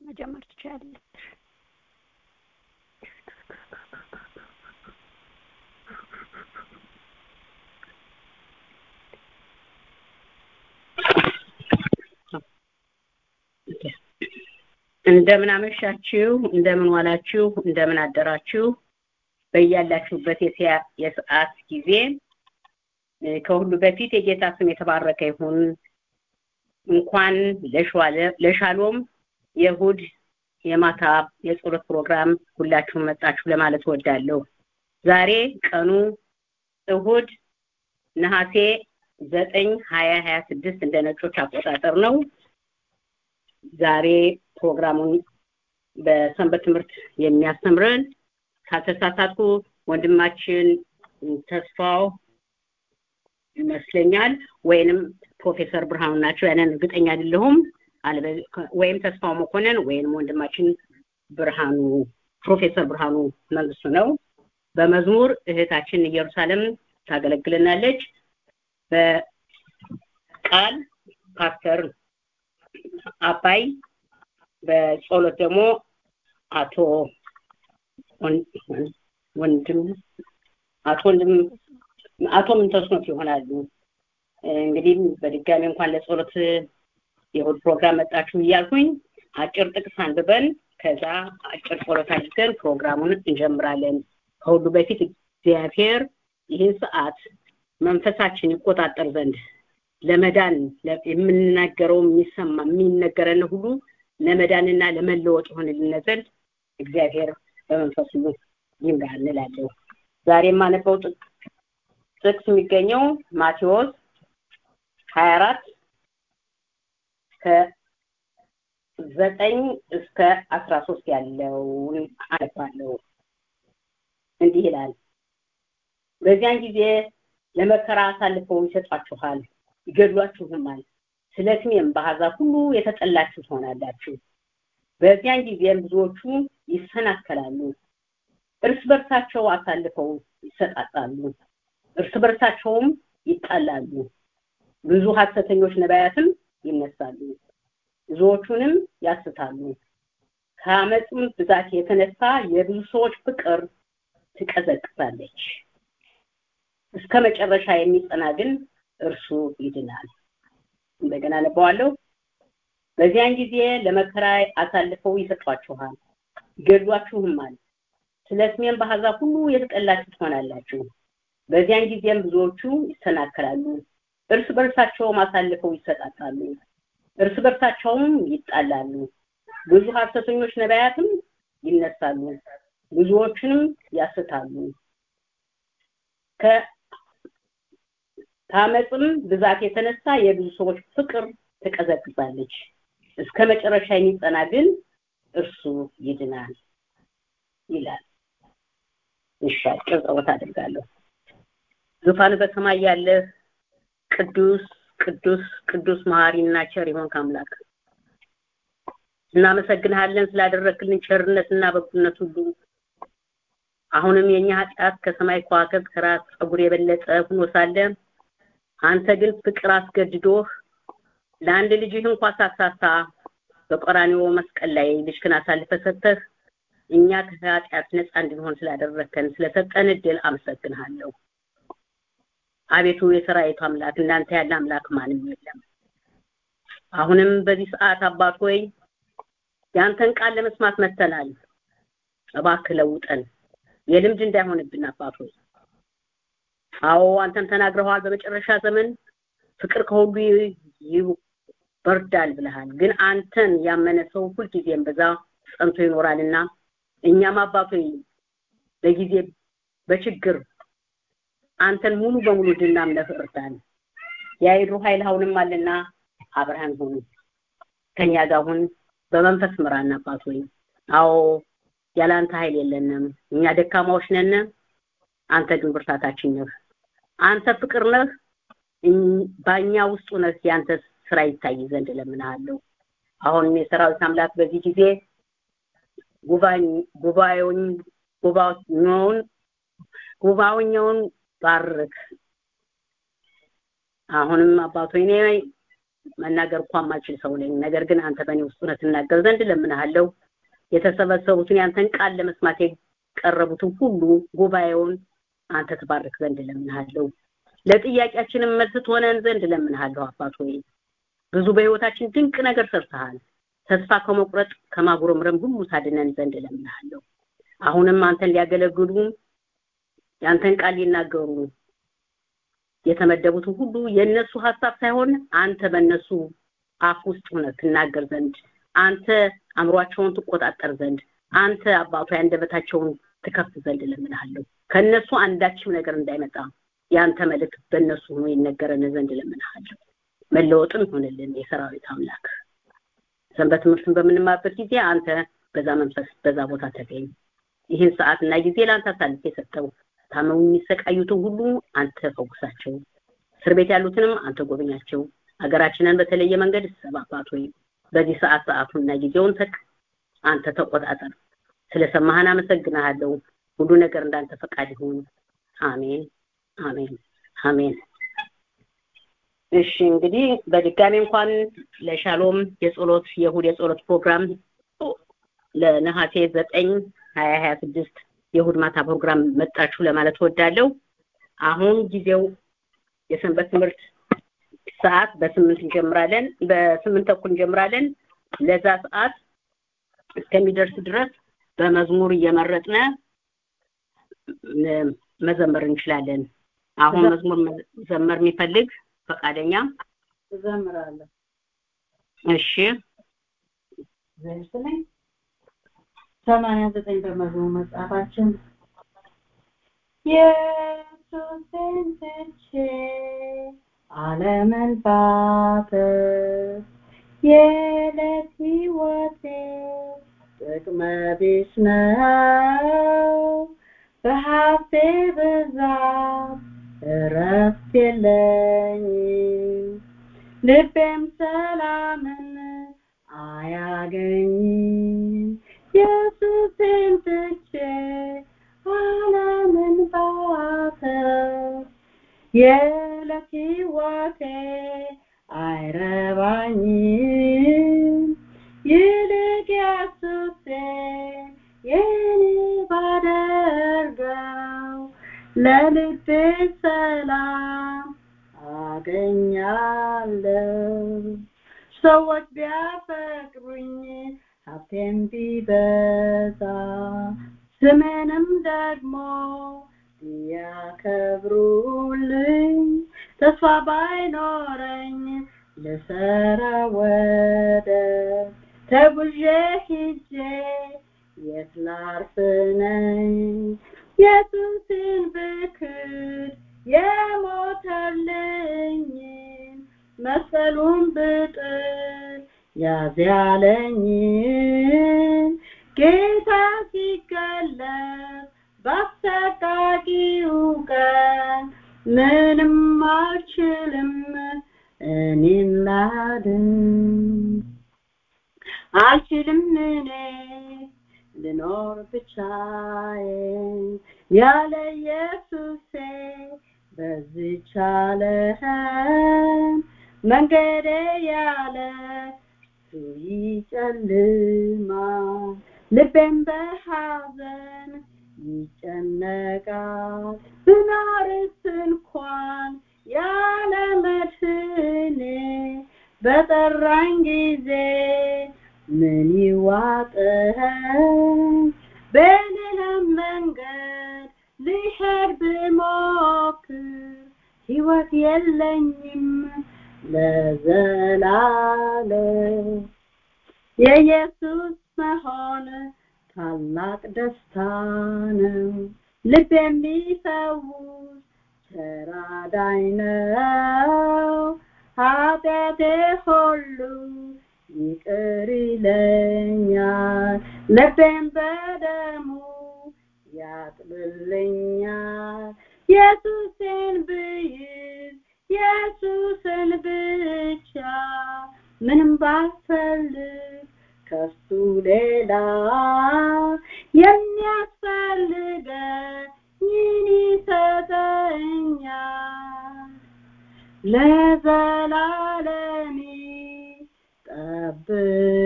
መጀመር ትችላለሽ። እንደምን አመሻችሁ፣ እንደምን ዋላችሁ፣ እንደምን አደራችሁ በእያላችሁበት የሰዓት ጊዜ። ከሁሉ በፊት የጌታ ስም የተባረከ ይሁን። እንኳን ለሻሎም የእሑድ የማታ የጸሎት ፕሮግራም ሁላችሁም መጣችሁ ለማለት እወዳለሁ። ዛሬ ቀኑ እሑድ ነሐሴ 9 2026 እንደ ነጮች አቆጣጠር ነው። ዛሬ ፕሮግራሙን በሰንበት ትምህርት የሚያስተምረን ካልተሳሳትኩ ወንድማችን ተስፋው ይመስለኛል ወይንም ፕሮፌሰር ብርሃኑ ናቸው። ያንን እርግጠኛ አይደለሁም። ወይም ተስፋው መኮንን ወይንም ወንድማችን ብርሃኑ ፕሮፌሰር ብርሃኑ መንግስቱ ነው። በመዝሙር እህታችን ኢየሩሳሌም ታገለግለናለች። በቃል ፓስተር አባይ፣ በጸሎት ደግሞ አቶ ምንተስኖት ይሆናሉ። እንግዲህ በድጋሚ እንኳን ለጸሎት የእሑድ ፕሮግራም መጣችሁ እያልኩኝ አጭር ጥቅስ አንብበን ከዛ አጭር ጸሎት አድርገን ፕሮግራሙን እንጀምራለን። ከሁሉ በፊት እግዚአብሔር ይህን ሰዓት መንፈሳችን ይቆጣጠር ዘንድ ለመዳን የምንናገረው የሚነገረን ሁሉ ለመዳንና ለመለወጥ ሆነልን ዘንድ እግዚአብሔር በመንፈሱ ይምራን እንላለን። ዛሬ የማነበው ጥቅስ የሚገኘው ማቴዎስ 24 ከ9 እስከ 13 ያለውን አነባለሁ። እንዲህ ይላል። በዚያን ጊዜ ለመከራ አሳልፈው ይሰጧችኋል፣ ይገድሏችሁማል። ስለ ስሜም በአሕዛብ ሁሉ የተጠላችሁ ትሆናላችሁ። በዚያን ጊዜም ብዙዎቹ ይሰናከላሉ፣ እርስ በርሳቸው አሳልፈው ይሰጣጣሉ፣ እርስ በርሳቸውም ይጣላሉ። ብዙ ሐሰተኞች ነቢያትም ይነሳሉ፣ ብዙዎቹንም ያስታሉ። ከአመፅም ብዛት የተነሳ የብዙ ሰዎች ፍቅር ትቀዘቅዛለች። እስከ መጨረሻ የሚጸና ግን እርሱ ይድናል። እንደገና አነባዋለሁ። በዚያን ጊዜ ለመከራ አሳልፈው ይሰጧችኋል፣ ይገድሏችሁማል። ስለ ስሜም በአሕዛብ ሁሉ የተጠላችሁ ትሆናላችሁ። በዚያን ጊዜም ብዙዎቹ ይሰናከላሉ፣ እርስ በርሳቸውም አሳልፈው ይሰጣጣሉ፣ እርስ በርሳቸውም ይጣላሉ። ብዙ ሐሰተኞች ነቢያትም ይነሳሉ፣ ብዙዎችንም ያስታሉ። ከአመፅም ብዛት የተነሳ የብዙ ሰዎች ፍቅር ትቀዘቅዛለች። እስከ መጨረሻ የሚጸና ግን እርሱ ይድናል ይላል። ይሻል ጸሎት አድርጋለሁ። ዙፋን በሰማይ ያለ ቅዱስ ቅዱስ ቅዱስ መሐሪና ቸር ይሆን አምላክ እናመሰግንሃለን ስላደረክልን ቸርነትና በጎነት ሁሉ። አሁንም የኛ ኃጢአት ከሰማይ ከዋክብት ከራስ ፀጉር የበለጠ ሆኖ ሳለ አንተ ግን ፍቅር አስገድዶህ ለአንድ ልጅህ እንኳን ሳትሳሳ በቀራንዮ መስቀል ላይ ልጅህን አሳልፈህ ሰጥተህ እኛ ከኃጢአት ነፃ እንድንሆን ስላደረከን ስለሰጠን እድል አመሰግንሃለሁ። አቤቱ የሰራዊት አምላክ እንዳንተ ያለ አምላክ ማንም የለም። አሁንም በዚህ ሰዓት አባት ሆይ ያንተን ቃል ለመስማት መጥተናል። እባክህ ለውጠን፣ የልምድ እንዳይሆንብን አባት ሆይ። አዎ አንተን ተናግረዋል። በመጨረሻ ዘመን ፍቅር ከሁሉ ይበርዳል ብለሃል። ግን አንተን ያመነ ሰው ሁልጊዜም በዛ ጸንቶ ይኖራልና እኛም አባት ሆይ በጊዜ በችግር አንተን ሙሉ በሙሉ እንድናምንህ እርዳን። ያይሩ ኃይል አሁንም አለና አብርሃም ሆኖ ከኛ ጋር ሁን፣ በመንፈስ ምራና አባት ሆይ። አዎ ያላንተ ኃይል የለንም፣ እኛ ደካማዎች ነን። አንተ ግን ብርታታችን ነህ። አንተ ፍቅር ነህ። ባኛ ውስጥ ነህ። ያንተ ስራ ይታይ ዘንድ ለምንሃለሁ። አሁን የሰራዊት አምላክ በዚህ ጊዜ ጉባኤውን ባርክ። አሁንም አባቶይ ነኝ መናገር እንኳን ማልችል ሰው ነኝ ነገር ግን አንተ በእኔ ውስጥ ተናገር ዘንድ ለምንሃለሁ የተሰበሰቡትን ያንተን ቃል ለመስማት የቀረቡትን ሁሉ ጉባኤውን አንተ ተባረክ ዘንድ ለምንሃለሁ ለጥያቄያችንም መልስ ሆነን ዘንድ ለምንሃለሁ አባት ሆይ ብዙ በህይወታችን ድንቅ ነገር ሰርተሃል ተስፋ ከመቁረጥ ከማጉረምረም ሁሉ ታድነን ዘንድ ለምንሃለሁ አሁንም አንተን ሊያገለግሉ ያንተን ቃል ሊናገሩ የተመደቡት ሁሉ የነሱ ሐሳብ ሳይሆን አንተ በእነሱ አፍ ውስጥ ሆነ ተናገር ዘንድ አንተ አምሯቸውን ተቆጣጣር ዘንድ አንተ አባቱ ያንደበታቸውን ተከፍ ዘንድ ለምንሃለሁ ከነሱ አንዳችም ነገር እንዳይመጣ ያንተ መልእክት በእነሱ ሆኖ ይነገረን ዘንድ ለምንሃለሁ መለወጥን ሆነልን የሰራዊት አምላክ ሰንበት ትምህርትን በምንማርበት ጊዜ አንተ በዛ መንፈስ በዛ ቦታ ተገኝ ይህን ሰዓትና ጊዜ ላንተ አሳልፌ ሰጠው ታመው የሚሰቃዩትን ሁሉ አንተ ፈውሳቸው እስር ቤት ያሉትንም አንተ ጎብኛቸው ሀገራችንን በተለየ መንገድ ሰባባቱ በዚህ ሰዓቱና ጊዜውን አንተ ተቆጣጣር ስለሰማህና አመሰግናለሁ ሁሉ ነገር እንዳንተ ፈቃድ ይሁን አሜን አሜን አሜን እሺ እንግዲህ በድጋሚ እንኳን ለሻሎም የጸሎት የእሁድ የጸሎት ፕሮግራም ለነሐሴ 9 2026 የእሁድ ማታ ፕሮግራም መጣችሁ ለማለት ወዳለሁ አሁን ጊዜው የሰንበት ትምህርት ሰዓት በ8 እንጀምራለን በ8 ተኩል እንጀምራለን ለዛ ሰዓት እስከሚደርስ ድረስ በመዝሙር እየመረጥነ መዘመር እንችላለን አሁን መዝሙር መዘመር የሚፈልግ ፈቃደኛ ዘምራለሁ እሺ ዘምስለኝ 89 በመዝሙር መጽሐፋችን ኢየሱስን ትቼ ዓለምን ባትር የዕለት ሕይወቴ ጥቅመ ቢስ ነው በሀብቴ ብዛት እረፍት የለኝም ልቤም ሰላምን አያገኝም ኢየሱስን ትቼ ዓለምን ባትር የዕለት ሕይወቴ አይረባኝም ይልቅ ኢየሱሴ የኔ ባደርገው ለልቤ ሰላም አገኛለሁ ሰዎች ቢያፈቅሩኝ ሀብቴም ቢበዛ ስሜንም ደግሞ ቢያከብሩልኝ ተስፋ ባይኖረኝ ልሰራ ወደ ተጉዤ ሂጄ የት ላርፍ ነኝ ኢየሱስን ብክድ የሞተልኝን መስቀሉን ብጥል ያዝ ያለኝን ጌታ ሲገለጥ በአሰቃቂው ቀን ምንም አልችልም እኔን ላድን አልችልም እኔ ልኖር ብቻዬን ያለ ኢየሱሴ በዚህች ዓለም መንገዴ ያለ እሱ ይጨልማል ልቤም በሐዘን ይጨነቃል ብኖርስ እንኳን ያለ መድህኔ በጠራኝ ጊዜ ምን ይዋጠኝ በሌላም መንገድ ልሄድ ብሞክር ሕይወት የለኝም ለዘላለም የኢየሱስ መሆን ታላቅ ደስታ ነው ልብ የሚፈውስ ተራዳኝ ነው ኃጢአቴ ሁሉ ይቅር ይለኛል ልቤን በደሙ ያጥብልኛል ኢየሱስን ብይዝ ኢየሱስን ብቻ ምንም ባልፈልግ ከሱ ሌላ የሚያስፈልገኝ ይሰጠኛል ለዘላለም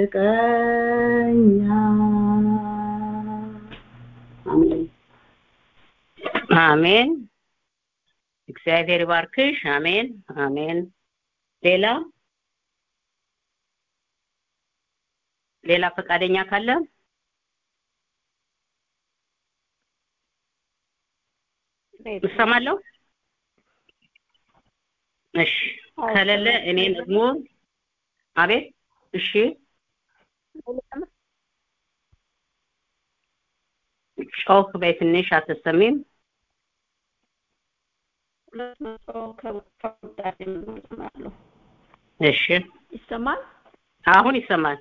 አሜን አሜን እግዚአብሔር ይባርክሽ አሜን አሜን ሌላ ፈቃደኛ ካለ እሰማለሁ እሺ ከሌለ እኔ ደግሞ አቤት እሺ ጮክ በይ ትንሽ አትሰሚም እሺ ይሰማል አሁን ይሰማል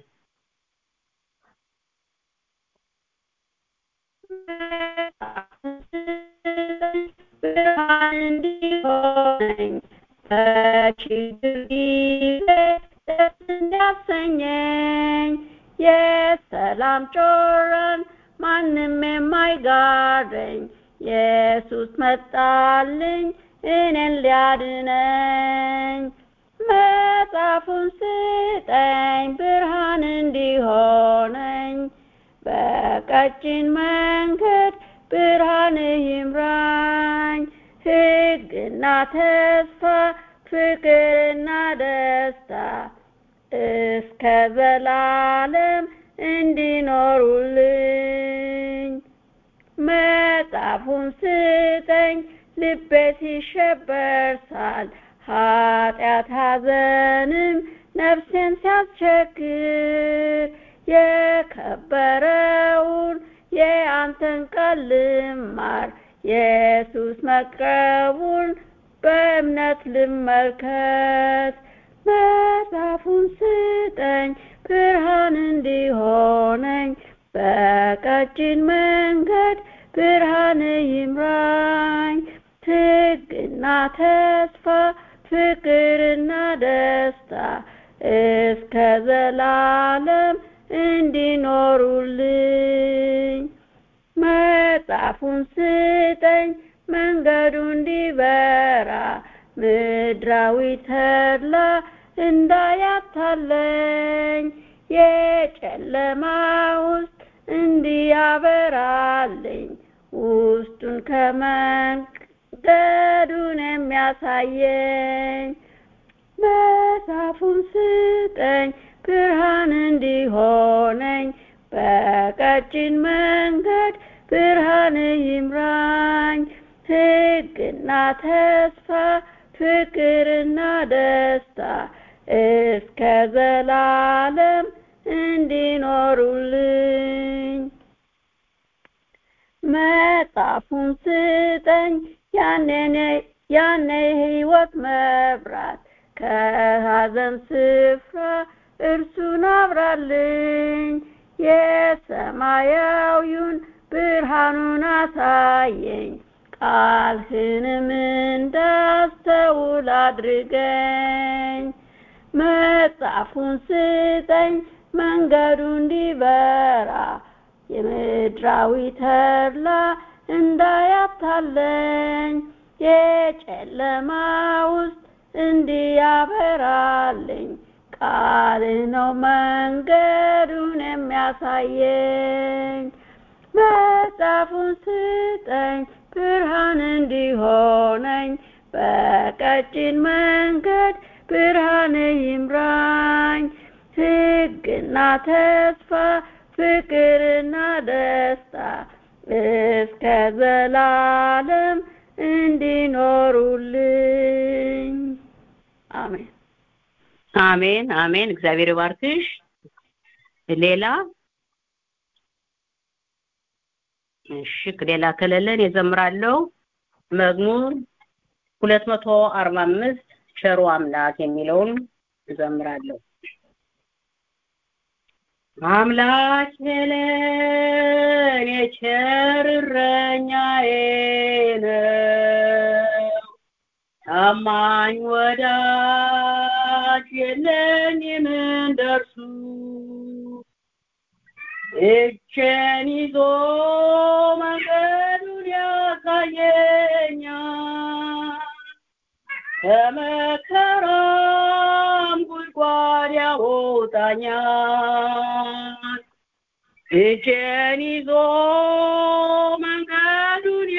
የሰላም ጮራን ማንም የማይጋርደኝ ኢየሱስ መጣልኝ እኔን ሊያድነኝ መጽሐፉን ስጠኝ ብርሃን እንዲሆነኝ በቀጭን መንገድ ብርሃን ይምራኝ ሕግና ተስፋ ፍቅርና ደስታ እስከ ዘላለም እንዲኖሩልኝ መጽሐፉን ስጠኝ ልቤ ሲሸበር ሳል ኃጢአት ሐዘንም ነፍሴን ሲያስቸግር የከበረውን የአንተን ቃል ልማር ኢየሱስ መቅረቡን በእምነት ልመልከት መጽሐፉን ስጠኝ ብርሃን እንዲሆነኝ በቀጭን መንገድ ብርሃን ይምራኝ ሕግና ተስፋ ፍቅርና ደስታ እስከ ዘላለም እንዲኖሩልኝ መጽሐፉን ስጠኝ መንገዱ እንዲበራ ምድራዊ ተድላ እንዳያታለኝ የጨለማ ውስጥ እንዲያበራልኝ ውስጡን ከመንገዱን የሚያሳየኝ መጽሐፉን ስጠኝ ብርሃን እንዲሆነኝ በቀጭን መንገድ ብርሃን ይምራኝ ሕግና ተስፋ ፍቅርና ደስታ እስከ ዘላለም እንዲኖሩልኝ መጽሐፉን ስጠኝ ያኔ ሕይወት መብራት ከሐዘን ስፍራ እርሱን አብራልኝ የሰማያዊውን ብርሃኑን አሳየኝ ቃልህንም እንዳስተውል አድርገኝ መጽሐፉን ስጠኝ መንገዱ እንዲበራ የምድራዊ ተድላ እንዳያታለኝ የጨለማ ውስጥ እንዲያበራልኝ ቃልህ ነው መንገዱን የሚያሳየኝ መጽሐፉን ስጠኝ ብርሃን እንዲሆነኝ በቀጭን መንገድ ብርሃን ይምራኝ ሕግና ተስፋ ፍቅርና ደስታ እስከ ዘላለም እንዲኖሩልኝ አሜን አሜን አሜን እግዚአብሔር ይባርክሽ ሌላ እሺ ሌላ ከሌለን እዘምራለሁ መዝሙር 245 ቸሩ አምላክ የሚለውን እዘምራለሁ አምላክ ለኔ ቸር እረኛዬ ነው ታማኝ ወዳጅ የለኝም እንደርሱ እጄን ይዞ መንገዱን ያሳየኛል ከመከራም ጉድጓድ ያወጣኛል ይመራኛል እጄን ይዞ መንገዱን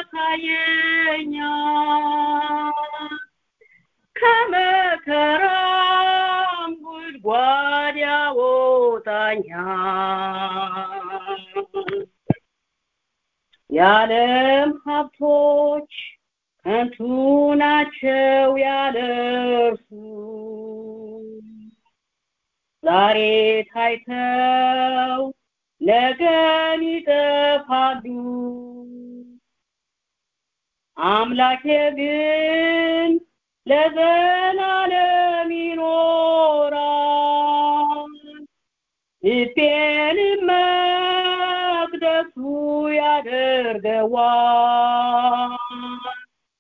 ያሳየኛል ከመከራም ጉድጓድ ያወጣኛል የዓለም ሀብቶች ከንቱ ናቸው ያለ እርሱ ዛሬ ታይተው ነገን ይጠፋሉ አምላኬ ግን ለዘላለም ይኖራል ልቤን መቅደሱ ያደርገዋል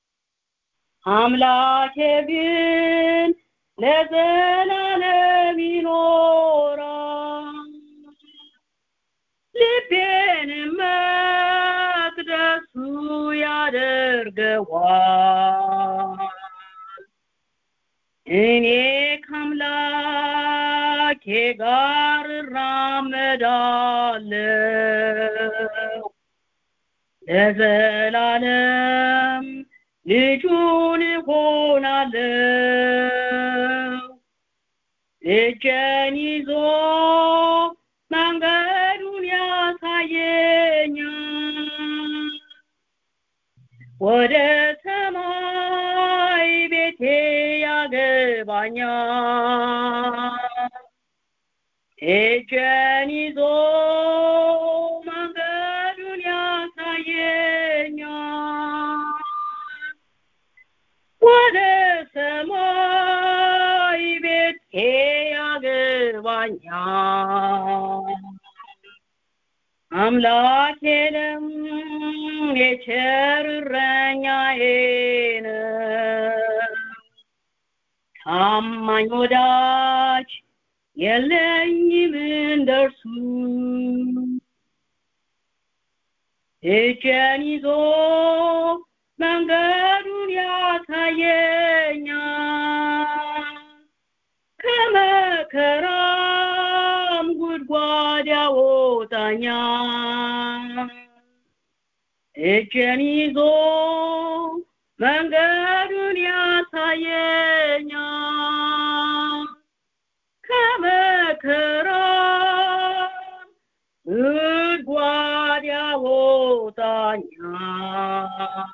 አምላኬ ግን ለዘላለም ይኖራል ልቤን መቅደሱ ያደርገዋል እኔ ከአምላኬ ጋር እራመዳለሁ ለዘላለም ልጁን እሆናለሁ እጄን ይዞ መንገዱን ያሳየኛል ወደ ሰማይ ቤቴ ያገባኛል እጄን ይዞ መንገዱን ያሳየኛል ወደ ሰማይ ቤቴ ያገባኛል አምላኬንም የቸር እረኛዬ ነው ታማኝ ወዳጅ የለኝም እንደርሱ እጄን ይዞ መንገዱን ያሳየኛል ከመከራም ጉድጓድ ያወጣኛል እጄን ይዞ መንገዱን ያሳየኛል ከመከራም ጉድጓድ ያወጣኛል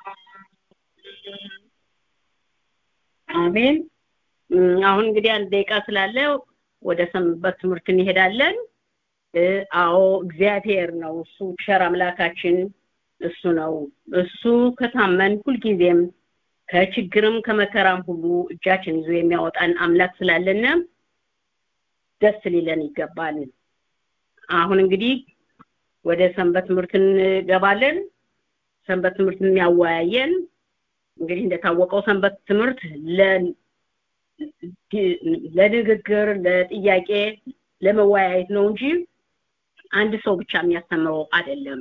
አሜን አሁን እንግዲህ አንድ ደቂቃ ስላለው ወደ ሰንበት ትምህርት እንሄዳለን አዎ እግዚአብሔር ነው እሱ ቸር አምላካችን እሱ ነው እሱ ከታመን ሁልጊዜም ከችግርም ከመከራም ሁሉ እጃችን ይዞ የሚያወጣን አምላክ ስላለና ደስ ሊለን ይገባል አሁን እንግዲህ ወደ ሰንበት ትምህርት እንገባለን ሰንበት ትምህርትን የሚያወያየን እንግዲህ እንደታወቀው ሰንበት ትምህርት ለንግግር ለጥያቄ ለመወያየት ነው እንጂ አንድ ሰው ብቻ የሚያስተምረው አይደለም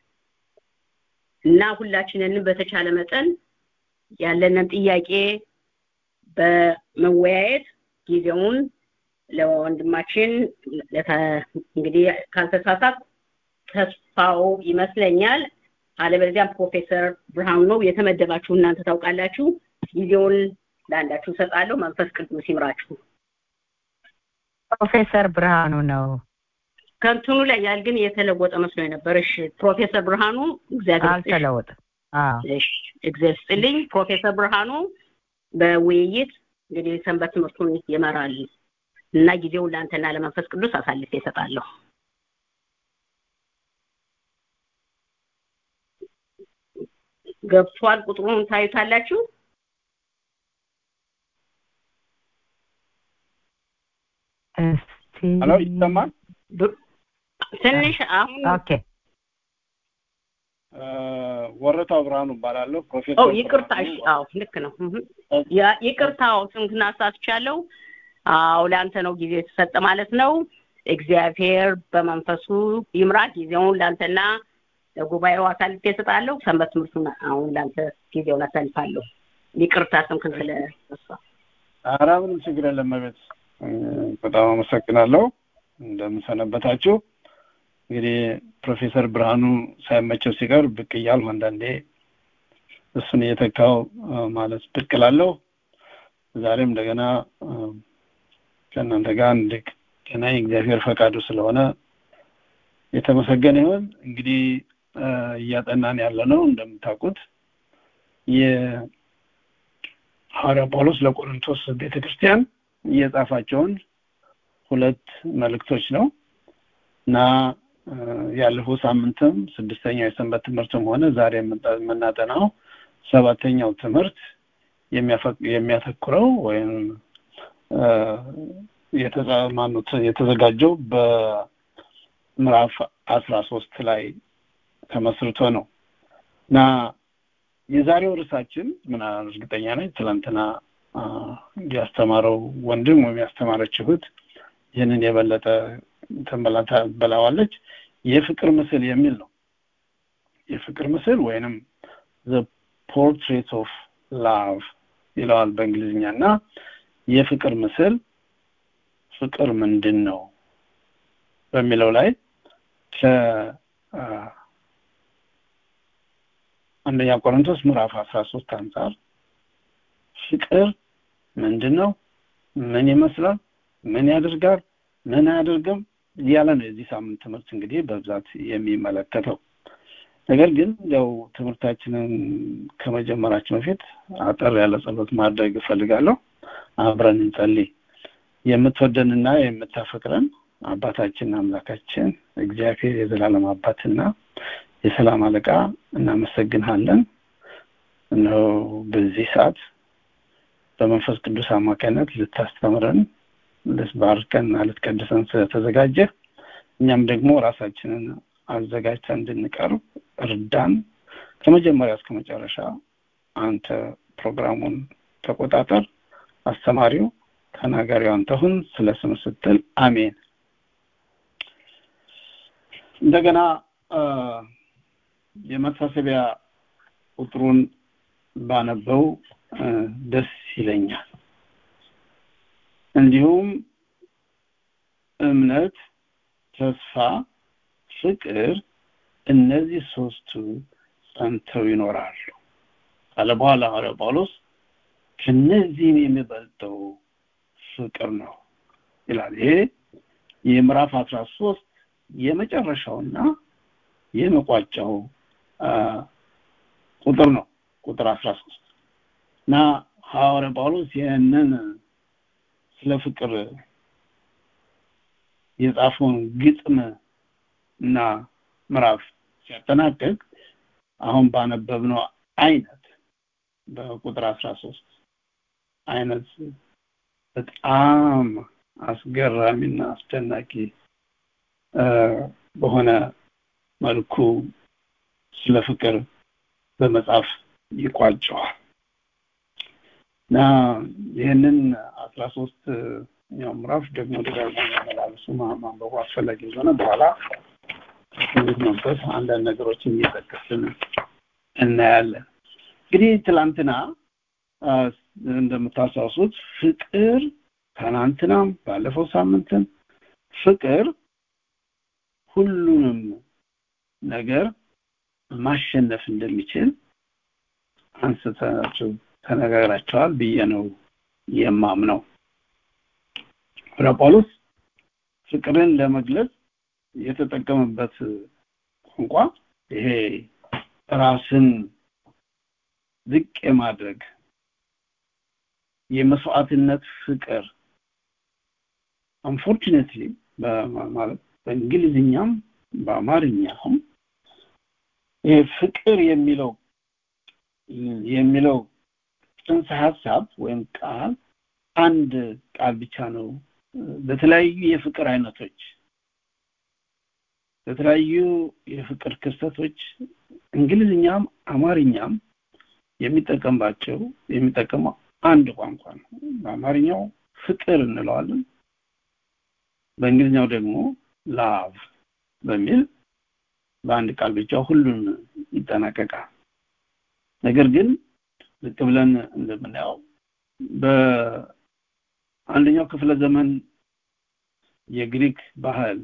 እና ሁላችንንም በተቻለ መጠን ያለንን ጥያቄ በመወያየት ጊዜውን ለወንድማችን እንግዲህ ካልተሳሳት ተስፋው ይመስለኛል አለበለዚያም ፕሮፌሰር ብርሃኑ ነው የተመደባችሁ እናንተ ታውቃላችሁ ጊዜውን ለአንዳችሁ ሰጣለሁ መንፈስ ቅዱስ ይምራችሁ ፕሮፌሰር ብርሃኑ ነው ከንቱኑ ላይ ያል ግን የተለወጠ መስሎ ነበር እሺ ፕሮፌሰር ብርሃኑ እግዚአብሔር አልተለወጠ እሺ እግዚአብሔር ይስጥልኝ ፕሮፌሰር ብርሃኑ በውይይት እንግዲህ ሰንበት ትምህርቱን ይመራል እና ጊዜውን ለአንተና ለመንፈስ ቅዱስ አሳልፌ እሰጣለሁ ገብቷል ቁጥሩን ታዩታላችሁ ሄሎ ይሰማል ትንሽ አሁን ኦኬ ወረታው ብርሃኑ ባላለው ፕሮፌሰር ይቅርታ እሺ አዎ ልክ ነው ያ ይቅርታው ስንትና ሳትቻለው አዎ ለአንተ ነው ጊዜ ተሰጠ ማለት ነው እግዚአብሔር በመንፈሱ ይምራ ጊዜውን ለአንተና ለጉባኤው አሳልፌ እሰጣለሁ ሰንበት ትምህርቱን አሁን ለአንተ ጊዜውን አሳልፋለሁ ይቅርታ ስንክን ስለተሳ አራምን ችግር የለም ማለት በጣም አመሰግናለሁ። እንደምሰነበታችሁ። እንግዲህ ፕሮፌሰር ብርሃኑ ሳይመቸው ሲቀር ብቅ እያልኩ አንዳንዴ እሱን እየተካው ማለት ብቅ እላለሁ። ዛሬም እንደገና ከእናንተ ጋር እንድገናኝ እግዚአብሔር ፈቃዱ ስለሆነ የተመሰገነ ይሁን። እንግዲህ እያጠናን ያለነው እንደምታውቁት የሐዋርያው ጳውሎስ ለቆሮንቶስ ቤተክርስቲያን የጻፋቸውን 2 መልእክቶች ነው እና ያለፈው ሳምንትም 6ኛው የሰንበት ትምህርትም ሆነ ዛሬ የምናጠናው 7ኛው ትምህርት የሚያተኩረው ወይም የተዘጋጀው በምዕራፍ 13 ላይ ተመስርቶ ነው እና የዛሬው ርዕሳችን ምን እርግጠኛ ነኝ ትላንትና ያስተማረው ወንድም ወይም ያስተማረችው እህት ይህንን የበለጠ ተንበላዋለች። የፍቅር ምስል የሚል ነው። የፍቅር ምስል ወይንም the portrait of love ይላል በእንግሊዝኛና የፍቅር ምስል ፍቅር ምንድነው በሚለው ላይ አንደኛ ቆሮንቶስ ምዕራፍ 13 አንፃር ፍቅር ምንድነው፣ ምን ይመስላል፣ ምን ያደርጋል፣ ምን አያደርግም ያለ ነው የዚህ ሳምንት ትምህርት እንግዲህ በብዛት የሚመለከተው። ነገር ግን ያው ትምህርታችንን ከመጀመራችን በፊት አጠር ያለ ጸሎት ማድረግ እፈልጋለሁ። አብረን እንጸልይ። የምትወደንና የምታፈቅረን አባታችን አምላካችን እግዚአብሔር የዘላለም አባትና የሰላም አለቃ እናመሰግንሃለን። እነሆ በዚህ ሰዓት በመንፈስ ቅዱስ አማካኝነት ልታስተምረን ልትባርከን ልትቀድሰን ስለተዘጋጀ እኛም ደግሞ ራሳችንን አዘጋጅተን እንድንቀርብ እርዳን። ከመጀመሪያ እስከ መጨረሻ አንተ ፕሮግራሙን ተቆጣጠር። አስተማሪው ተናጋሪው አንተ ሁን። ስለ ስምህ ስትል አሜን። እንደገና የመታሰቢያ ቁጥሩን ባነበው ደስ ይለኛል። እንዲሁም እምነት፣ ተስፋ፣ ፍቅር እነዚህ 3ቱ ጸንተው ይኖራሉ ካለ በኋላ ሐዋርያው ጳውሎስ ከነዚህም የሚበልጠው ፍቅር ነው ይላል። ይሄ የምዕራፍ 13 የመጨረሻውና የመቋጫው ቁጥር ነው፣ ቁጥር 13 እና ሐዋርያው ጳውሎስ ይህንን ስለ ፍቅር የጻፈውን ግጥም እና ምዕራፍ ሲያጠናቅቅ አሁን ባነበብነው አይነት በቁጥር 13 አይነት በጣም አስገራሚና አስደናቂ በሆነ መልኩ ስለ ፍቅር በመጻፍ ይቋጨዋል እና ይህንን 13 ምዕራፍ ደግሞ ደጋግሞ መመላለሱ ማንበቡ አስፈላጊ እንደሆነ በኋላ እንግዲህ መንፈስ አንዳንድ ነገሮችን እየጠቀስን እናያለን። እንግዲህ ትላንትና እንደምታስታውሱት ፍቅር ትናንትናም ባለፈው ሳምንትም ፍቅር ሁሉንም ነገር ማሸነፍ እንደሚችል አንስተናቸው ተነጋግራቸዋል ብዬ ነው የማምነው። ጳውሎስ ፍቅርን ለመግለጽ የተጠቀመበት ቋንቋ ይሄ ራስን ዝቅ የማድረግ የመስዋዕትነት ፍቅር unfortunately ማለት በእንግሊዝኛም በአማርኛም ይሄ ፍቅር የሚለው ጽንሰ ሐሳብ ወይም ቃል አንድ ቃል ብቻ ነው በተለያዩ የፍቅር አይነቶች በተለያዩ የፍቅር ክስተቶች እንግሊዝኛም አማርኛም የሚጠቀመው አንድ ቋንቋ ነው። በአማርኛው ፍቅር እንለዋለን፣ በእንግሊዝኛው ደግሞ ላቭ በሚል በአንድ ቃል ብቻ ሁሉን ይጠናቀቃል። ነገር ግን ልክ ብለን እንደምናየው አንደኛው ክፍለ ዘመን የግሪክ ባህል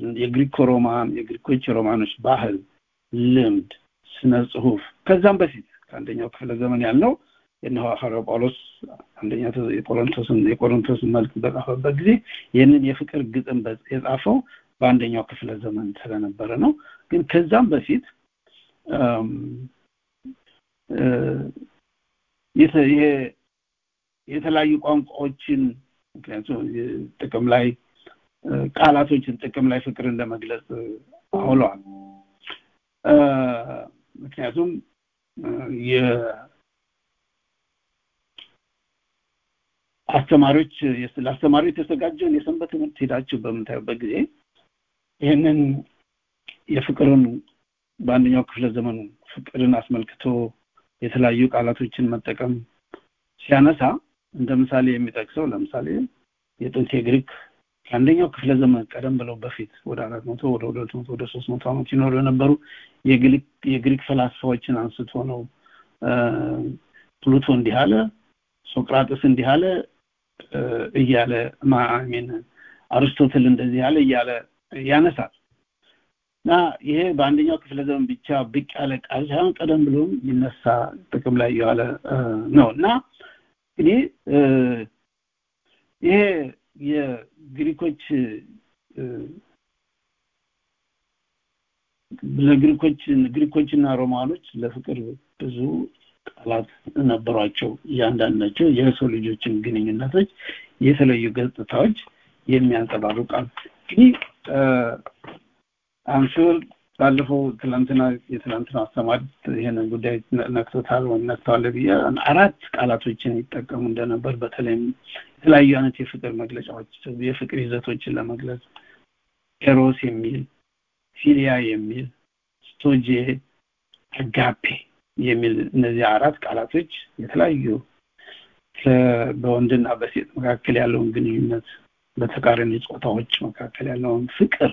የግሪኮች ሮማኖች ባህል ልምድ ስነ ጽሁፍ ከዛም በፊት ከአንደኛው ክፍለ ዘመን ያለው የነሐ ሐዋርያው ጳውሎስ አንደኛው የቆሮንቶስን መልእክት በጻፈበት ጊዜ ይህንን የፍቅር ግጥም የጻፈው በአንደኛው ክፍለ ዘመን ስለነበረ ነው። ግን ከዛም በፊት የተለያዩ ቋንቋዎችን ምክንያቱም ጥቅም ላይ ቃላቶችን ጥቅም ላይ ፍቅርን ለመግለጽ አውለዋል። ምክንያቱም አስተማሪዎች የተዘጋጀውን የሰንበት ትምህርት ሄዳችሁ በምታዩበት ጊዜ ይህንን የፍቅርን በአንደኛው ክፍለ ዘመን ፍቅርን አስመልክቶ የተለያዩ ቃላቶችን መጠቀም ሲያነሳ እንደ ምሳሌ የሚጠቅሰው ለምሳሌ የጥንት የግሪክ ከአንደኛው ክፍለ ዘመን ቀደም ብለው በፊት ወደ 400 ወደ 200 ወደ 300 ዓመት ይኖሩ የነበሩ የግሪክ ፈላስፋዎችን አንስቶ ነው ፕሉቶ እንዲህ አለ፣ ሶቅራጥስ እንዲህ አለ እያለ አርስቶትል እንደዚህ አለ እያለ ያነሳል። እና ይሄ በአንደኛው ክፍለ ዘመን ብቻ ብቅ ያለ ቃል ሳይሆን ቀደም ብሎም ይነሳ ጥቅም ላይ ያለ ነውና እንግዲህ ይሄ ግሪኮችና ሮማኖች ለፍቅር ብዙ ቃላት ነበሯቸው። እያንዳንዳቸው የሰው ልጆችን ግንኙነቶች የተለዩ ገጽታዎች የሚያንጸባርቃሉ። እንግዲህ አንሹር ባለፈው የትላንትና አስተማሪ ይሄንን ጉዳይ ነክቶታል ብዬ 4 ቃላቶችን ይጠቀሙ እንደነበር በተለይም የተለያዩ አይነት የፍቅር መግለጫዎች የፍቅር ይዘቶችን ለመግለጽ ኤሮስ የሚል ፊሊያ የሚል ስቶጄ አጋፔ የሚል እነዚህ 4 ቃላቶች የተለያዩ በወንድና በሴት መካከል ያለውን ግንኙነት በተቃራኒ ጾታዎች መካከል ያለውን ፍቅር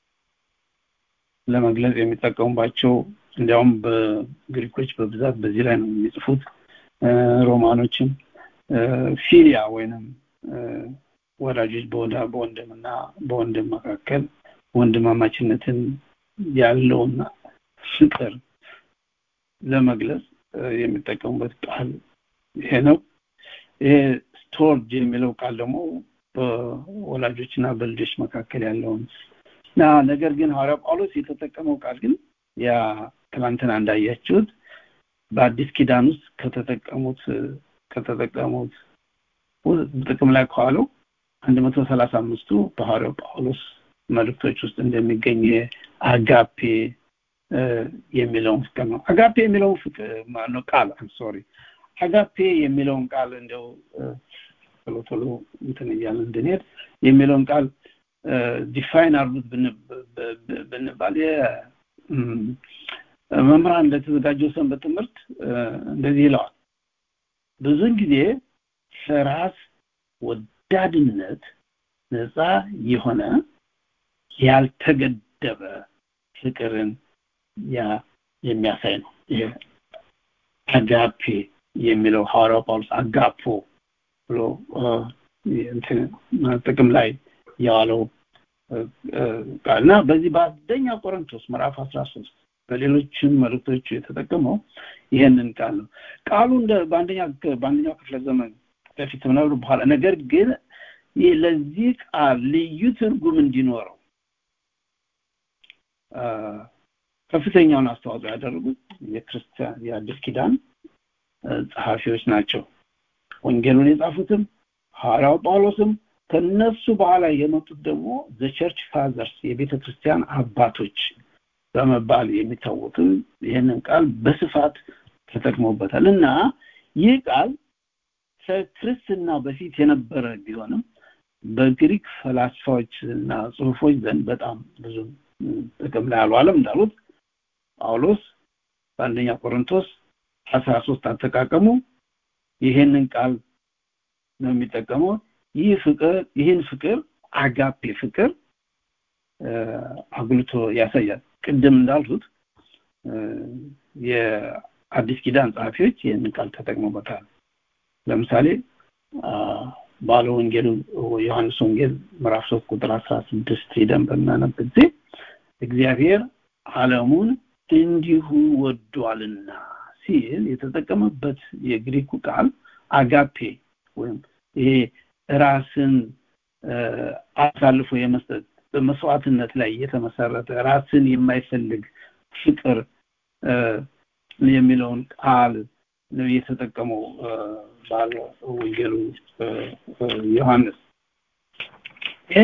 ለመግለጽ የሚጠቀሙባቸው እንዲያውም በግሪኮች በብዛት በዚህ ላይ ነው የሚጽፉት። ሮማኖችም ፊሊያ ወይንም ወዳጆች በወንድምና በወንድም መካከል ወንድማማችነትን ያለውና ፍቅር ለመግለጽ የሚጠቀሙበት ቃል ይሄ ነው። ይሄ ስቶርጅ የሚለው ቃል ደግሞ በወላጆችና በልጆች መካከል ያለውን ነገር ግን ሐዋርያው ጳውሎስ የተጠቀመው ቃል ግን ያ ትናንትና እንዳያችሁት በአዲስ ኪዳን ውስጥ ከተጠቀሙት ጥቅም ላይ ከዋለው 135ቱ በሐዋርያው ጳውሎስ መልእክቶች ውስጥ እንደሚገኝ አጋፔ የሚለውን ፍቅር ነው። አጋፔ የሚለውን ፍቅር ማነው ቃል አጋፔ የሚለውን ቃል እንደው ቶሎ እንትን እያልን እንድንሄድ የሚለውን ቃል ዲፋይን አድርጉት ብንባል መምህራን እንደተዘጋጀው ሰንበት ትምህርት እንደዚህ ይለዋል። ብዙውን ጊዜ ራስ ወዳድነት ነፃ የሆነ ያልተገደበ ፍቅርን የሚያሳይ ነው። ይሄ አጋፔ የሚለው ሐዋርያው ጳውሎስ አጋፖ ብሎ ጥቅም ላይ ያለው ቃልና በዚህ በአንደኛ ቆሮንቶስ ምዕራፍ 13 በሌሎችም መልእክቶች የተጠቀመው ይሄንን ቃል ነው። ቃሉ በአንደኛው ክፍለ ዘመን በፊት ነው በኋላ ነገር ግን ለዚህ ቃል ልዩ ትርጉም እንዲኖረው ከፍተኛውን አስተዋጽኦ ያደረጉት የክርስቲያን የአዲስ ኪዳን ጸሐፊዎች ናቸው። ወንጌሉን የጻፉትም ሐዋርያው ጳውሎስም ከነሱ በኋላ የመጡት ደግሞ ዘ ቸርች ፋዘርስ የቤተክርስቲያን አባቶች በመባል የሚታወቁት ይሄንን ቃል በስፋት ተጠቅመውበታልና ይህ ቃል ከክርስትና በፊት የነበረ ቢሆንም በግሪክ ፈላስፋዎችና ጽሑፎች ዘንድ በጣም ብዙ ጥቅም ላይ አልዋለም። እንዳሉት ጳውሎስ በአንደኛ ቆሮንቶስ 13 አጠቃቀሙ ይሄንን ቃል ነው የሚጠቀመው። ይህን ፍቅር አጋፔ ፍቅር አጉልቶ ያሳያል። ቅድም እንዳልሁት የአዲስ ኪዳን ጸሐፊዎች ይህንን ቃል ተጠቅመውበታል። ለምሳሌ ባለ ወንጌል ዮሐንስ ወንጌል ምዕራፍ 3 ቁጥር 16 ሄደን በምናነብ ጊዜ እግዚአብሔር ዓለሙን እንዲሁ ወዷልና ሲል የተጠቀመበት የግሪኩ ቃል አጋፔ ወይም ይሄ ራስን አሳልፎ የመስጠት በመስዋዕትነት ላይ የተመሰረተ ራስን የማይፈልግ ፍቅር የሚለውን ቃል ነው የተጠቀመው ባለ ወንጌሉ ዮሐንስ። ይሄ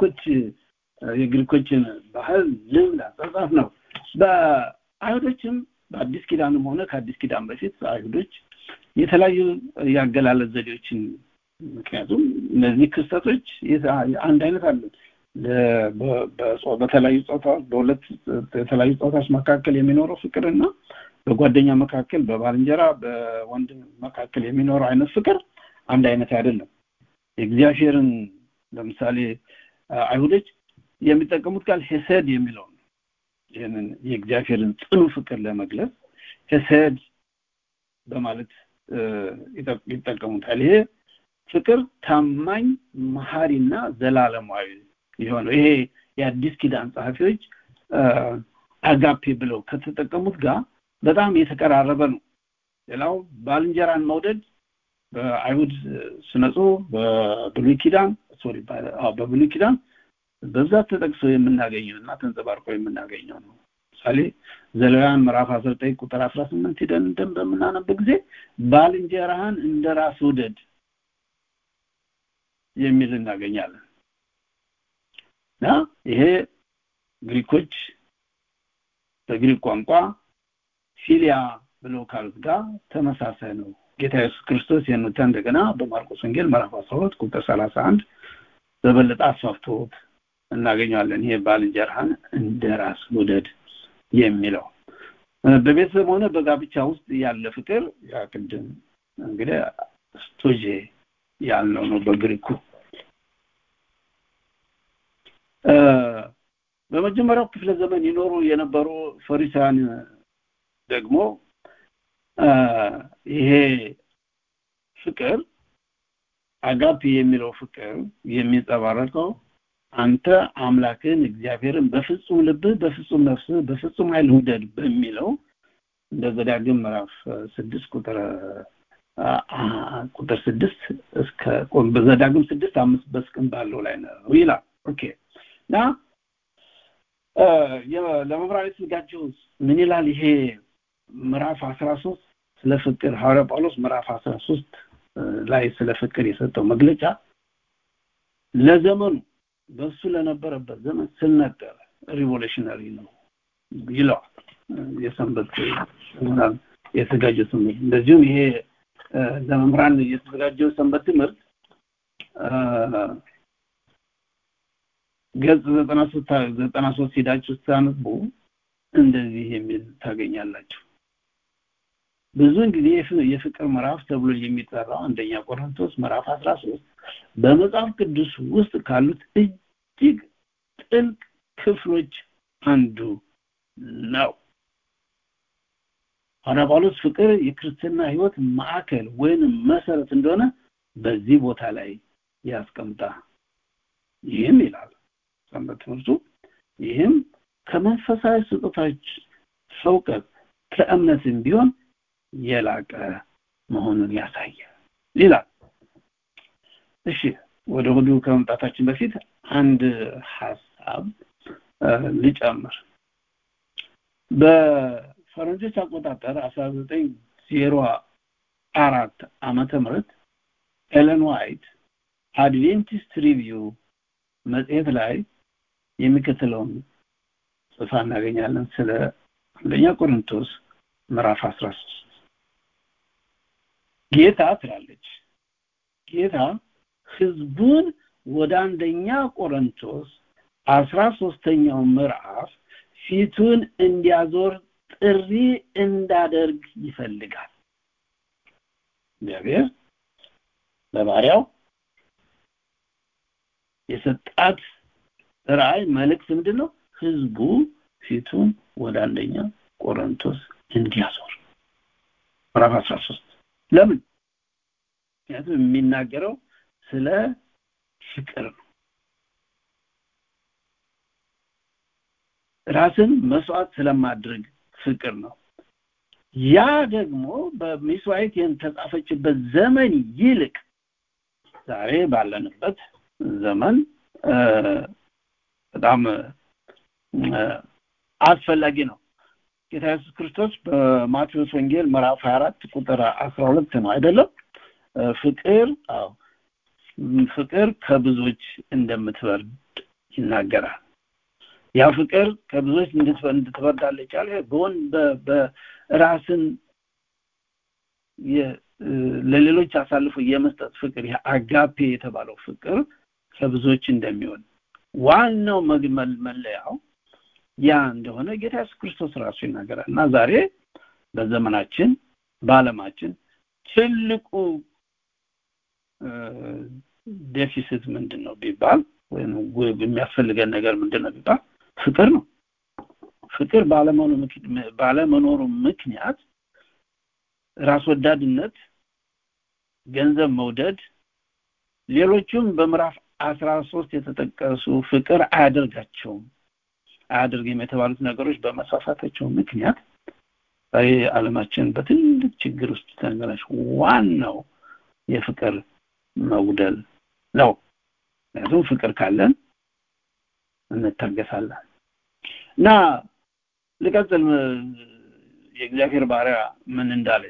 የግሪኮችን ባህል ልምድ አጻጻፍ ነው። በአይሁዶችም በአዲስ ኪዳንም ሆነ ከአዲስ ኪዳን በፊት አይሁዶች የተለያዩ ያገላለጽ ዘዴዎችን ምክንያቱም እነዚህ ክስተቶች አንድ አይነት አለ በተለያዩ ጾታዎች በሁለት የተለያዩ ጾታዎች መካከል የሚኖረው ፍቅርና በጓደኛ መካከል በባልንጀራ በወንድም መካከል የሚኖረው አይነት ፍቅር አንድ አይነት አይደለም። እግዚአብሔርን ለምሳሌ አይሁዶች የሚጠቀሙት ቃል ሄሰድ የሚለው ነው። ይሄንን የእግዚአብሔርን ጽኑ ፍቅር ለመግለጽ ሄሰድ በማለት ይጠቀሙታል። ይሄ ፍቅር ታማኝ መሐሪና ዘላለማዊ የሆነው ይሄ የአዲስ ኪዳን ጸሐፊዎች አጋፔ ብለው ከተጠቀሙት ጋር በጣም የተቀራረበ ነው። ሌላው ባልንጀራን መውደድ በአይሁድ ስነጾ በብሉይ ኪዳን በብዛት ተጠቅሶ የምናገኘውና ተንጸባርቆ የምናገኘው ነው። ምሳሌ ዘሌዋውያን ምዕራፍ 19 ቁጥር 18 ሄደን በምናነብ ጊዜ ባልንጀራህን እንደራስ ውደድ የሚል እናገኛለን። ይሄ ግሪኮች በግሪክ ቋንቋ ፊሊያ ብለው ካሉት ጋር ተመሳሳይ ነው። ጌታ ኢየሱስ ክርስቶስ የነታ እንደገና በማርቆስ ወንጌል ምዕራፍ 12 ቁጥር 31 በበለጠ አስፋፍቶት እናገኛለን። ይሄ ባልንጀራህን እንደራስ ውደድ የሚለው በቤተሰብ ሆነ በጋብቻ ውስጥ ያለ ፍቅር ያቅድም እንግዲህ ስቶጄ ያለው ነው በግሪኩ። በመጀመሪያው ክፍለ ዘመን ይኖሩ የነበሩ ፈሪሳውያን ደግሞ ይሄ ፍቅር አጋፔ የሚለው ፍቅር የሚጠባረቀው አንተ አምላክን እግዚአብሔርን በፍጹም ልብህ በፍጹም ነፍስህ በፍጹም ኃይል ውደድ በሚለው እንደ ዘዳግም ምዕራፍ 6 ቁጥር 6 እስከ በዘዳግም 6:5 በስቅም ባለው ላይ ነው ይላል። ኦኬ ና ለመብራሪያ የተዘጋጀው ምን ይላል? ይሄ ምዕራፍ 13 ስለ ፍቅር ሐዋርያ ጳውሎስ ምዕራፍ 13 ላይ ስለ ፍቅር የሰጠው መግለጫ ለዘመኑ በሱ ለነበረበት ዘመን ስለነበረ ሪቮሉሽነሪ ነው ይላል። የሰንበት ምናምን የተዘጋጀው ትምህርት እንደዚሁም ይሄ ለመምራን የተዘጋጀው ሰንበት ትምህርት ገጽ 93 ሄዳችሁ ስታነቡ እንደዚህ የሚል ታገኛላችሁ። ብዙውን ጊዜ የፍቅር ምዕራፍ ተብሎ የሚጠራው አንደኛ ቆሮንቶስ ምዕራፍ 13 በመጽሐፍ ቅዱስ ውስጥ ካሉት እጅግ ጥልቅ ክፍሎች አንዱ ነው። ሐዋርያ ጳውሎስ ፍቅር የክርስትና ሕይወት ማዕከል ወይም መሰረት እንደሆነ በዚህ ቦታ ላይ ያስቀምጣል። ይህም ይላል ሰንበት ትምህርቱ ይህም ከመንፈሳዊ ስጦታዎች ሰውቀት ከእምነትም ቢሆን የላቀ መሆኑን ያሳያል ይላል። እሺ ወደ ሁሉ ከመምጣታችን በፊት አንድ ሐሳብ ልጨምር። በፈረንጆች አቆጣጠር 1904 ዓመተ ምህረት ኤለን ዋይት አድቬንቲስት ሪቪው መጽሔት ላይ የሚከተለውን ጽፋ እናገኛለን ስለ አንደኛ ቆሮንቶስ ምዕራፍ 13 ጌታ ትላለች ጌታ ህዝቡን ወደ አንደኛ ቆሮንቶስ 13ኛው ምዕራፍ ፊቱን እንዲያዞር ጥሪ እንዳደርግ ይፈልጋል። እግዚአብሔር ለባሪያው የሰጣት ራእይ መልእክት ምንድነው? ህዝቡ ፊቱን ወደ አንደኛ ቆሮንቶስ እንዲያዞር ምዕራፍ 13 ለምን? ምክንያቱም የሚናገረው ስለ ፍቅር ነው። ራስን መስዋዕት ስለማድረግ ፍቅር ነው። ያ ደግሞ በመስዋዕት የተጻፈችበት ዘመን ይልቅ ዛሬ ባለንበት ዘመን በጣም አስፈላጊ ነው። ጌታ ኢየሱስ ክርስቶስ በማቴዎስ ወንጌል ምዕራፍ 24 ቁጥር 12 ነው አይደለም? ፍቅር ከብዙዎች እንደምትበርድ ይናገራል። ያ ፍቅር ከብዙዎች እንድትበርዳለች ያለ በራስን ለሌሎች አሳልፎ የመስጠት ፍቅር አጋፔ የተባለው ፍቅር ከብዙዎች እንደሚሆን ዋናው መለያው ያ እንደሆነ ጌታ ኢየሱስ ክርስቶስ ራሱ ይናገራል። እና ዛሬ በዘመናችን በዓለማችን ትልቁ ዴፊሲት ምንድነው ቢባል ወይም የሚያስፈልገን ነገር ምንድነው ቢባል ፍቅር ነው። ፍቅር ባለመኖሩ ምክንያት ራስ ወዳድነት፣ ገንዘብ መውደድ፣ ሌሎችም በምዕራፍ 13 የተጠቀሱ ፍቅር አያደርግም የተባሉት ነገሮች በመስፋፋታቸው ምክንያት ዛሬ ዓለማችን በትልቅ ችግር ውስጥ ተንገላች። ዋናው የፍቅር መጉደል ነው። ምክንያቱም ፍቅር ካለን እንታገሳለን። እና ልቀጥል የእግዚአብሔር ባሪያ ምን እንዳለ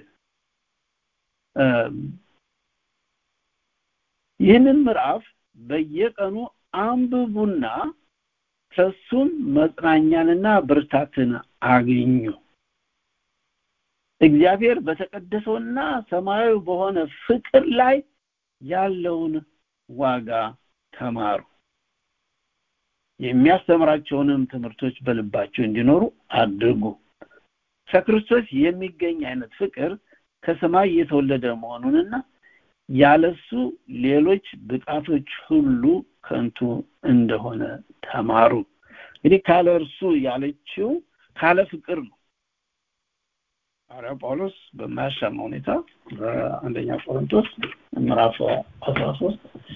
ይህንን ምዕራፍ በየቀኑ አንብቡና ከሱም መጽናኛንና ብርታትን አግኙ። እግዚአብሔር በተቀደሰውና ሰማያዊ በሆነ ፍቅር ላይ ያለውን ዋጋ ተማሩ። የሚያስተምራቸውንም ትምህርቶች በልባቸው እንዲኖሩ አድርጉ። ከክርስቶስ የሚገኝ አይነት ፍቅር ከሰማይ የተወለደ መሆኑንና ያለሱ ሌሎች ብቃቶች ሁሉ ከንቱ እንደሆነ ተማሩ። እንግዲህ ካለ እርሱ ያለችው ካለ ፍቅር ነው። ሐዋርያው ጳውሎስ በማያሻማ ሁኔታ በአንደኛ ቆሮንቶስ ምዕራፍ 13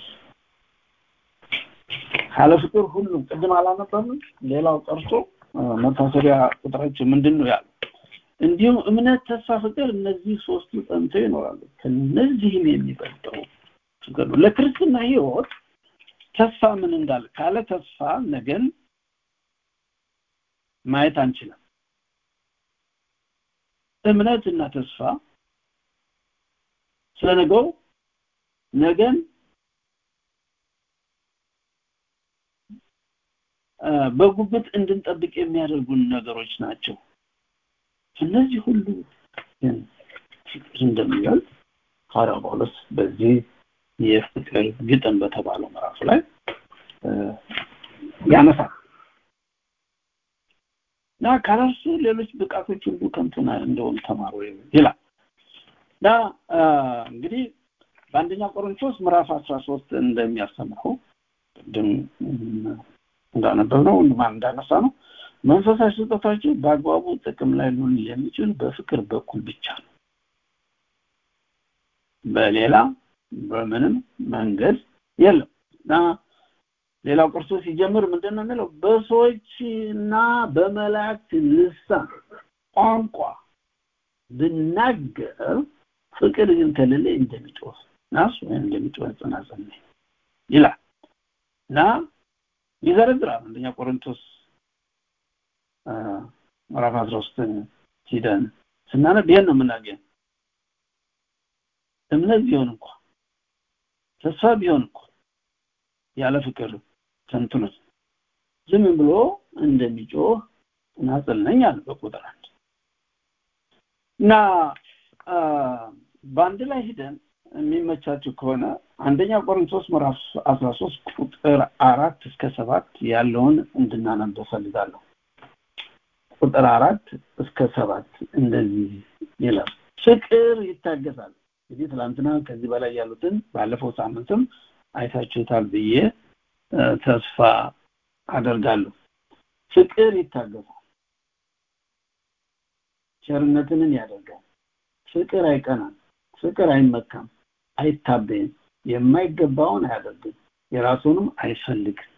ካለ ፍቅር ሁሉ ቅድም አላነበብንም? ሌላው ቀርቶ መታሰቢያ ቁጥራችን ምንድነው ያለው? እንዲሁም እምነት፣ ተስፋ፣ ፍቅር እነዚህ ሶስቱ ጸንተው ይኖራሉ። ከነዚህም የሚበልጠው ፍቅር ነው። ለክርስትና ሕይወት ተስፋ ምን እንዳለ ካለ ተስፋ ነገን ማየት አንችልም። እምነትና ተስፋ ስለነገው ነገን በጉጉት እንድንጠብቅ የሚያደርጉን ነገሮች ናቸው። እነዚህ ሁሉ ፍቅር እንደሚያል ሐዋርያው ጳውሎስ በዚህ የፍቅር ግጥም በተባለው ምዕራፍ ላይ ያነሳል። እና ካለሱ ሌሎች ብቃቶች ሁሉ ከንቱ እንደሆኑ ተማሩ ይላል። እና እንግዲህ በአንደኛ ቆሮንቶስ ምዕራፍ 13 እንደሚያስተምረው ቅድም እንዳነበብነው እንዳነሳ ነው መንፈሳዊ ስጦታቸው በአግባቡ ጥቅም ላይ ሊውል የሚችል በፍቅር በኩል ብቻ ነው። በሌላ በምንም መንገድ የለም። እና ሌላው ቀርቶ ሲጀምር ምንድነው የሚለው? በሰዎችና በመላእክት ልሳን ቋንቋ ብናገር ፍቅር ግን ከሌለ እንደሚጮህ ናስ ወይም እንደሚጮህ ጽናጽል ይላል። እና ይዘረዝራል። አንደኛ ቆሮንቶስ ምዕራፍ 13 ሄደን ስናነብ ይሄን ነው የምናገኘው። እምነት ቢሆን እንኳን ተስፋ ቢሆን እንኳን ያለ ፍቅር ከንቱ ነው። ዝም ብሎ እንደሚጮህ ጽናጽል ነኝ አለ በቁጥር 1። እና በአንድ ላይ ሄደን የሚመቻችሁ ከሆነ አንደኛ ቆሮንቶስ ምዕራፍ 13 ቁጥር 4 እስከ 7 ያለውን እንድናነብ ፈልጋለሁ። ቁጥር 4 እስከ 7 እንደዚህ ይላል። ፍቅር ይታገሳል። እንግዲህ ትላንትና ከዚህ በላይ ያሉትን ባለፈው ሳምንትም አይታችሁታል ብዬ ተስፋ አደርጋለሁ። ፍቅር ይታገሳል፣ ቸርነትን ያደርጋል። ፍቅር አይቀናም፣ ፍቅር አይመካም፣ አይታበይም፣ የማይገባውን አያደርግም፣ የራሱንም አይፈልግም።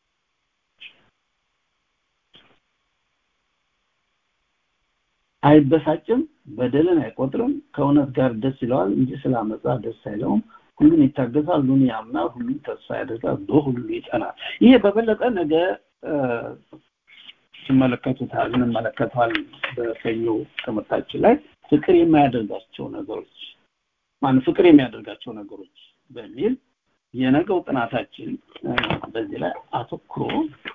አይበሳጭም፣ በደልን አይቆጥርም፣ ከእውነት ጋር ደስ ይለዋል እንጂ ስላመጻ ደስ አይለውም። ሁሉን ይታገሳል፣ ሁሉን ያምናል፣ ሁሉን ተስፋ ያደርጋል፣ በሁሉ ይጸናል። ይሄ በበለጠ ነገ ሲመለከቱታል እንመለከተዋለን። በሰኞ ትምህርታችን ላይ ፍቅር የሚያደርጋቸው ነገሮች ፍቅር የሚያደርጋቸው ነገሮች በሚል የነገው ጥናታችን በዚህ ላይ አተኩሮ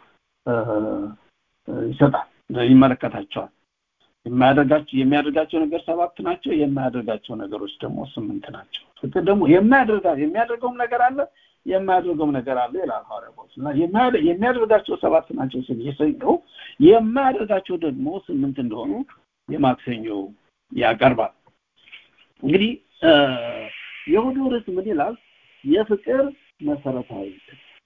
ይሰጣል፣ ይመለከታቸዋል። የሚያደርጋቸው ነገር 7 ናቸው፣ የማያደርጋቸው ነገሮች ደግሞ 8 ናቸው። ፍቅር ደግሞ የሚያደርገውም ነገር አለ፣ የማያደርገውም ነገር አለ ይላል ሐዋርያው ጳውሎስ። እና የሚያደርጋቸው 7 ናቸው ሲሰኘው የማያደርጋቸው ደግሞ 8 እንደሆኑ የማክሰኞው ያቀርባል። እንግዲህ የእሑዱ ርዕስ ምን ይላል? የፍቅር መሰረታዊነት።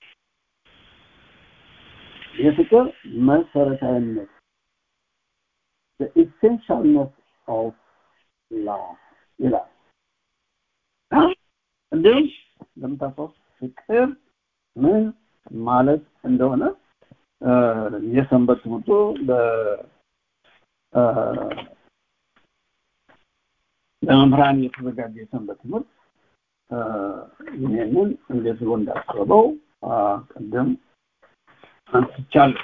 የፍቅር መሰረታዊነት፣ the essentialness of love ይላል። እንደውም ለምታውቁት ፍቅር ምን ማለት እንደሆነ የሰንበት ትምህርቱ ለመምህራን የተዘጋጀ የሰንበት ትምህርት ይህንን እንዴት ብሎ እንዳቀረበው ቀደም አንስቻለሁ።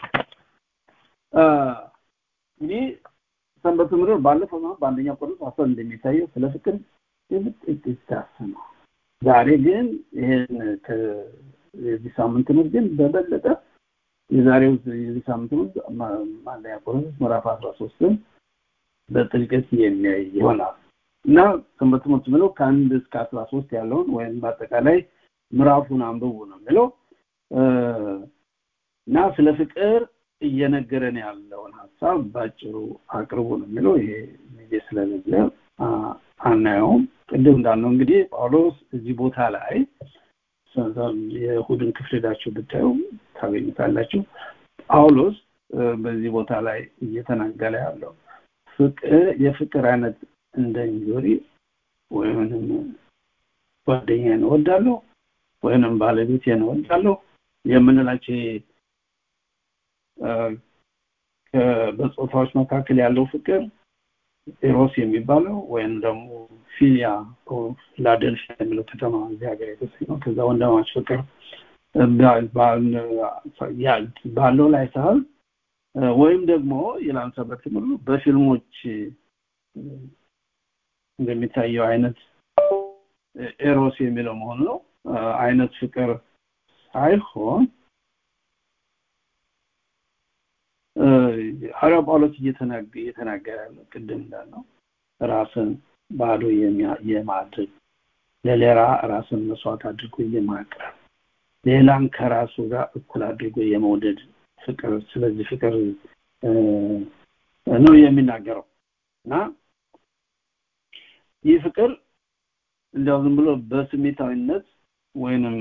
እንግዲህ ሰንበት ትምህርት ባለፈው በአንደኛ ቆሮንቶስ 10 እንደሚታየው ስለ ፍቅር ጥቂት ነው። ዛሬ ግን ይሄን ከዚህ ሳምንት ነው ግን በበለጠ የዛሬው የዚህ ሳምንት ነው አንደኛ ቆሮንቶስ ምዕራፍ 13 በጥልቀት የሚያይ ይሆናል። እና ሰንበት ትምህርት ብሎ ከ1 እስከ 13 ያለውን ወይም በአጠቃላይ ምዕራፉን አንብቡ ነው የሚለው እና ስለ ፍቅር እየነገረን ያለውን ሐሳብ ባጭሩ አቅርቡ ነው የሚለው። ይሄ ጊዜ ስለሌለ አናየውም። ቅድም እንዳልነው እንግዲህ ጳውሎስ እዚህ ቦታ ላይ የእሑድን ክፍል ሄዳችሁ ብታዩ ታገኙታላችሁ። ጳውሎስ በዚህ ቦታ ላይ እየተናገረ ያለው የፍቅር አይነት እንደ እንጆሪ ወይንም ጓደኛዬን እወዳለሁ ወይንም ባለቤቴን እወዳለሁ የምንላቸው በጾታዎች መካከል ያለው ፍቅር ኤሮስ የሚባለው ወይም ደግሞ ፊሊያ ፊላዴልፊያ የሚለው ከተማ እዚህ ሀገር የተሰኘው ከዛ ወንድማማች ፍቅር ባለው ላይ ሳይሆን ወይም ደግሞ ይላል ሰንበት ትምህርቱ በፊልሞች እንደሚታየው አይነት ኤሮስ የሚለው መሆኑ ነው አይነት ፍቅር ሳይሆን ሐዋርያው ጳውሎስ እየተናገረ ያለው ቅድም እንዳልነው ራስን ባዶ የማድረግ ለሌላ ራስን መስዋዕት አድርጎ የማቅረብ ሌላን ከራሱ ጋር እኩል አድርጎ የመውደድ ፍቅር። ስለዚህ ፍቅር ነው የሚናገረው እና ይህ ፍቅር እንደው ዝም ብሎ በስሜታዊነት ወይንም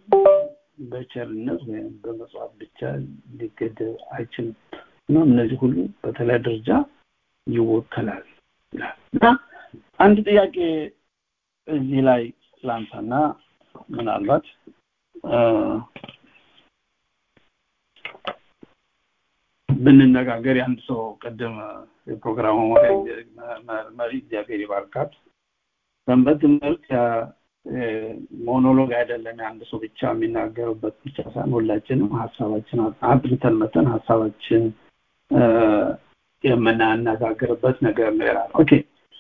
በቸርነት ወይም በመስዋዕት ብቻ ሊገደብ አይችልም። እና እነዚህ ሁሉ በተለያየ ደረጃ ይወከላል እና አንድ ጥያቄ እዚህ ላይ ላንሳና ምናልባት ብንነጋገር አንድ ሰው ቀደም የፕሮግራሙ መሪ እግዚአብሔር ይባርካት ሰንበት ትምህርት ሞኖሎግ አይደለም አንድ ሰው ብቻ የሚናገርበት ብቻ ሳይሆን ሁላችንም ሐሳባችን አጥርተን መተን ሐሳባችን የምናነጋገርበት ነገር ነው ይላል። ኦኬ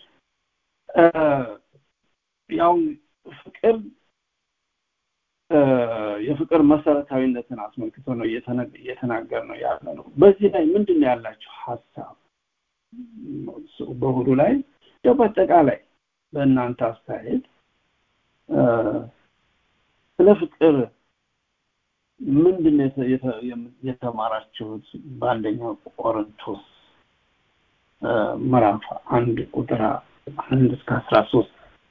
ያው ፍቅር የፍቅር መሰረታዊነትን አስመልክቶ ነው እየተናገር ነው ያለው። በዚህ ላይ ምንድነው ያላችሁ ሐሳብ? በሁሉ ላይ በአጠቃላይ በእናንተ አስተያየት ስለ ፍቅር ምንድነው የተማራችሁት? በአንደኛው ቆሮንቶስ ምዕራፍ 1 ቁጥር 1 እስከ 13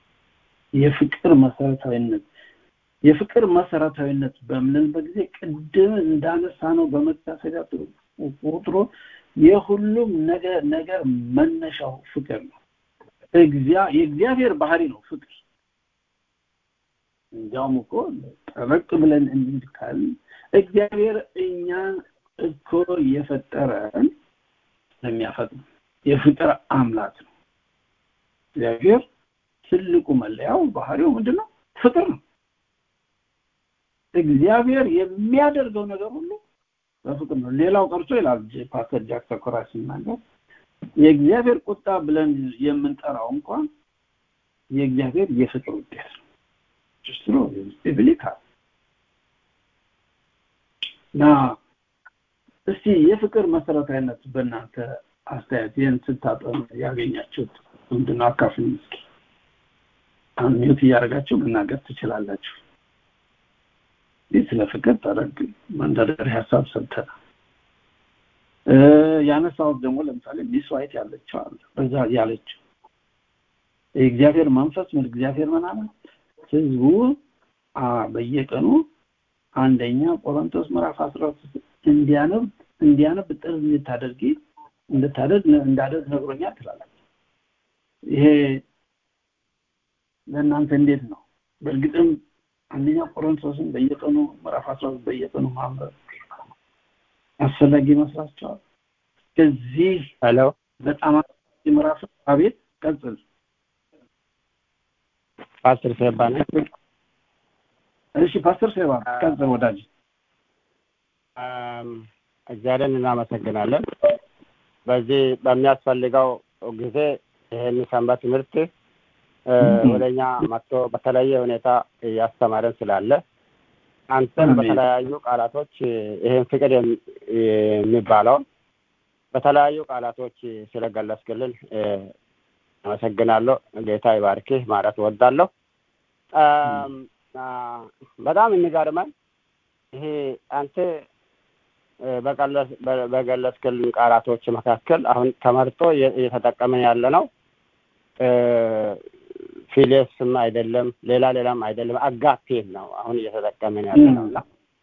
የፍቅር መሰረታዊነት በምንልበት ጊዜ ቅድም እንዳነሳነው በመታሰቢያ ቁጥሩ የሁሉም ነገር መነሻው ፍቅር ነው። የእግዚአብሔር ባህሪ ነው ፍቅር። እንዲያውም እኮ ጠበቅ ብለን እንድንካል እግዚአብሔር እኛን እኮ የፈጠረን ለሚያፈቅር የፍቅር አምላክ ነው። እግዚአብሔር ትልቁ መለያው ባህሪው ምንድነው? ፍቅር ነው። እግዚአብሔር የሚያደርገው ነገር ሁሉ በፍቅር ነው። ሌላው ቀርቶ ይላል ፓስተር ጃክ ተኮራ ሲናገር የእግዚአብሔር ቁጣ ብለን የምንጠራው እንኳን የእግዚአብሔር የፍቅር ውጤት ነው። ጅስትሮ ቢብሊካል እስቲ የፍቅር መሰረታዊነት በእናንተ አስተያየት ይህን ስታጠኑ ያገኛችሁት ምንድን ነው? አካፍሉኝ እስኪ። ሚውት እያደረጋችሁ መናገር ትችላላችሁ። ስለ ፍቅር ጠረግ መንደርደሪያ ሀሳብ ሰጥተናል። ያነሳሁት ደግሞ ለምሳሌ ሚስዋይት ያለችው አለ በዛ ያለችው የእግዚአብሔር መንፈስ ምን እግዚአብሔር ምናምን ህዝቡ በየቀኑ አንደኛ ቆሮንቶስ ምዕራፍ 13 እንዲያነብ ጥሪ እንዳደርግ ነግሮኛል ትላለች። ይሄ ለእናንተ እንዴት ነው? በእርግጥም አንደኛ ቆሮንቶስን በየቀኑ ምዕራፍ 13 በየቀኑ ማንበብ አስፈላጊ ይመስላችኋል? ከዚህ በጣም ምዕራፍ አቤት ቀጥል ፓስተር ሴባን እሺ ፓስተር ሴባን ቀጥል ወዳጅ። እግዚአብሔርን እናመሰግናለን። በዚህ በሚያስፈልገው ጊዜ ይሄን ሰንበት ትምህርት ወደኛ መጥቶ በተለያየ ሁኔታ ያስተማረን ስላለ አንተን በተለያዩ ቃላቶች ይሄን ፍቅር የሚባለው በተለያዩ ቃላቶች ስለገለጽክልን አመሰግናለሁ። ጌታ ይባርክህ ማለት ወዳለሁ። በጣም እንገርማለን። ይሄ አንተ በገለጽክልን ቃላቶች መካከል አሁን ተመርጦ እየተጠቀመን ያለ ነው ፊሌስም አይደለም ሌላም አይደለም አጋፔን ነው አሁን እየተጠቀመን ያለ ነውና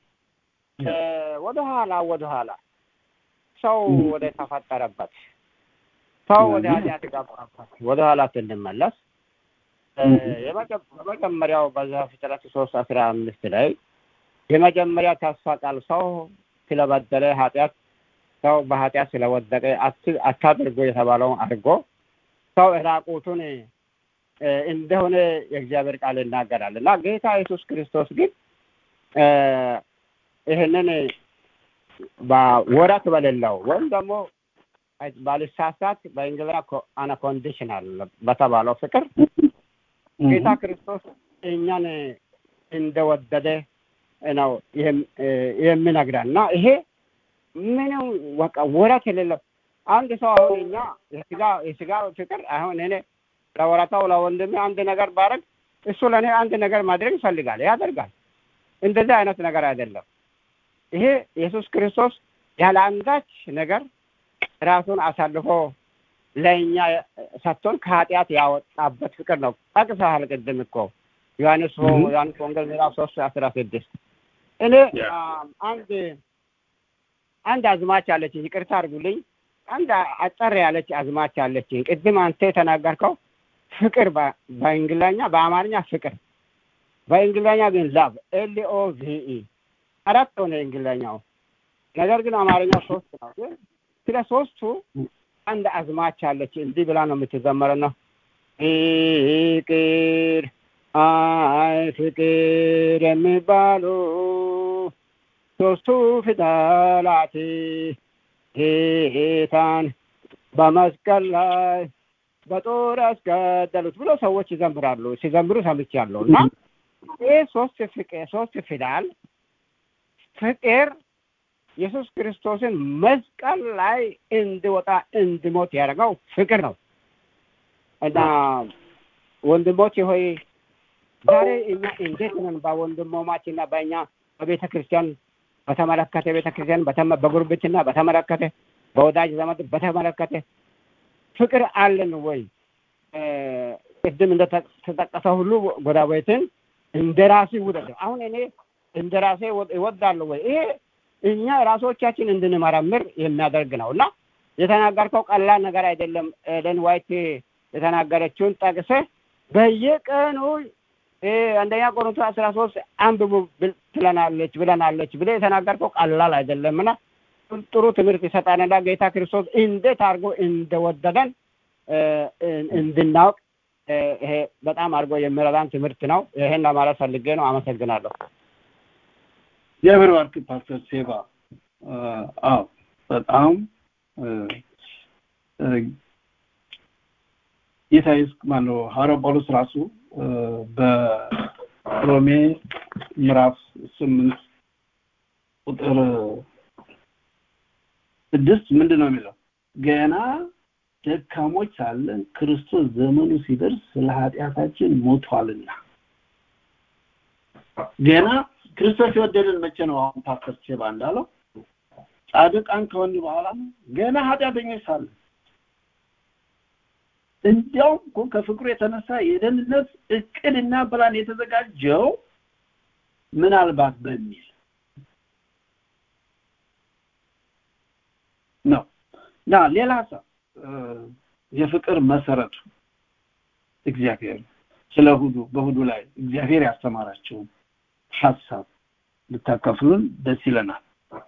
ወደ ኋላ ሰው ወደ ተፈጠረበት ሰው ወደ ኃጢአት ገባበት ወደ ኋላ ስንመለስ የመጀመሪያው በዘፍጥረት 3:15 ላይ የመጀመሪያ ተስፋ ቃል ሰው ስለበደለ ኃጢአት ሰው በኃጢአት ስለወደቀ አታድርጎ የተባለውን አድርጎ ሰው ራቁቱን እንደሆነ የእግዚአብሔር ቃል ይናገራል እና ጌታ ኢየሱስ ክርስቶስ ግን ይሄንን በወራት በሌለው ወይም ደግሞ ባልሳሳት በእንግሊዝኛ አንኮንዲሽናል በተባለው ፍቅር ጌታ ክርስቶስ እኛን እንደወደደ ነው የሚነግረን እና ይሄ ምንም ወራት የሌለው አንድ ሰው አሁን እኛ የስጋ ፍቅር አሁን እኔ ለወራታው ለወንድሜ አንድ ነገር ባረግ እሱ ለኔ አንድ ነገር ማድረግ ይፈልጋል ያደርጋል። እንደዚህ አይነት ነገር አይደለም። ይሄ ኢየሱስ ክርስቶስ ያለ አንዳች ነገር ራሱን አሳልፎ ለኛ ሰጥቶን ከኃጢአት ያወጣበት ፍቅር ነው። ጠቅሰሃል ቅድም እኮ ዮሐንስ ወንጌል ምዕራፍ 3:16 እኔ አንድ አዝማች አለች ይቅርታ አድርጉልኝ አንድ አጠር ያለች አዝማች አለች ቅድም አንተ የተናገርከው ፍቅር በእንግሊዝኛ በአማርኛ ፍቅር በእንግሊዝኛ ግን ላቭ LOVE አራት ነው እንግሊዝኛው ነገር ግን አማርኛው 3 ነው ግን ስለ ሶስቱ አንድ አዝማች አለች እንዲህ ብላ ነው የምትዘመረው ነው ፍቅር ፍቅር የሚባለው ሶስቱ ፊደላት ጌታን በመስቀል ላይ በጦር አስገደሉት ብሎ ሰዎች ይዘምራሉ ሲዘምሩ ሰምቻለሁ እና ይሄ ሶስት ፊደል ፍቅር ኢየሱስ ክርስቶስን መስቀል ላይ እንዲወጣ እንዲሞት ያደረገው ፍቅር ነው እና ወንድሞቼ ሆይ ዛሬ እኛ እንዴት ነን በወንድሞማችንና በእኛ በቤተ ክርስቲያን በተመለከተ ቤተ ክርስቲያን በጉርብትና በተመለከተ በወዳጅ ዘመድ በተመለከተ ፍቅር አለን ወይ? ቅድም እንደተጠቀሰ ሁሉ ጎረቤትን እንደራሴ ውደድ። አሁን እኔ እንደራሴ እወዳለሁ ወይ? ይሄ እኛ ራሶቻችን እንድንመረምር የሚያደርግ ነውና የተናገርከው ቀላል ነገር አይደለም። ኤለን ዋይት የተናገረችውን ጠቅሰህ በየቀኑ አንደኛ ቆሮንቶስ 13 አንብቡ ብለናለች ብለ የተናገርከው ቀላል አይደለምና ጥሩ ትምህርት ይሰጣናል። ጌታ ክርስቶስ እንዴት አድርጎ እንደወደደን እንድናውቅ ይሄ በጣም አድርጎ የሚረዳን ትምህርት ነው። ይሄን ለማለት ፈልጌ ነው። አመሰግናለሁ። የብርዋርክ ፓስተር ሴባ በጣም የታይስ ማነው ሐዋርያው ጳውሎስ ራሱ በሮሜ ምዕራፍ 8 ቁጥር 6 ምንድነው የሚለው? ገና ደካሞች ሳለን ክርስቶስ ዘመኑ ሲደርስ ስለ ኃጢአታችን ሞቷልና። ገና ክርስቶስ የወደደን መቼ ነው? አሁን ፓስተር ቼባ እንዳለው ጻድቃን ከሆኑ በኋላ ገና ኃጢአተኞች ሳለን እንዲያው ከፍቅሩ የተነሳ የደህንነት እቅድና ፕላን የተዘጋጀው ምናልባት በሚል ነው። ሌላ የፍቅር መሰረቱ እግዚአብሔር ስለሁሉ በሁሉ ላይ እግዚአብሔር ያስተማራቸው ሐሳብ ልታካፍሉን ደስ ይለናል።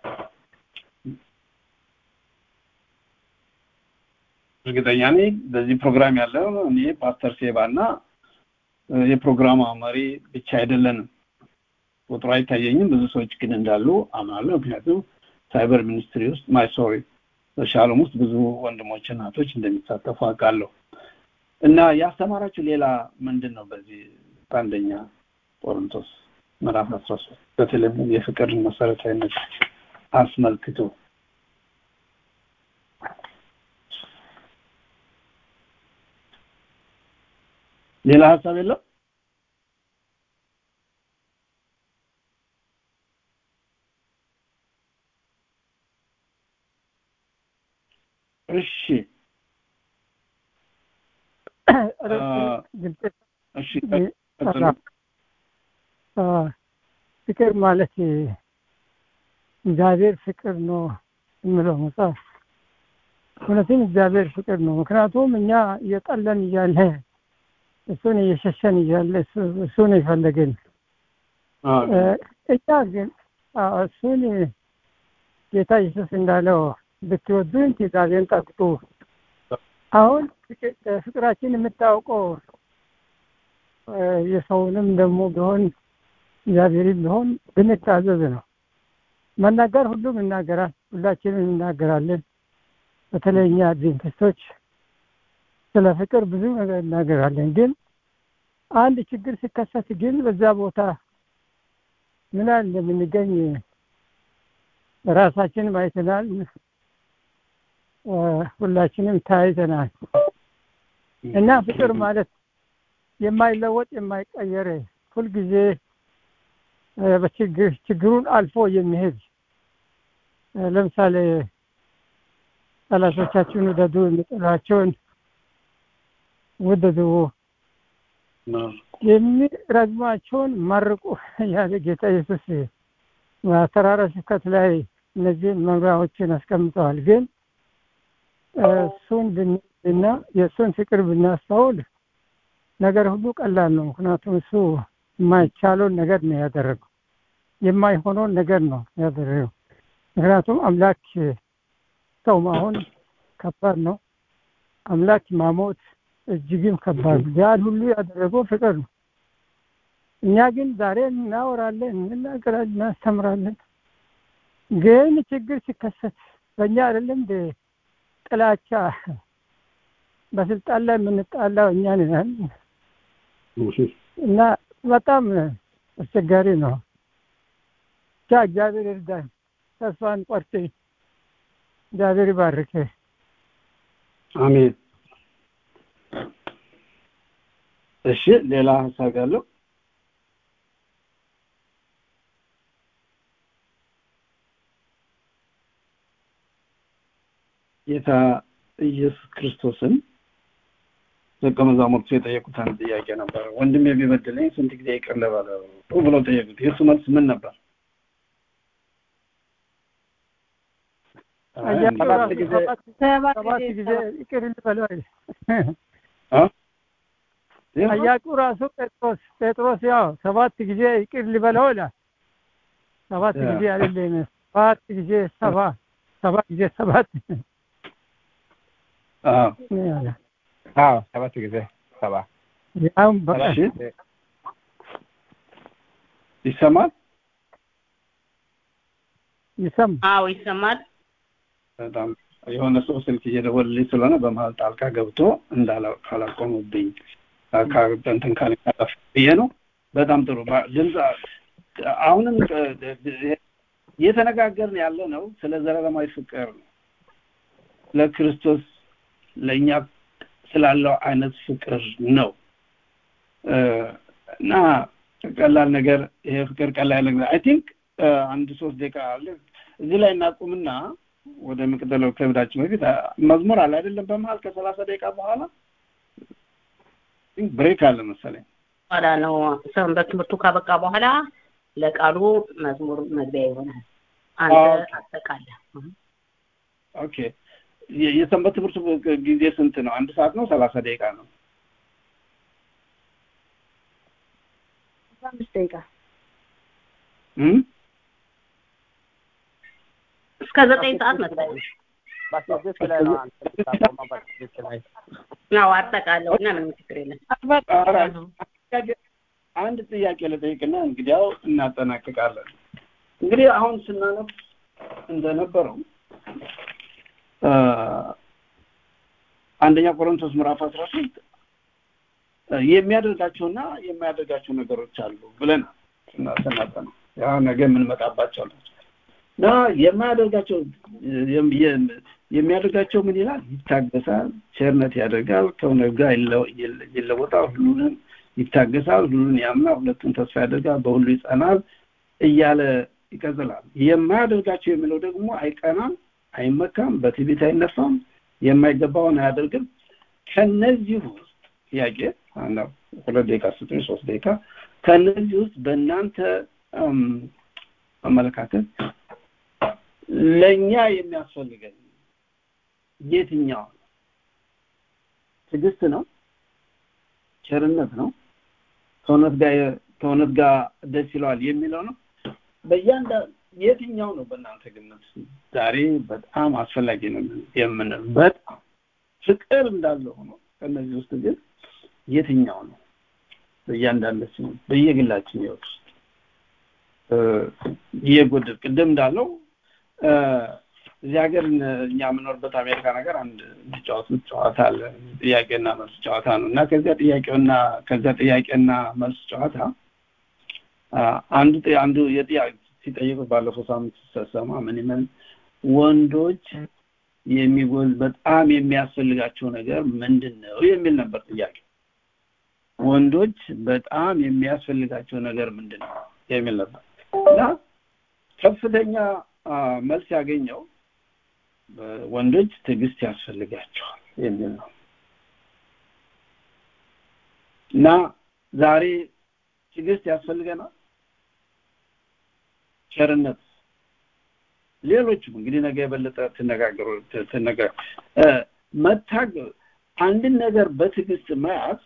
እርግጠኛ ነኝ በዚህ ፕሮግራም ያለው እኔ ፓስተር ሴባና የፕሮግራሙ መሪ ብቻ አይደለንም። ቁጥሩ አይታየኝም፣ ብዙ ሰዎች ግን እንዳሉ አምናለሁ። ምክንያቱም ሳይበር ሚኒስትሪ ውስጥ በሻሎም ውስጥ ብዙ ወንድሞችና እናቶች እንደሚሳተፉ አውቃለሁ። እና ያስተማራችሁ ሌላ ምንድነው? በዚህ አንደኛ ቆሮንቶስ ምዕራፍ 13 በተለይ የፍቅርን መሰረታዊነት አስመልክቶ ሌላ ሐሳብ የለም? እሺ ፍቅር ማለት እግዚአብሔር ፍቅር ነው የሚለው መጽሐፍ እውነትም እግዚአብሔር ፍቅር ነው። ምክንያቱም እኛ እየጠለን እያለ እሱን እየሸሸን እያለ እሱን ይፈልገን እኛ ግን እሱን ጌታ ኢየሱስ እንዳለው ብትወዱኝ ትእዛዜን ጠብቁ። አሁን ፍቅራችን የምታውቀው የሰውንም ደግሞ ቢሆን እግዚአብሔርን ቢሆን ብንታዘዝ ነው። መናገር ሁሉም ይናገራል፣ ሁላችንም እናገራለን። በተለይ እኛ አድቬንቲስቶች ስለ ፍቅር ብዙ ነገር እናገራለን። ግን አንድ ችግር ሲከሰት ግን በዛ ቦታ ምን እንደምንገኝ ራሳችን ማይተናል፣ ሁላችንም ታይተናል። እና ፍቅር ማለት የማይለወጥ የማይቀየር ሁሉ ጊዜ ችግሩን አልፎ የሚሄድ ለምሳሌ ጠላቶቻችሁን ውደዱ፣ የሚጠሏችሁን ውደዱ፣ የሚረግሟችሁን መርቁ ያለ ጌታ ኢየሱስ በተራራ ስብከት ላይ እነዚህን መምሪያዎችን አስቀምጠዋል። ግን እሱን ብንና የእሱን ፍቅር ብናስተውል ነገር ሁሉ ቀላል ነው። ምክንያቱም እሱ የማይቻለውን ነገር ነው ያደረገው፣ የማይሆነውን ነገር ነው ያደረገው። ምክንያቱም አምላክ ሰው መሆን ከባድ ነው፣ አምላክ ማሞት እጅግም ከባድ ነው። ያን ሁሉ ያደረገው ፍቅር ነው። እኛ ግን ዛሬ እናወራለን፣ እንናገራለን፣ እናስተምራለን። ግን ችግር ሲከሰት በእኛ አይደለም ጥላቻ በስልጣን ላይ የምንጣላው እኛ ነን እና በጣም አስቸጋሪ ነው። እግዚአብሔር ይርዳን። ተስፋን ቆርጥ። እግዚአብሔር ይባርክ። አሜን። እሺ ሌላ ሐሳብ ያለው? ጌታ ኢየሱስ ክርስቶስን ደቀ መዛሙርቱ የጠየቁት አንድ ጥያቄ ነበር። ወንድሜ ቢበድለኝ ስንት ጊዜ ይቅር ልበለው ብለው ጠየቁት። የእሱ መልስ ምን ነበር? ሰባት ጊዜ ይቅር ልበለው። ጠያቂው ራሱ ጴጥሮስ ያው 7 ጊዜ ይቅር ሊበለው ይላል። 7 ጊዜ አይደለም 7 ጊዜ 7 ጊዜ 7 አዎ 7 ጊዜ 7 ያው በቃ ይሰማል። አዎ ይሰማል። በጣም የሆነ ሰው ስልክ እየደወለልኝ ስለሆነ በመሀል ጣልቃ ገብቶ ካላቆሙብኝ እንትን ካለኝ ብዬ ነው። በጣም ጥሩ ድምፅ። አሁንም እየተነጋገርን ያለ ነው ስለ ዘላለማዊ ፍቅር ነው። ለክርስቶስ ለእኛ ስላለው አይነት ፍቅር ነው እና ቀላል ነገር ይሄ ፍቅር ቀላል ነገር አይ ቲንክ አንድ 3 ደቂቃ አለ እዚህ ላይ እናቁምና ወደ መቅደላው ከብዳችን በፊት መዝሙር አለ አይደለም በመሃል ከ30 ደቂቃ በኋላ ብሬክ አለ መሰለኝ በኋላ ነው ሰንበት ትምህርቱ ካበቃ በኋላ ለቃሉ መዝሙር መግቢያ ይሆናል። አንተ አጠቃለህ ኦኬ። የሰንበት ትምህርቱ ጊዜ ስንት ነው? 1 ሰዓት ነው 30 ደቂቃ ነው? 5 ደቂቃ እስከ 9 ሰዓት መጥቷል። ባስደስ ላይ ነው አንተ ታቆማ ባስደስ ላይ ነው አጠቃለውና ምንም ችግር የለም። አንድ ጥያቄ ልጠይቅና እንግዲያው እናጠናቅቃለን። እንግዲህ አሁን ስናነብ እንደነበረው አንደኛ ቆሮንቶስ ምዕራፍ 13 የሚያደርጋቸውና የማያደርጋቸው ነገሮች አሉ ብለን እናጠናቀናል። ያ ነገ ምን መጣባቸው ነው ና የሚያደርጋቸው ምን ይላል? ይታገሳል፣ ቸርነት ያደርጋል፣ ከእውነት ጋር ይለወጣል፣ ሁሉንም ይታገሳል፣ ሁሉን ያምናል፣ ሁለቱን ተስፋ ያደርጋል፣ በሁሉ ይጸናል እያለ ይቀጥላል። የማያደርጋቸው የሚለው ደግሞ አይቀናም፣ አይመካም፣ በትዕቢት አይነፋም፣ የማይገባውን አያደርግም። ከነዚህ ውስጥ ጥያቄ አንዱ 2 ደቂቃ 3 ደቂቃ ከነዚህ ውስጥ በእናንተ አመለካከት ለኛ የሚያስፈልገን የትኛው ነው? ትዕግስት ነው? ቸርነት ነው? ከእውነት ጋር ደስ ይለዋል የሚለው ነው? በእያንዳንዱ የትኛው ነው በእናንተ ግምት ዛሬ በጣም አስፈላጊ ነው የምንለው? በጣም ፍቅር እንዳለ ሆኖ ከነዚህ ውስጥ ግን የትኛው ነው በእያንዳንዳችን በየግላችን ህይወት የጎደል? ቅድም እንዳለው እዚህ ሀገር እኛ የምኖርበት አሜሪካ ነገር አንድ ጨዋታ አለ፣ ጥያቄና መልስ ጨዋታ ነው እና ከዚያ ጥያቄና መልስ ጨዋታ አንዱ የጥያቄ ሲጠይቁ ባለፈው ሳምንት ተሰማ ምን ወንዶች በጣም የሚያስፈልጋቸው ነገር ምንድነው የሚል ነበር ጥያቄ። ወንዶች በጣም የሚያስፈልጋቸው ነገር ምንድነው የሚል ነበር እና ከፍተኛ መልስ ያገኘው ወንዶች ትዕግስት ያስፈልጋቸዋል የሚል ነው። እና ዛሬ ትዕግስት ያስፈልገናል፣ ቸርነት፣ ሌሎችም እንግዲህ ነገ የበለጠ መታገል አንድን ነገር በትዕግስት መያዝ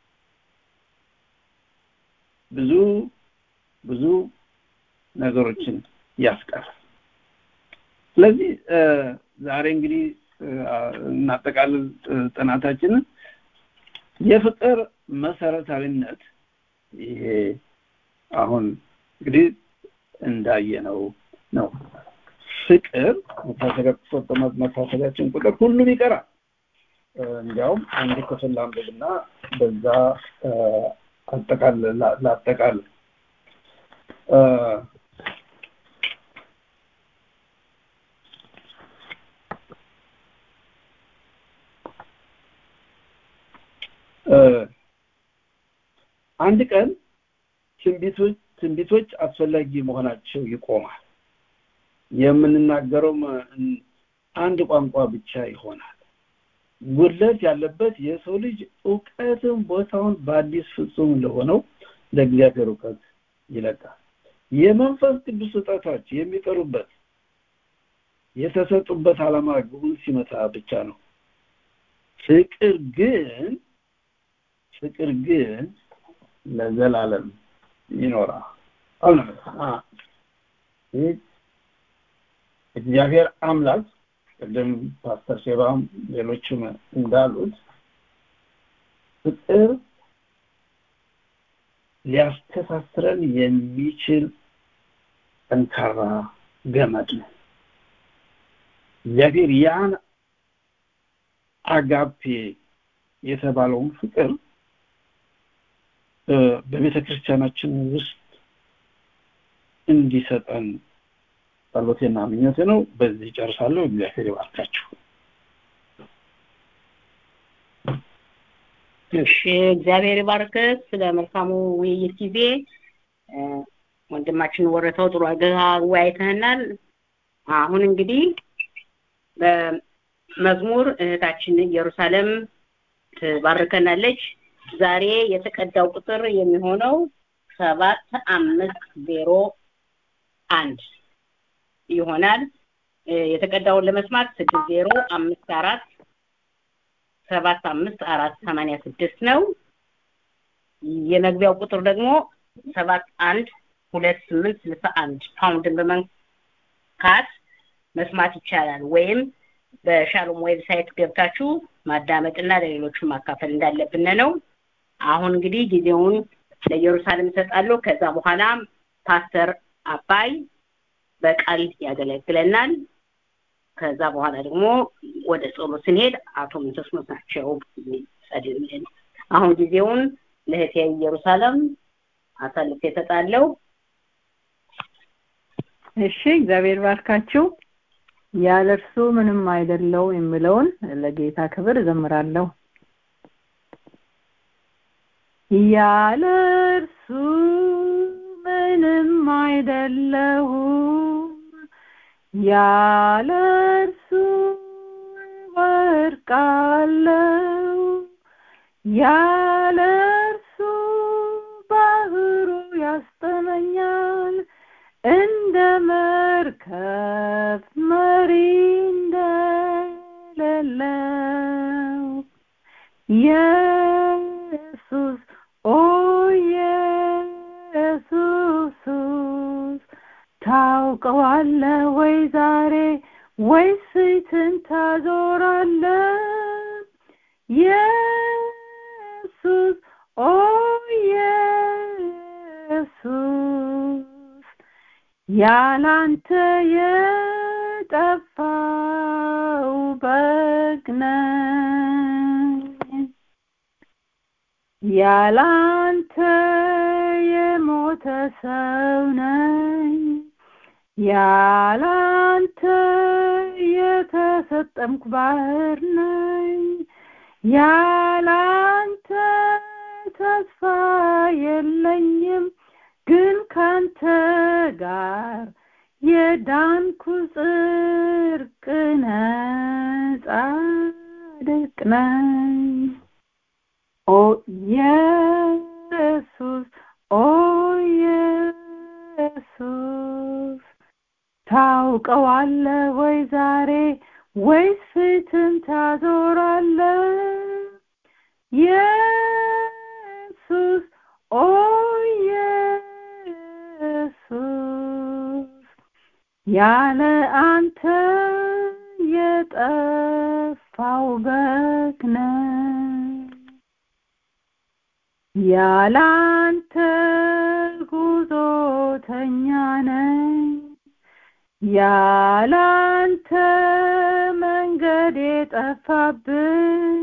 ብዙ ነገሮችን ያስቀራል። ስለዚህ ዛሬ እንግዲህ እናጠቃልል ጥናታችንን። የፍቅር መሰረታዊነት ይሄ አሁን እንግዲህ እንዳየነው ነው። ፍቅር መታሰቢያችን ቁጥር ሁሉም ይቀራል። እንዲያውም አንድ ክፍል አንብብና በዛ ላጠቃልል። አንድ ቀን ትንቢቶች አስፈላጊ መሆናቸው ይቆማል። የምንናገረው አንድ ቋንቋ ብቻ ይሆናል። ጉድለት ያለበት የሰው ልጅ ዕውቀትን ቦታውን በአዲስ ፍጹም ለሆነው ለእግዚአብሔር ዕውቀት ይለቃል። የመንፈስ ቅዱስ ስጦታዎች የሚቀሩበት የተሰጡበት ዓላማ ግቡን ሲመታ ብቻ ነው። ፍቅር ፍቅር ግን ለዘላለም ይኖራል። አሁን እግዚአብሔር አምላክ ቅድም ፓስተር ሼባም ሌሎችም እንዳሉት ፍቅር ሊያስተሳስረን የሚችል ጠንካራ ገመድ ነው። እግዚአብሔር ያን አጋፔ የተባለውን ፍቅር በቤተ ክርስቲያናችን ውስጥ እንዲሰጠን ጸሎቴና ምኞቴ ነው። በዚህ ጨርሳለሁ። እግዚአብሔር ይባርካችሁ። እሺ፣ እግዚአብሔር ይባርክ። ስለ መልካሙ ውይይት ጊዜ ወንድማችን ወረታው ጥሩ አወያይተናል። አሁን እንግዲህ በመዝሙር እህታችን ኢየሩሳሌም ትባርከናለች። ዛሬ የተቀዳው ቁጥር የሚሆነው 7501 ይሆናል። የተቀዳውን ለመስማት 6054754486 ነው። የመግቢያው ቁጥር ደግሞ 712861 ፓውንድን በመንካት መስማት ይቻላል። ወይም በሻሎም ዌብሳይት ገብታችሁ ማዳመጥና ለሌሎቹ ማካፈል እንዳለብን ነው። አሁን እንግዲህ ጊዜውን ለኢየሩሳሌም ሰጣለሁ። ከዛ በኋላ ፓስተር አባይ በቃል ያገለግለናል። ከዛ በኋላ ደግሞ ወደ ጸሎት ስንሄድ አቶ ምንተስኖት ናቸው ጸልዩልን። አሁን ጊዜውን ለእህቴ ኢየሩሳሌም አሳልፌ እሰጣለሁ። እሺ፣ እግዚአብሔር ባርካችሁ። ያለ እርሱ ምንም አይደለው የሚለውን ለጌታ ክብር እዘምራለሁ። ያለ እርሱ ምንም አይደለሁም፣ ያለ እርሱ ወድቃለሁ፣ ያለ እርሱ ባህሩ ያስጠመኛል፣ እንደ መርከብ መሪ እንደሌለው ኢየሱስ ኦ ኢየሱስ ታውቀዋለህ ወይ ዛሬ ወይስ ፊትን ታዞራለህ? ኢየሱስ ኦ ኢየሱስ ያላንተ የጠፋው በግ ነኝ፣ ያላንተ የሞተ ሰው ነኝ፣ ያላንተ የተሰጠምኩ ባህር ነኝ፣ ያላንተ ተስፋ የለኝም፣ ግን ካንተ ጋር የዳንኩ ጽድቅ ጻድቅ ነኝ። ኦ ኢየሱስ ኦ ኢየሱስ ታውቀዋለህ ወይ ዛሬ ወይስ ፊትን ታዞራለህ? ኢየሱስ ኦ ኢየሱስ ያለ አንተ የጠፋው በግ ነኝ፣ ያለ አንተ ጉዞተኛ ነኝ፣ ያለ አንተ መንገድ የጠፋብኝ፣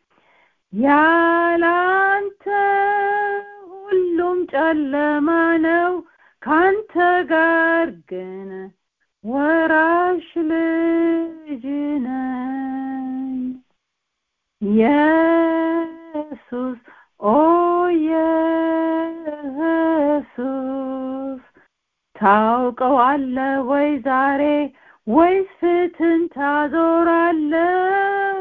ያለ አንተ ሁሉም ጨለማ ነው፣ ካንተ ጋር ግን ወራሽ ልጅ ነኝ። ኢየሱስ ኦ ኢየሱስ ታውቀዋለህ ወይ ዛሬ ወይስ ፊትን ታዞራለህ?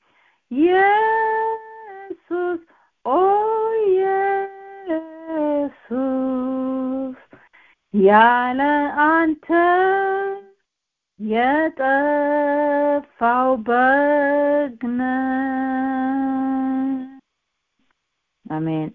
ኢየሱስ ኦ ኢየሱስ ያለ አንተ የጠፋው በግ ነኝ። አሜን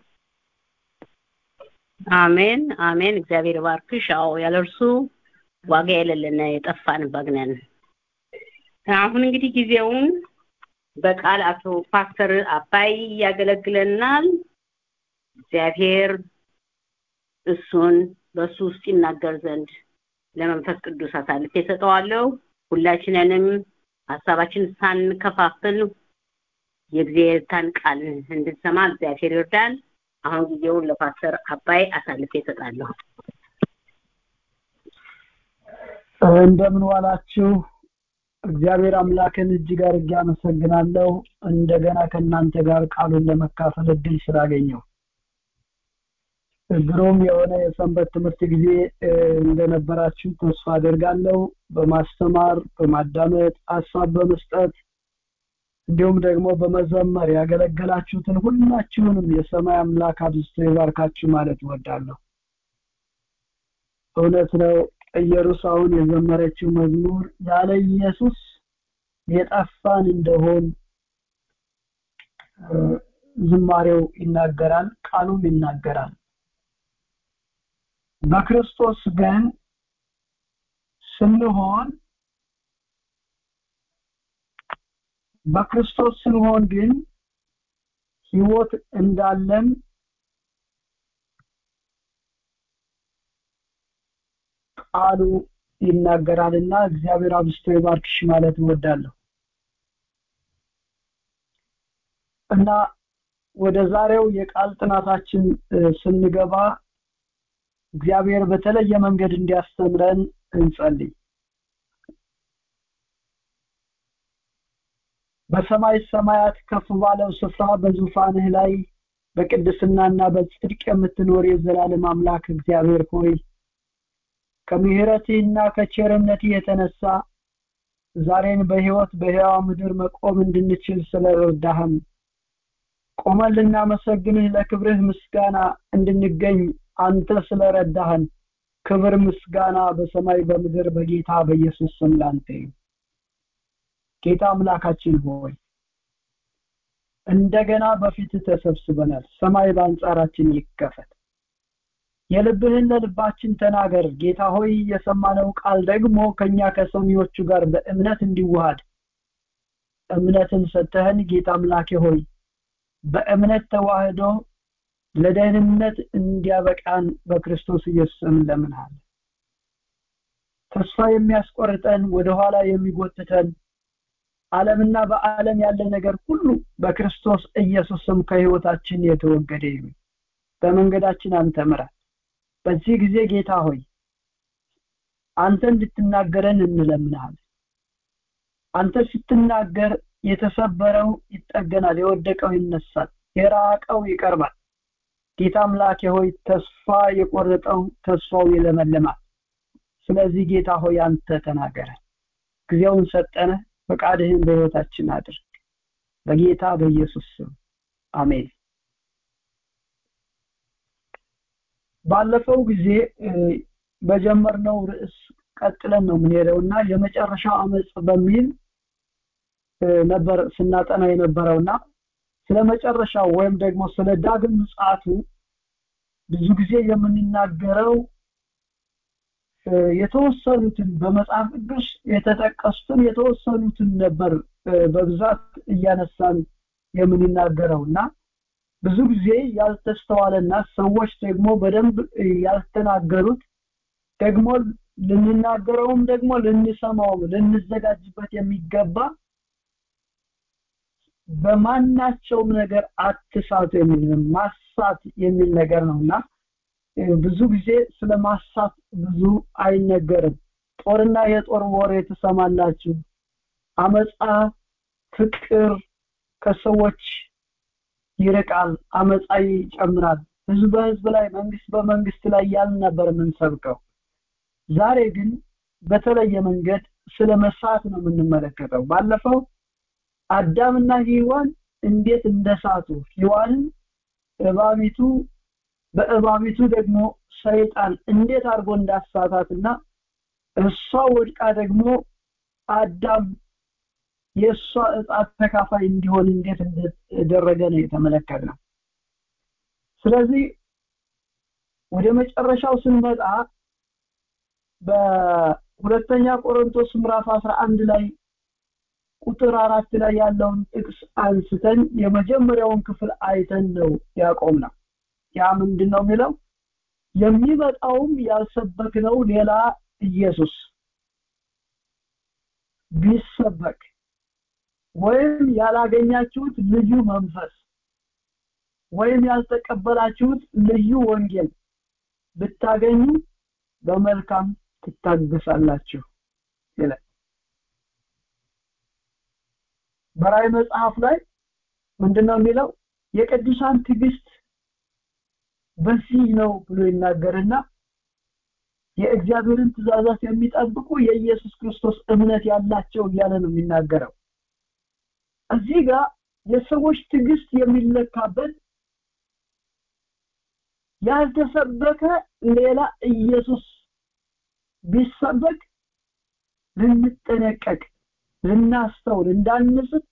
አሜን አሜን። እግዚአብሔር ባርክሽ። አዎ ያለርሱ ዋጋ የሌለን የጠፋን በግነን። አሁን እንግዲህ ጊዜውን በቃል አቶ ፓስተር አባይ ያገለግለናል። እግዚአብሔር እሱን በሱ ውስጥ ይናገር ዘንድ ለመንፈስ ቅዱስ አሳልፌ እሰጠዋለሁ። ሁላችንንም ሐሳባችን ሳንከፋፍል የእግዚአብሔርን ቃል እንድንሰማ እግዚአብሔር ይርዳን። አሁን ጊዜውን ለፓስተር አባይ አሳልፌ እሰጣለሁ። እንደምን ዋላችሁ? እግዚአብሔር አምላክን እጅግ አድርጌ አመሰግናለሁ እንደገና ከእናንተ ጋር ቃሉን ለመካፈል እድል ስላገኘሁ። ግሩም የሆነ የሰንበት ትምህርት ጊዜ እንደነበራችሁ ተስፋ አደርጋለሁ። በማስተማር በማዳመጥ ሐሳብ በመስጠት እንዲሁም ደግሞ በመዘመር ያገለገላችሁትን ሁላችሁንም የሰማይ አምላክ አብዝቶ ይባርካችሁ ማለት እወዳለሁ። እውነት ነው ኢየሩስ አሁን የዘመረችው መዝሙር ያለ ኢየሱስ የጠፋን እንደሆን ዝማሬው ይናገራል፣ ቃሉም ይናገራል። በክርስቶስ ግን ስንሆን ግን ሕይወት እንዳለን ቃሉ ይናገራልና እግዚአብሔር አብዝቶ ይባርክሽ ማለት እወዳለሁ። እና ወደ ዛሬው የቃል ጥናታችን ስንገባ እግዚአብሔር በተለየ መንገድ እንዲያስተምረን እንጸልይ። በሰማይ ሰማያት ከፍ ባለው ስፍራ በዙፋንህ ላይ በቅድስናና በጽድቅ የምትኖር የዘላለም አምላክ እግዚአብሔር ሆይ ከምሕረትህና ከቸርነትህ የተነሳ ዛሬን በሕይወት በሕያው ምድር መቆም እንድንችል ስለረዳህን ቆመን ልናመሰግንህ ለክብርህ ምስጋና እንድንገኝ አንተ ስለረዳህን ክብር ምስጋና በሰማይ በምድር በጌታ በኢየሱስ ስም ላንተ ይሁን። ጌታ አምላካችን ሆይ እንደገና በፊት ተሰብስበናል። ሰማይ በአንጻራችን ይከፈት። የልብህን ለልባችን ተናገር ጌታ ሆይ። የሰማነው ቃል ደግሞ ከኛ ከሰሚዎቹ ጋር በእምነት እንዲዋሃድ እምነትን ሰጥተህን ጌታ አምላኬ ሆይ በእምነት ተዋህዶ ለደህንነት እንዲያበቃን በክርስቶስ ኢየሱስ እንለምንሃለን። ተስፋ የሚያስቆርጠን ወደ ኋላ የሚጎትተን ዓለምና በዓለም ያለ ነገር ሁሉ በክርስቶስ ኢየሱስም ከሕይወታችን የተወገደ ይሁን። በመንገዳችን አንተ ምራን። በዚህ ጊዜ ጌታ ሆይ አንተ እንድትናገረን እንለምንሃለን። አንተ ስትናገር የተሰበረው ይጠገናል፣ የወደቀው ይነሳል፣ የራቀው ይቀርባል። ጌታ አምላኬ ሆይ ተስፋ የቆረጠው ተስፋው ይለመልማል። ስለዚህ ጌታ ሆይ አንተ ተናገረን። ጊዜውን ሰጠነ፣ ፈቃድህን በሕይወታችን አድርግ። በጌታ በኢየሱስ ስም አሜን። ባለፈው ጊዜ በጀመርነው ርዕስ ቀጥለን ነው የምንሄደውና የመጨረሻው አመጽ በሚል ነበር ስናጠና የነበረውና ስለመጨረሻው ወይም ደግሞ ስለ ዳግም ምጽአቱ ብዙ ጊዜ የምንናገረው የተወሰኑትን በመጽሐፍ ቅዱስ የተጠቀሱትን የተወሰኑትን ነበር በብዛት እያነሳን የምንናገረውና ብዙ ጊዜ ያልተስተዋለና ሰዎች ደግሞ በደንብ ያልተናገሩት ደግሞ ልንናገረውም ደግሞ ልንሰማው ልንዘጋጅበት የሚገባ በማናቸውም ነገር አትሳቱ የሚል ማሳት የሚል ነገር ነውና ብዙ ጊዜ ስለማሳት ብዙ አይነገርም። ጦርና የጦር ወሬ ተሰማላችሁ፣ አመጻ ፍቅር ከሰዎች ይርቃል፣ አመጻ ይጨምራል፣ ህዝብ በህዝብ ላይ መንግስት በመንግስት ላይ ያልን ነበር የምንሰብከው። ዛሬ ግን በተለየ መንገድ ስለመሳት ነው የምንመለከተው። ባለፈው አዳምና ሔዋን እንዴት እንደሳቱ ሔዋንን እባቢቱ በእባቢቱ ደግሞ ሰይጣን እንዴት አድርጎ እንዳሳታትና እሷ ወድቃ ደግሞ አዳም የሷ ዕጣ ተካፋይ እንዲሆን እንዴት እንደደረገ ነው የተመለከተው። ስለዚህ ወደ መጨረሻው ስንመጣ በሁለተኛ ቆሮንቶስ ምዕራፍ 11 ላይ ቁጥር 4 ላይ ያለውን ጥቅስ አንስተን የመጀመሪያውን ክፍል አይተን ነው ያቆምነው። ያ ምንድነው የሚለው? የሚመጣውም ያልሰበክነው ሌላ ኢየሱስ ቢሰበክ ወይም ያላገኛችሁት ልዩ መንፈስ ወይም ያልተቀበላችሁት ልዩ ወንጌል ብታገኙ በመልካም ትታገሳላችሁ ይላል። በራእይ መጽሐፍ ላይ ምንድነው የሚለው? የቅዱሳን ትዕግስት በዚህ ነው ብሎ ይናገርና የእግዚአብሔርን ትእዛዛት የሚጠብቁ የኢየሱስ ክርስቶስ እምነት ያላቸው እያለ ነው የሚናገረው። እዚህ ጋር የሰዎች ትዕግስት የሚለካበት ያልተሰበከ ሌላ ኢየሱስ ቢሰበክ ልንጠነቀቅ ልናስተውል እንዳንስት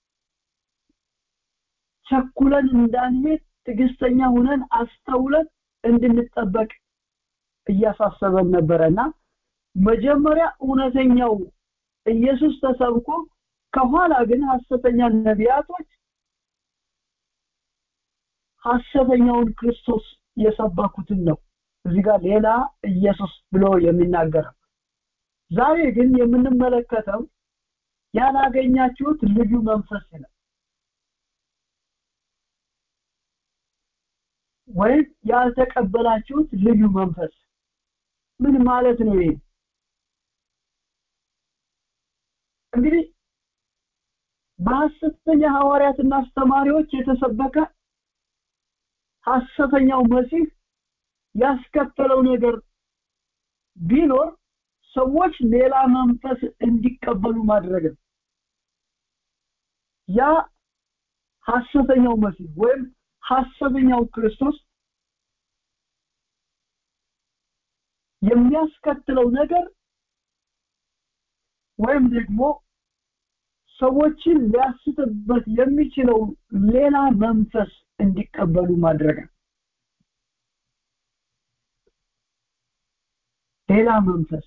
ቸኩለን እንዳንሄድ ትዕግስተኛ ሆነን አስተውለን እንድንጠበቅ እያሳሰበን ነበርና መጀመሪያ እውነተኛው ኢየሱስ ተሰብኮ ከኋላ ግን ሐሰተኛ ነቢያቶች ሐሰተኛውን ክርስቶስ የሰበኩትን ነው እዚህ ጋር ሌላ ኢየሱስ ብሎ የሚናገረው። ዛሬ ግን የምንመለከተው ያላገኛችሁት ልዩ መንፈስ ነው ወይ ያልተቀበላችሁት ልዩ መንፈስ ምን ማለት ነው? ይሄ እንግዲህ በሐሰተኛ ሐዋርያትና አስተማሪዎች የተሰበከ ሐሰተኛው መሲህ ያስከተለው ነገር ቢኖር ሰዎች ሌላ መንፈስ እንዲቀበሉ ማድረግ ነው። ያ ሐሰተኛው መሲህ ወይም ሐሰተኛው ክርስቶስ የሚያስከትለው ነገር ወይም ደግሞ ሰዎችን ሊያስተበት የሚችለው ሌላ መንፈስ እንዲቀበሉ ማድረግ ነው። ሌላ መንፈስ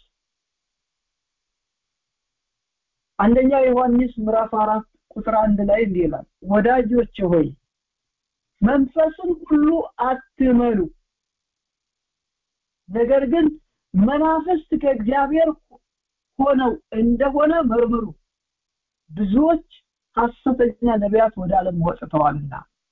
አንደኛ ዮሐንስ ምዕራፍ 4 ቁጥር 1 ላይ እንዲህ ይላል፣ ወዳጆች ሆይ መንፈስን ሁሉ አትመኑ፣ ነገር ግን መናፍስት ከእግዚአብሔር ሆነው እንደሆነ መርምሩ፣ ብዙዎች ሐሰተኛ ነቢያት ወደ ዓለም ወጥተዋልና።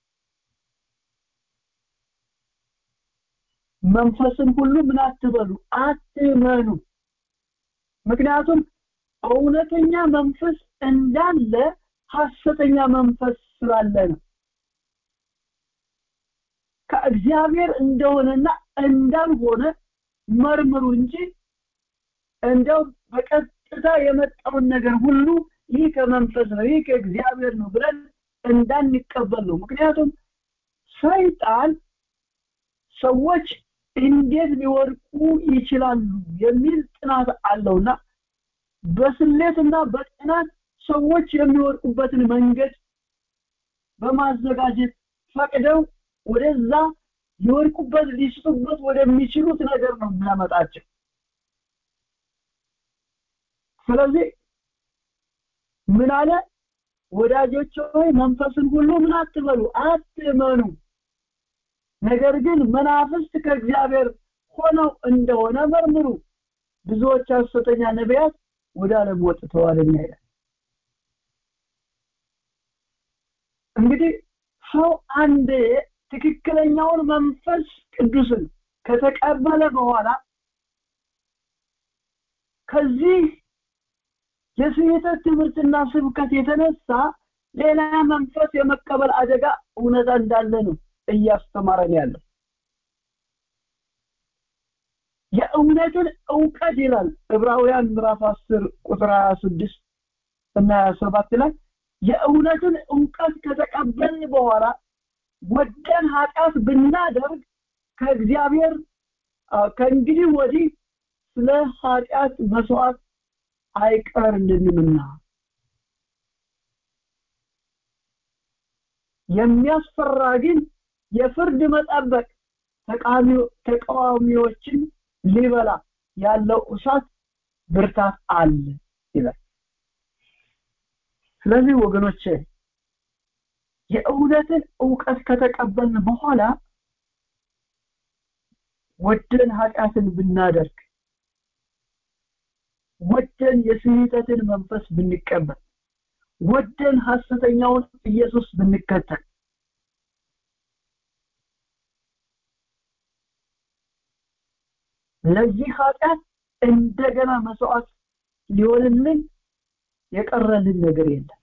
መንፈስን ሁሉ ምን አትበሉ? አትመኑ። ምክንያቱም እውነተኛ መንፈስ እንዳለ ሐሰተኛ መንፈስ ስላለ ነው። ከእግዚአብሔር እንደሆነና እንዳልሆነ መርምሩ እንጂ እንደው በቀጥታ የመጣውን ነገር ሁሉ ይህ ከመንፈስ ነው ይህ ከእግዚአብሔር ነው ብለን እንዳንቀበል ነው። ምክንያቱም ሰይጣን ሰዎች እንዴት ሊወድቁ ይችላሉ የሚል ጥናት አለውና በስሌትና በጥናት ሰዎች የሚወድቁበትን መንገድ በማዘጋጀት ፈቅደው ወደዛ ሊወድቁበት ሊስቱበት ወደሚችሉት ነገር ነው የሚያመጣቸው። ስለዚህ ምን አለ? ወዳጆች ሆይ መንፈስን ሁሉ ምን አትበሉ? አትመኑ፣ ነገር ግን መናፍስት ከእግዚአብሔር ሆነው እንደሆነ መርምሩ፣ ብዙዎች ሐሰተኛ ነቢያት ወደ ዓለም ወጥተዋልና ይላል። እንግዲህ ሰው አንዴ ትክክለኛውን መንፈስ ቅዱስን ከተቀበለ በኋላ ከዚህ የስህተት ትምህርትና ስብከት የተነሳ ሌላ መንፈስ የመቀበል አደጋ እውነታ እንዳለ ነው እያስተማረን ያለው። የእውነትን ዕውቀት ይላል ዕብራውያን ምዕራፍ 10 ቁጥር 26 እና 27 ላይ የእውነትን ዕውቀት ከተቀበልን በኋላ ወደን ኃጢአት ብናደርግ ከእግዚአብሔር ከእንግዲህ ወዲህ ስለ ኃጢአት መስዋዕት አይቀርልንምና የሚያስፈራ ግን የፍርድ መጠበቅ ተቃዋሚዎችን ሊበላ ያለው እሳት ብርታት አለ ይላል። ስለዚህ ወገኖቼ የእውነትን ዕውቀት ከተቀበልን በኋላ ወደን ኃጢአትን ብናደርግ ወደን የስህተትን መንፈስ ብንቀበል ወደን ሐሰተኛውን ኢየሱስ ብንከተል ለዚህ ኃጢአት እንደገና መስዋዕት ሊሆንልን የቀረልን ነገር የለም።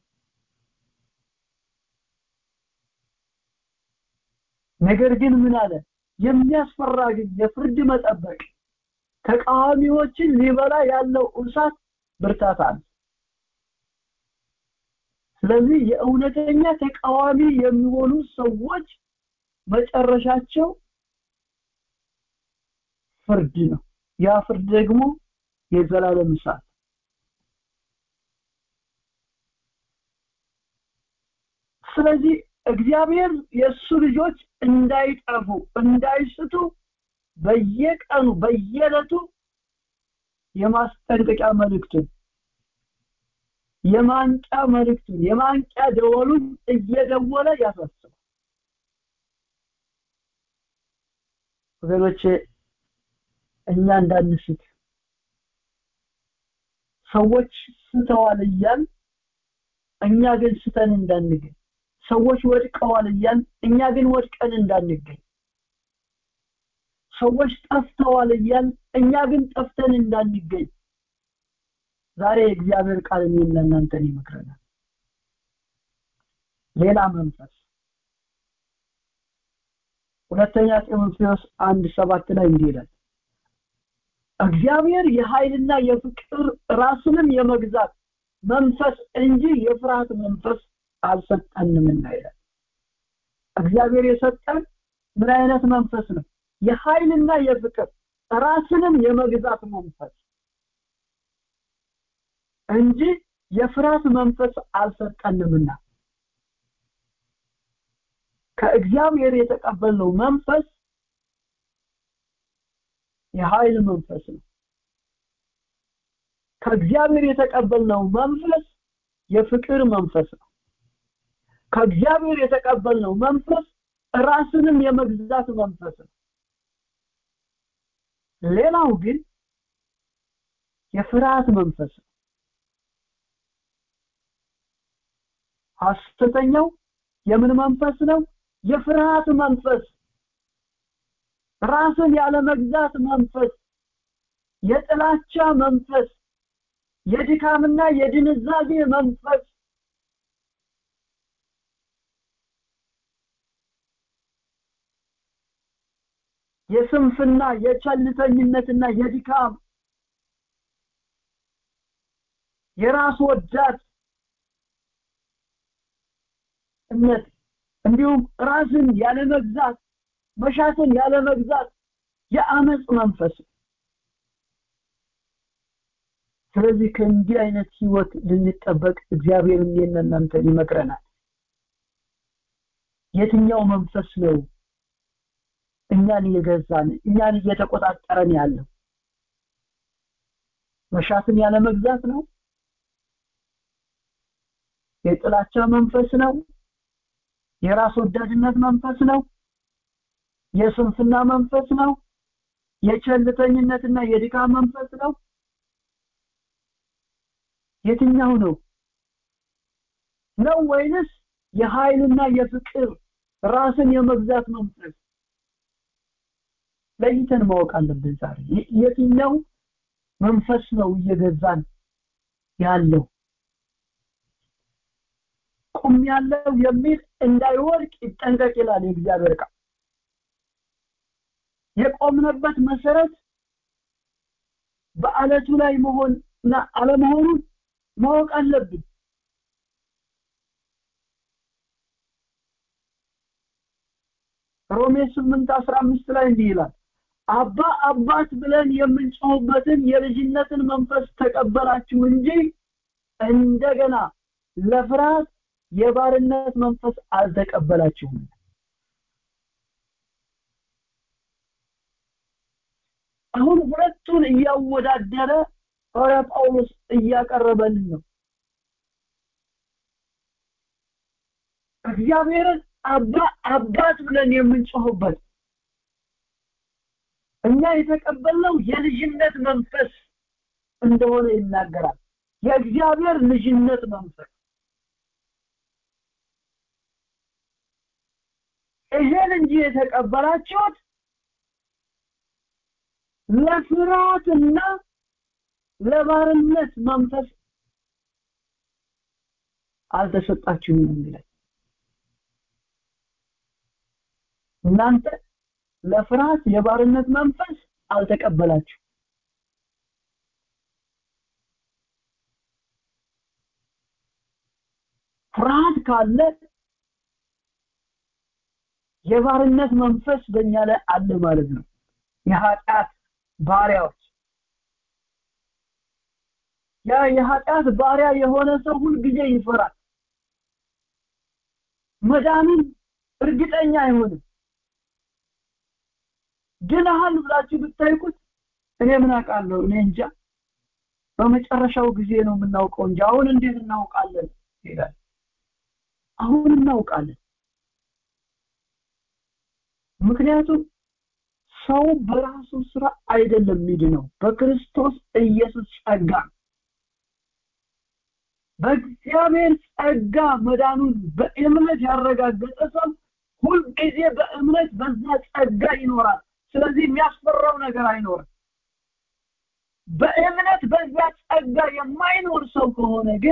ነገር ግን ምን አለ? የሚያስፈራ ግን የፍርድ መጠበቅ ተቃዋሚዎችን ሊበላ ያለው እሳት ብርታት አለ። ስለዚህ የእውነተኛ ተቃዋሚ የሚሆኑ ሰዎች መጨረሻቸው ፍርድ ነው። ያ ፍርድ ደግሞ የዘላለም እሳት። ስለዚህ እግዚአብሔር የሱ ልጆች እንዳይጠፉ እንዳይስቱ በየቀኑ በየዕለቱ የማስጠንቀቂያ መልእክቱን የማንቂያ መልእክቱን የማንቂያ ደወሉን እየደወለ ያሳስባል። ወገኖቼ እኛ እንዳንስት ሰዎች ስተዋል እያልን እኛ ግን ስተን እንዳንገኝ ሰዎች ወድቀዋል እያልን እኛ ግን ወድቀን እንዳንገኝ ሰዎች ጠፍተዋል እያልን እኛ ግን ጠፍተን እንዳንገኝ ዛሬ እግዚአብሔር ቃል እናንተን ይመክረናል። ሌላ መንፈስ ሁለተኛ ጢሞቴዎስ 1:7 ላይ እንዲህ ይላል እግዚአብሔር የኃይልና የፍቅር ራስንም የመግዛት መንፈስ እንጂ የፍርሃት መንፈስ አልሰጠንም ይላል። እግዚአብሔር የሰጠን ምን አይነት መንፈስ ነው? የኃይልና የፍቅር ራስንም የመግዛት መንፈስ እንጂ የፍርሃት መንፈስ አልሰጠንምና። ከእግዚአብሔር የተቀበልነው መንፈስ የኃይል መንፈስ ነው። ከእግዚአብሔር የተቀበልነው መንፈስ የፍቅር መንፈስ ነው። ከእግዚአብሔር የተቀበልነው መንፈስ ራስንም የመግዛት መንፈስ ነው። ሌላው ግን የፍርሃት መንፈስ ነው። ሐሰተኛው የምን መንፈስ ነው? የፍርሃት መንፈስ፣ ራስን ያለ መግዛት መንፈስ፣ የጥላቻ መንፈስ፣ የድካምና የድንዛዜ መንፈስ የስንፍና የቸልተኝነትና የድካም የራስ ወዳድ እምነት እንዲሁም ራስን ያለ መግዛት መሻትን ያለ መግዛት የአመጽ መንፈስ። ስለዚህ ከእንዲህ አይነት ህይወት ልንጠበቅ እግዚአብሔር እናንተን ይመክረናል። የትኛው መንፈስ ነው እኛን እየገዛን እኛን እየተቆጣጠረን ያለው? መሻትን ያለ መግዛት ነው? የጥላቻ መንፈስ ነው? የራስ ወዳድነት መንፈስ ነው? የስንፍና መንፈስ ነው? የቸልተኝነትና የድካም መንፈስ ነው? የትኛው ነው? ነው ወይንስ የኃይልና የፍቅር ራስን የመግዛት መንፈስ? ለይተን ማወቅ አለብን። ዛሬ የትኛው መንፈስ ነው እየገዛን ያለው? ቁም ያለው የሚል እንዳይወርቅ ይጠንቀቅ ይላል የእግዚአብሔር ቃል። የቆምነበት መሰረት በአለቱ ላይ መሆንና አለመሆኑን ማወቅ አለብን። ሮሜ 8:15 ላይ እንዲህ ይላል አባት ብለን የምንጮህበትን የልጅነትን መንፈስ ተቀበላችሁ እንጂ እንደገና ለፍርሃት የባርነት መንፈስ አልተቀበላችሁም። አሁን ሁለቱን እያወዳደረ ሐዋርያ ጳውሎስ እያቀረበልን ነው። እግዚአብሔርን አባት ብለን የምንጮህበት እኛ የተቀበልነው የልጅነት መንፈስ እንደሆነ ይናገራል። የእግዚአብሔር ልጅነት መንፈስ ይሄን እንጂ የተቀበላችሁት ለፍርሃትና ለባርነት መንፈስ አልተሰጣችሁም ይላል። እናንተ ለፍርሃት የባርነት መንፈስ አልተቀበላችሁ። ፍርሃት ካለ የባርነት መንፈስ በእኛ ላይ አለ ማለት ነው። የኃጢአት ባሪያዎች የኃጢአት ባሪያ የሆነ ሰው ሁሉ ጊዜ ይፈራል። መዳንን እርግጠኛ አይሆንም። ድነሃል ብላችሁ ብታይቁት እኔ ምን አውቃለሁ እኔ እንጃ በመጨረሻው ጊዜ ነው የምናውቀው እንጂ አሁን እንዴት እናውቃለን ይላል። አሁን እናውቃለን። ምክንያቱም ሰው በራሱ ስራ አይደለም የሚድነው፣ በክርስቶስ ኢየሱስ ጸጋ በእግዚአብሔር ጸጋ መዳኑን በእምነት ያረጋገጠ ሰው ሁሉ ጊዜ በእምነት በዛ ጸጋ ይኖራል። ስለዚህ የሚያስፈራው ነገር አይኖርም። በእምነት በዛ ጸጋ የማይኖር ሰው ከሆነ ግን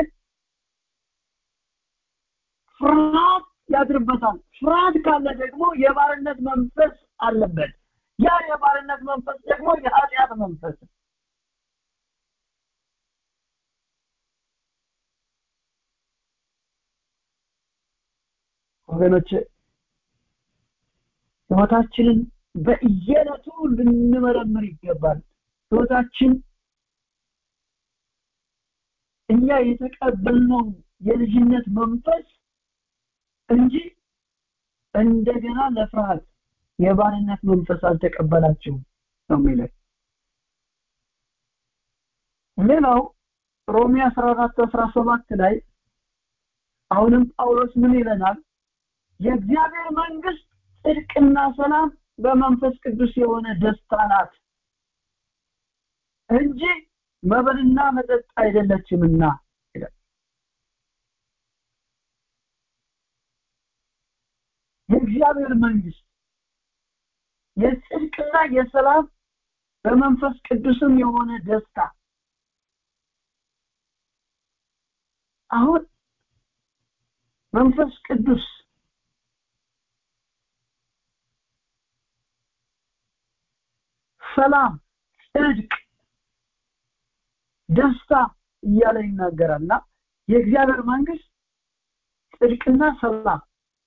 ፍርሃት ያድርበታል። ፍርሃት ካለ ደግሞ የባርነት መንፈስ አለበት። ያ የባርነት መንፈስ ደግሞ የኃጢአት መንፈስ ነው። ወገኖች ሕይወታችንን በየዕለቱ ልንመረምር ይገባል። ሕይወታችን እኛ የተቀበልነው የልጅነት መንፈስ እንጂ እንደገና ለፍርሃት የባርነት መንፈስ አልተቀበላችሁም ነው የሚለው። ሌላው ሮሜ 14:17 ላይ አሁንም ጳውሎስ ምን ይለናል? የእግዚአብሔር መንግስት ጽድቅና ሰላም በመንፈስ ቅዱስ የሆነ ደስታ ናት እንጂ መብልና መጠጥ አይደለችምና ይላል። የእግዚአብሔር መንግስት የጽድቅና የሰላም በመንፈስ ቅዱስም የሆነ ደስታ። አሁን መንፈስ ቅዱስ ሰላም፣ ጽድቅ፣ ደስታ እያለ ይናገራልና የእግዚአብሔር መንግስት ጽድቅና ሰላም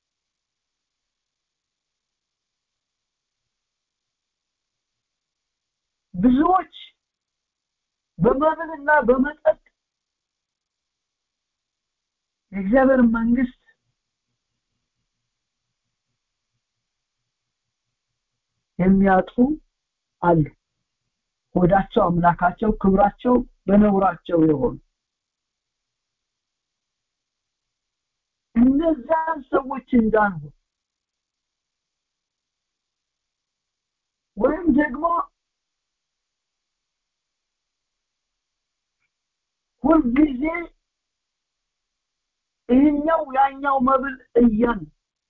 ብዙዎች በመብልና በመጠጥ የእግዚአብሔር መንግስት የሚያጡ አሉ። ወዳቸው አምላካቸው ክብራቸው በነውራቸው የሆኑ እነዛን ሰዎች እንዳንሁ ወይም ደግሞ ሁልጊዜ ይህኛው ያኛው መብል እያን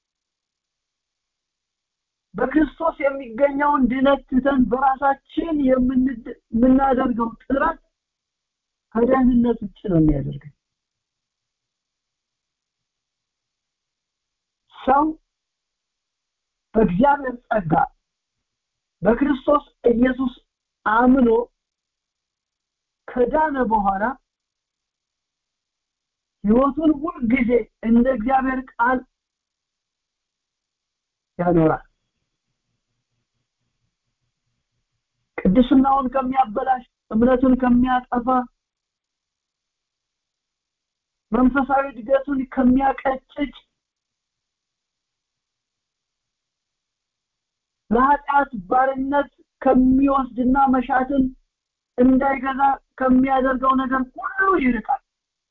በክርስቶስ የሚገኘውን ድነት ትተን በራሳችን የምናደርገው ጥረት ከደህንነት ውጭ ነው የሚያደርገን። ሰው በእግዚአብሔር ጸጋ በክርስቶስ ኢየሱስ አምኖ ከዳነ በኋላ ሕይወቱን ሁሉ ጊዜ እንደ እግዚአብሔር ቃል ያኖራል። ቅድስናውን ከሚያበላሽ፣ እምነቱን ከሚያጠፋ፣ መንፈሳዊ እድገቱን ከሚያቀጭጭ፣ ለኃጢአት ባርነት ከሚወስድና መሻትን እንዳይገዛ ከሚያደርገው ነገር ሁሉ ይርቃል።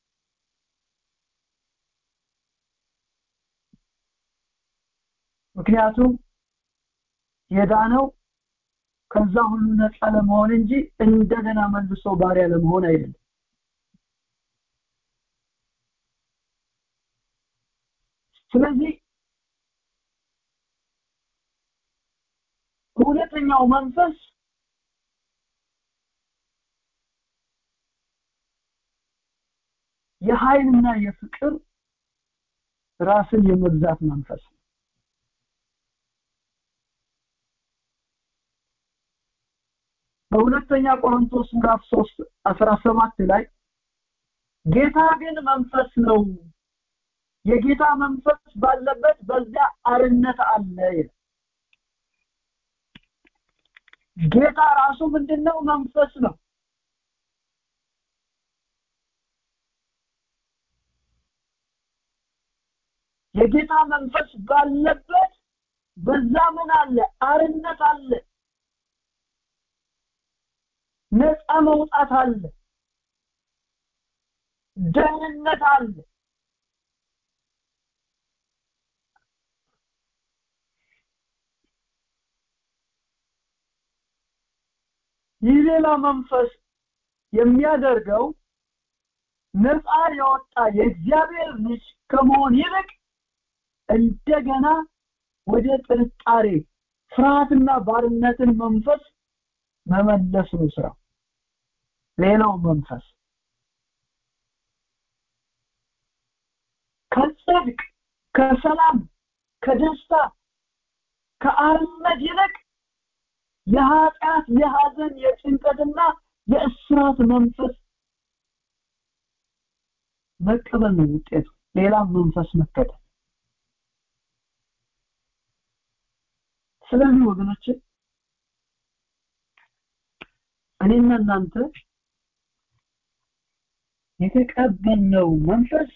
ምክንያቱም የዳነው ከዛ ሁሉ ነፃ ለመሆን እንጂ እንደገና መልሶ ባሪያ ለመሆን አይደለም። ስለዚህ እውነተኛው መንፈስ የኃይልና የፍቅር ራስን የመግዛት መንፈስ በሁለተኛ ቆሮንቶስ ምዕራፍ 3:17 ላይ ጌታ ግን መንፈስ ነው፣ የጌታ መንፈስ ባለበት በዚያ አርነት አለ። ጌታ ራሱ ምንድነው? መንፈስ ነው። የጌታ መንፈስ ባለበት በዛ ምን አለ? አርነት አለ፣ ነፃ መውጣት አለ፣ ደህንነት አለ። ይሌላ መንፈስ የሚያደርገው ነፃ የወጣ የእግዚአብሔር ልጅ ከመሆን ይልቅ እንደገና ወደ ጥርጣሬ፣ ፍርሃትና ባርነትን መንፈስ መመለስ ነው ስራው። ሌላው መንፈስ ከጽድቅ፣ ከሰላም፣ ከደስታ፣ ከአርነት ይልቅ የኃጢአት፣ የሐዘን፣ የጭንቀትና የእስራት መንፈስ መቀበል ነው ውጤቱ። ሌላ መንፈስ መከተል። ስለዚህ ወገኖች እኔና እናንተ የተቀበልነው መንፈስ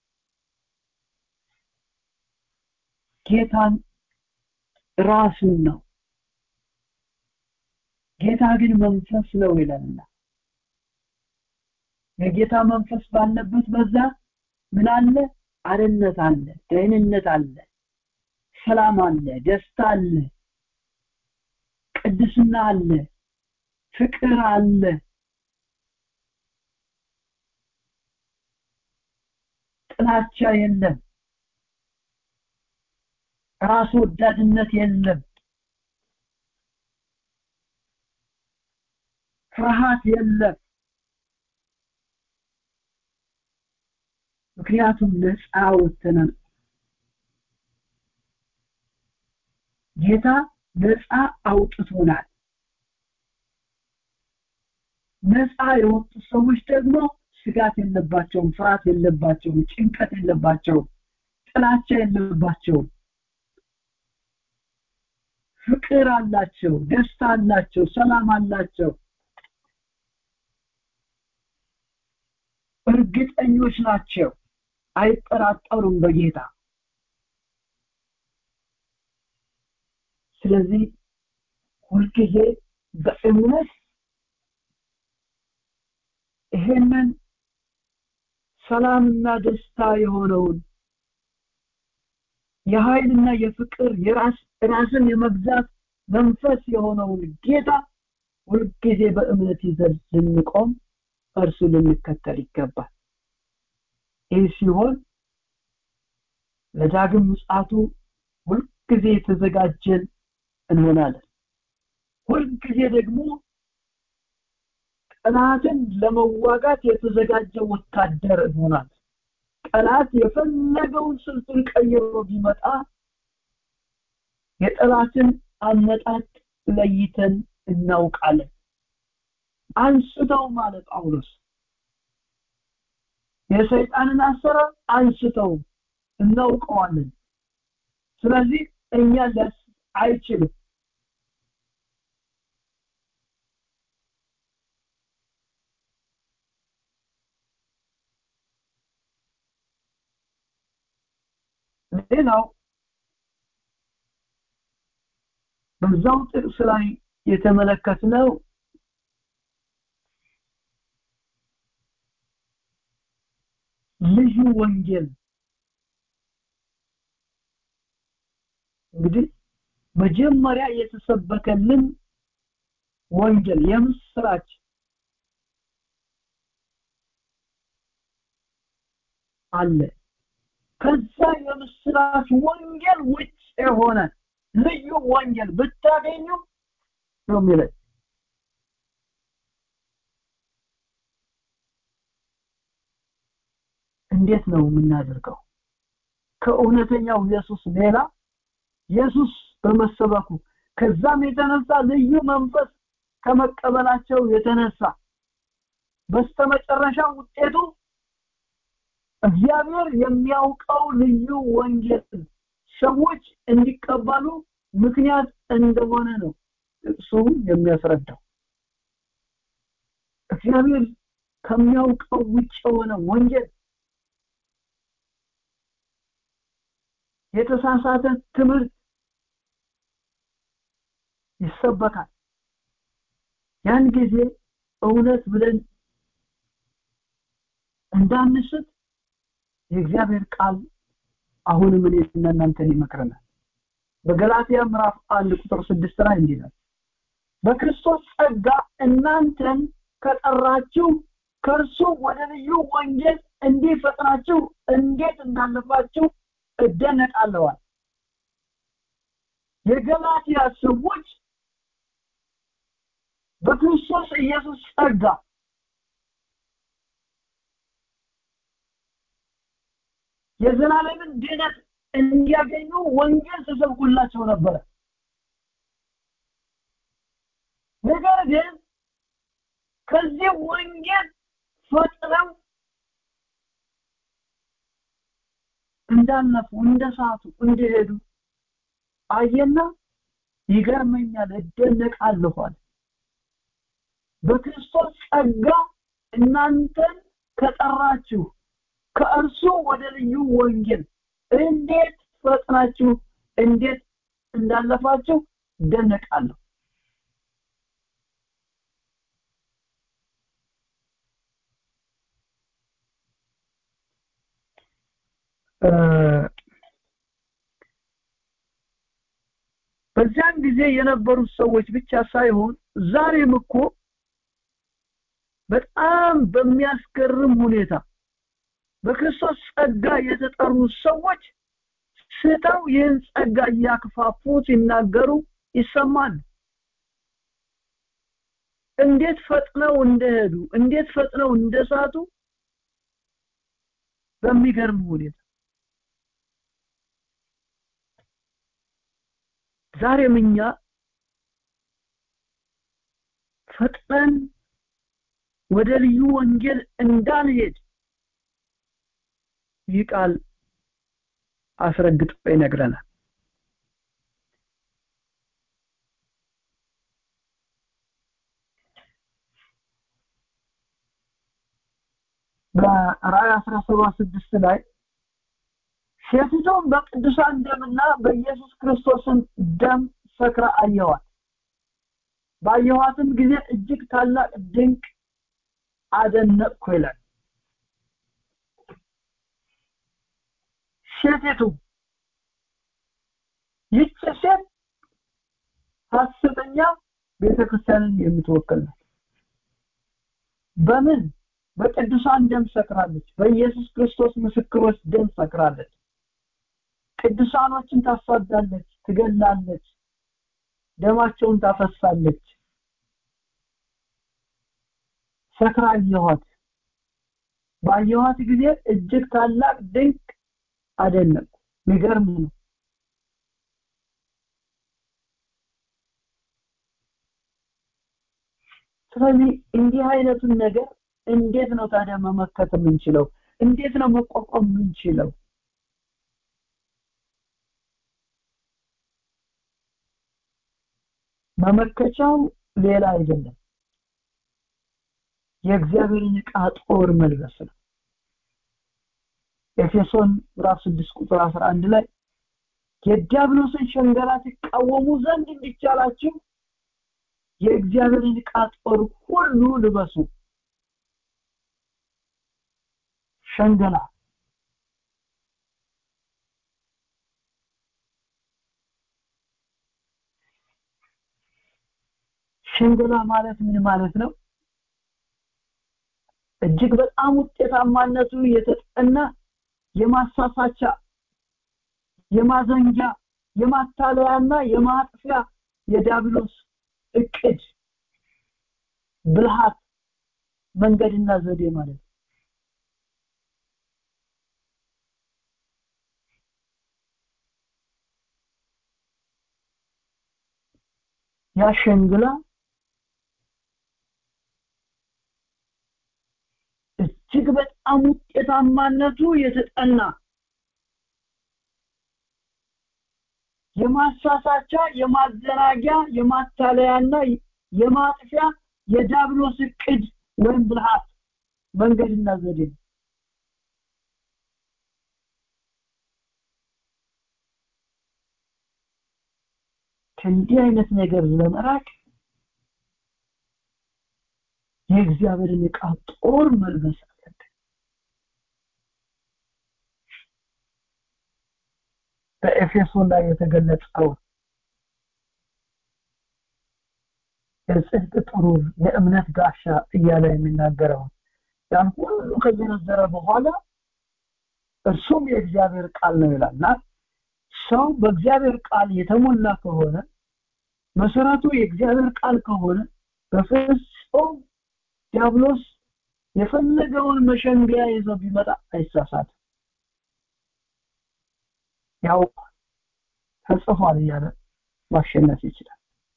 ጌታን ራሱን ነው። ጌታ ግን መንፈስ ነው ይላልና የጌታ መንፈስ ባለበት በዛ ምን አለ? አርነት አለ፣ ደህንነት አለ፣ ሰላም አለ፣ ደስታ አለ፣ ቅድስና አለ፣ ፍቅር አለ። ጥላቻ የለም፣ ራስ ወዳድነት የለም፣ ፍርሃት የለም። ምክንያቱም ነፃ ወጥተናል። ጌታ ነፃ አውጥቶናል። ነፃ የወጡ ሰዎች ደግሞ ስጋት የለባቸውም፣ ፍርሃት የለባቸውም፣ ጭንቀት የለባቸውም፣ ጥላቻ የለባቸውም። ፍቅር አላቸው፣ ደስታ አላቸው፣ ሰላም አላቸው። እርግጠኞች ናቸው፣ አይጠራጠሩም በጌታ። ስለዚህ ሁልጊዜ በእምነት ይሄንን ሰላምና ደስታ የሆነውን የኃይልና የፍቅር ራስን የመግዛት መንፈስ የሆነውን ጌታ ሁልጊዜ በእምነት ይዘን ልንቆም፣ እርሱ ልንከተል ይገባል። ይህ ሲሆን ለዳግም ምጽአቱ ሁልጊዜ የተዘጋጀን እንሆናለን። ሁልጊዜ ደግሞ ጠላትን ለመዋጋት የተዘጋጀ ወታደር እንሆናለን። ጠላት የፈለገውን ስልቱን ቀይሮ ቢመጣ የጠላትን አመጣጥ ለይተን እናውቃለን። አንስተው ማለት ጳውሎስ የሰይጣንን አሰራር አንስተው እናውቀዋለን። ስለዚህ እኛ ለስ አይችልም። ሌላው በዛው ጥቅስ ላይ የተመለከትነው ልዩ ወንጌል እንግዲህ መጀመሪያ የተሰበከልን ወንጌል የምስራች አለ። ከዛ የምስራች ወንጌል ውጭ የሆነ ልዩ ወንጌል ብታገኙ ነው የሚለው። እንዴት ነው የምናደርገው? ከእውነተኛው ኢየሱስ ሌላ ኢየሱስ በመሰበኩ ከዛም የተነሳ ልዩ መንፈስ ከመቀበላቸው የተነሳ በስተመጨረሻ ውጤቱ እግዚአብሔር የሚያውቀው ልዩ ወንጌል ሰዎች እንዲቀበሉ ምክንያት እንደሆነ ነው እሱ የሚያስረዳው። እግዚአብሔር ከሚያውቀው ውጭ የሆነ ወንጌል የተሳሳተ ትምህርት ይሰበካል። ያን ጊዜ እውነት ብለን እንዳንስት የእግዚአብሔር ቃል አሁንም እኔና እናንተን ይመክረናል። በገላትያ ምዕራፍ 1 ቁጥር 6 ላይ እንዲህ ነው፣ በክርስቶስ ጸጋ እናንተን ከጠራችሁ ከእርሱ ወደ ልዩ ወንጌል እንዲፈጥናችሁ እንዴት እንዳለፋችሁ እደነቃለሁ። የገላትያ ሰዎች በክርስቶስ ኢየሱስ ጸጋ የዘላለምን ድነት እንዲያገኙ ወንጌል ተሰብኮላቸው ነበር። ነገር ግን ከዚህ ወንጌል ፈጥነው እንዳለፉ እንደሳቱ እንደሄዱ አየና ይገርመኛል እደነቃለሁ አለ። በክርስቶስ ጸጋ እናንተን ከጠራችሁ ከእርሱ ወደ ልዩ ወንጌል እንዴት ፈጥናችሁ እንዴት እንዳለፋችሁ እደነቃለሁ። በዚያን ጊዜ የነበሩት ሰዎች ብቻ ሳይሆን ዛሬም እኮ በጣም በሚያስገርም ሁኔታ በክርስቶስ ጸጋ የተጠሩ ሰዎች ስተው ይህን ጸጋ እያክፋፉ ሲናገሩ ይሰማል። እንዴት ፈጥነው እንደሄዱ እንዴት ፈጥነው እንደሳቱ በሚገርም ሁኔታ ዛሬም እኛ ፈጥነን ወደ ልዩ ወንጌል እንዳንሄድ ይህ ቃል አስረግጦ ይነግረናል። በራእይ 17:6 ላይ ሴቲቱም በቅዱሳን ደምና በኢየሱስ ክርስቶስን ደም ሰክራ አየኋት። ባየኋትም ጊዜ እጅግ ታላቅ ድንቅ አደነቅኩ ይላል። ሴቲቱ ይህች ሴት ሐሰተኛ ቤተክርስቲያንን የምትወክል ናት። በምን? በቅዱሳን ደም ሰክራለች። በኢየሱስ ክርስቶስ ምስክሮች ደም ሰክራለች። ቅዱሳኖችን ታሳዳለች፣ ትገላለች፣ ደማቸውን ታፈሳለች። ሰክራ አየኋት። ባየኋት ጊዜ እጅግ ታላቅ ድንቅ አደነቅኩ። የሚገርም ነው። ስለዚህ እንዲህ አይነቱን ነገር እንዴት ነው ታዲያ መመከት የምንችለው? እንዴት ነው መቋቋም የምንችለው? መመከቻው ሌላ አይደለም፣ የእግዚአብሔርን ዕቃ ጦር መልበስ ነው። ኤፌሶን ምዕራፍ 6 ቁጥር 11 ላይ የዲያብሎስን ሸንገላ ትቃወሙ ዘንድ እንዲቻላችሁ የእግዚአብሔርን ዕቃ ጦር ሁሉ ልበሱ። ሸንገላ ማለት ምን ማለት ነው? እጅግ በጣም ውጤታማነቱ የተጠና የማሳሳቻ፣ የማዘንጃ፣ የማታለያና የማጥፊያ የዲያብሎስ እቅድ፣ ብልሃት፣ መንገድና ዘዴ ማለት ነው። ያ ሸንግላ እጅግ በጣም ውጤታማነቱ የተጠና የማሳሳቻ፣ የማዘናጊያ፣ የማታለያና የማጥፊያ የዲያብሎስ እቅድ ወይም ብልሃት፣ መንገድና ዘዴ። ከእንዲህ አይነት ነገር ለመራቅ የእግዚአብሔርን ዕቃ ጦር መልበስ አለብን። በኤፌሶን ላይ የተገለጸው የጽድቅ ጥሩር፣ የእምነት ጋሻ እያለ የሚናገረው ያን ሁሉ ከዘረዘረ በኋላ እርሱም የእግዚአብሔር ቃል ነው ይላልና ሰው በእግዚአብሔር ቃል የተሞላ ከሆነ፣ መሰረቱ የእግዚአብሔር ቃል ከሆነ በፍጹም ዲያብሎስ የፈለገውን መሸንገያ ይዞ ቢመጣ አይሳሳትም። ያው ተጽፏል እያለ ማሸነፍ ይችላል።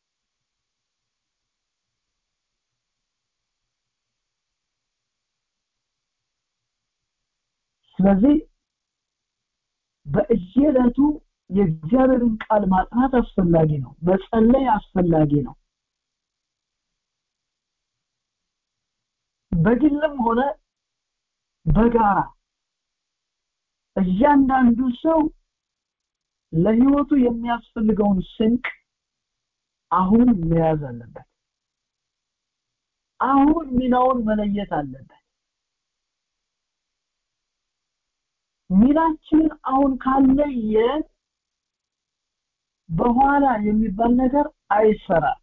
ስለዚህ በእየለቱ የእግዚአብሔርን ቃል ማጥናት አስፈላጊ ነው። መጸለይ አስፈላጊ ነው። በግልም ሆነ በጋራ እያንዳንዱ ሰው ለህይወቱ የሚያስፈልገውን ስንቅ አሁን መያዝ አለበት። አሁን ሚናውን መለየት አለበት። ሚናችን አሁን ካለየ በኋላ የሚባል ነገር አይሰራም።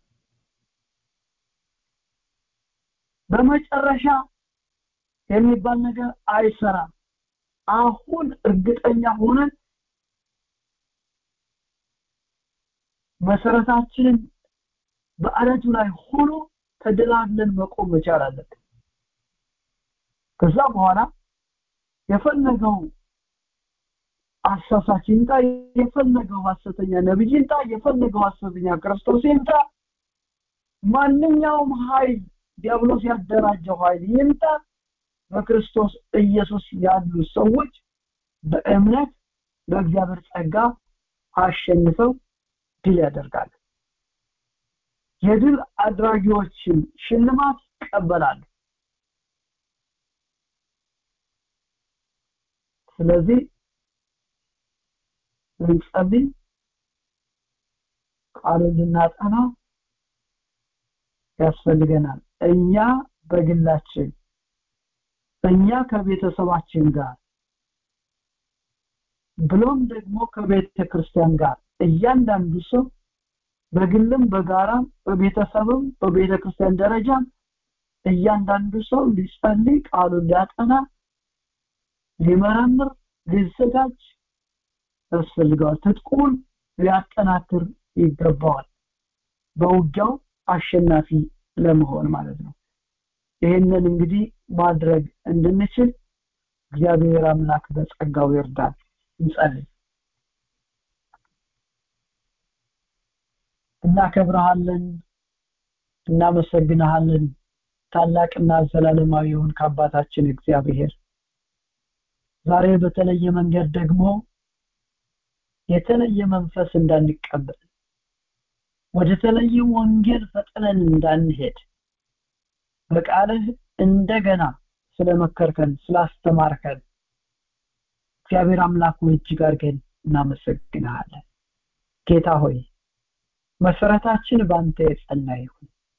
በመጨረሻ የሚባል ነገር አይሰራም። አሁን እርግጠኛ ሆነን መሰረታችንን በአለቱ ላይ ሆኖ ተደላድለን መቆም መቻል አለብን። ከዛ በኋላ የፈለገው አሳሳች ይምጣ፣ የፈለገው ሐሰተኛ ነብይ ይምጣ፣ የፈለገው ሐሰተኛ ክርስቶስ ይምጣ፣ ማንኛውም ኃይል ዲያብሎስ ያደራጀው ኃይል ይምጣ፣ በክርስቶስ ኢየሱስ ያሉ ሰዎች በእምነት በእግዚአብሔር ጸጋ አሸንፈው ድል ያደርጋሉ። የድል አድራጊዎችን ሽልማት ይቀበላሉ። ስለዚህ እንጸልይ፣ ቃሉን ልናጠና ያስፈልገናል። እኛ በግላችን፣ እኛ ከቤተሰባችን ጋር ብሎም ደግሞ ከቤተ ክርስቲያን ጋር እያንዳንዱ ሰው በግልም በጋራም በቤተሰብም በቤተ ክርስቲያን ደረጃ እያንዳንዱ ሰው ሊጸልይ፣ ቃሉን ሊያጠና፣ ሊመረምር፣ ሊዘጋጅ ያስፈልገዋል። ትጥቁን ሊያጠናክር ይገባዋል። በውጊያው አሸናፊ ለመሆን ማለት ነው። ይሄንን እንግዲህ ማድረግ እንድንችል እግዚአብሔር አምላክ በጸጋው ይርዳን። እንጸልይ። እናከብርሃለን፣ እናመሰግንሃለን። ታላቅና ዘላለማዊ የሆን ከአባታችን እግዚአብሔር ዛሬ በተለየ መንገድ ደግሞ የተለየ መንፈስ እንዳንቀበል፣ ወደ ተለየ ወንጌል ፈጥነን እንዳንሄድ በቃልህ እንደገና ስለመከርከን ስላስተማርከን እግዚአብሔር አምላክ ሆይ እጅግ አድርገን እናመሰግንሃለን። ጌታ ሆይ መሰረታችን ባንተ የጸና ይሁን።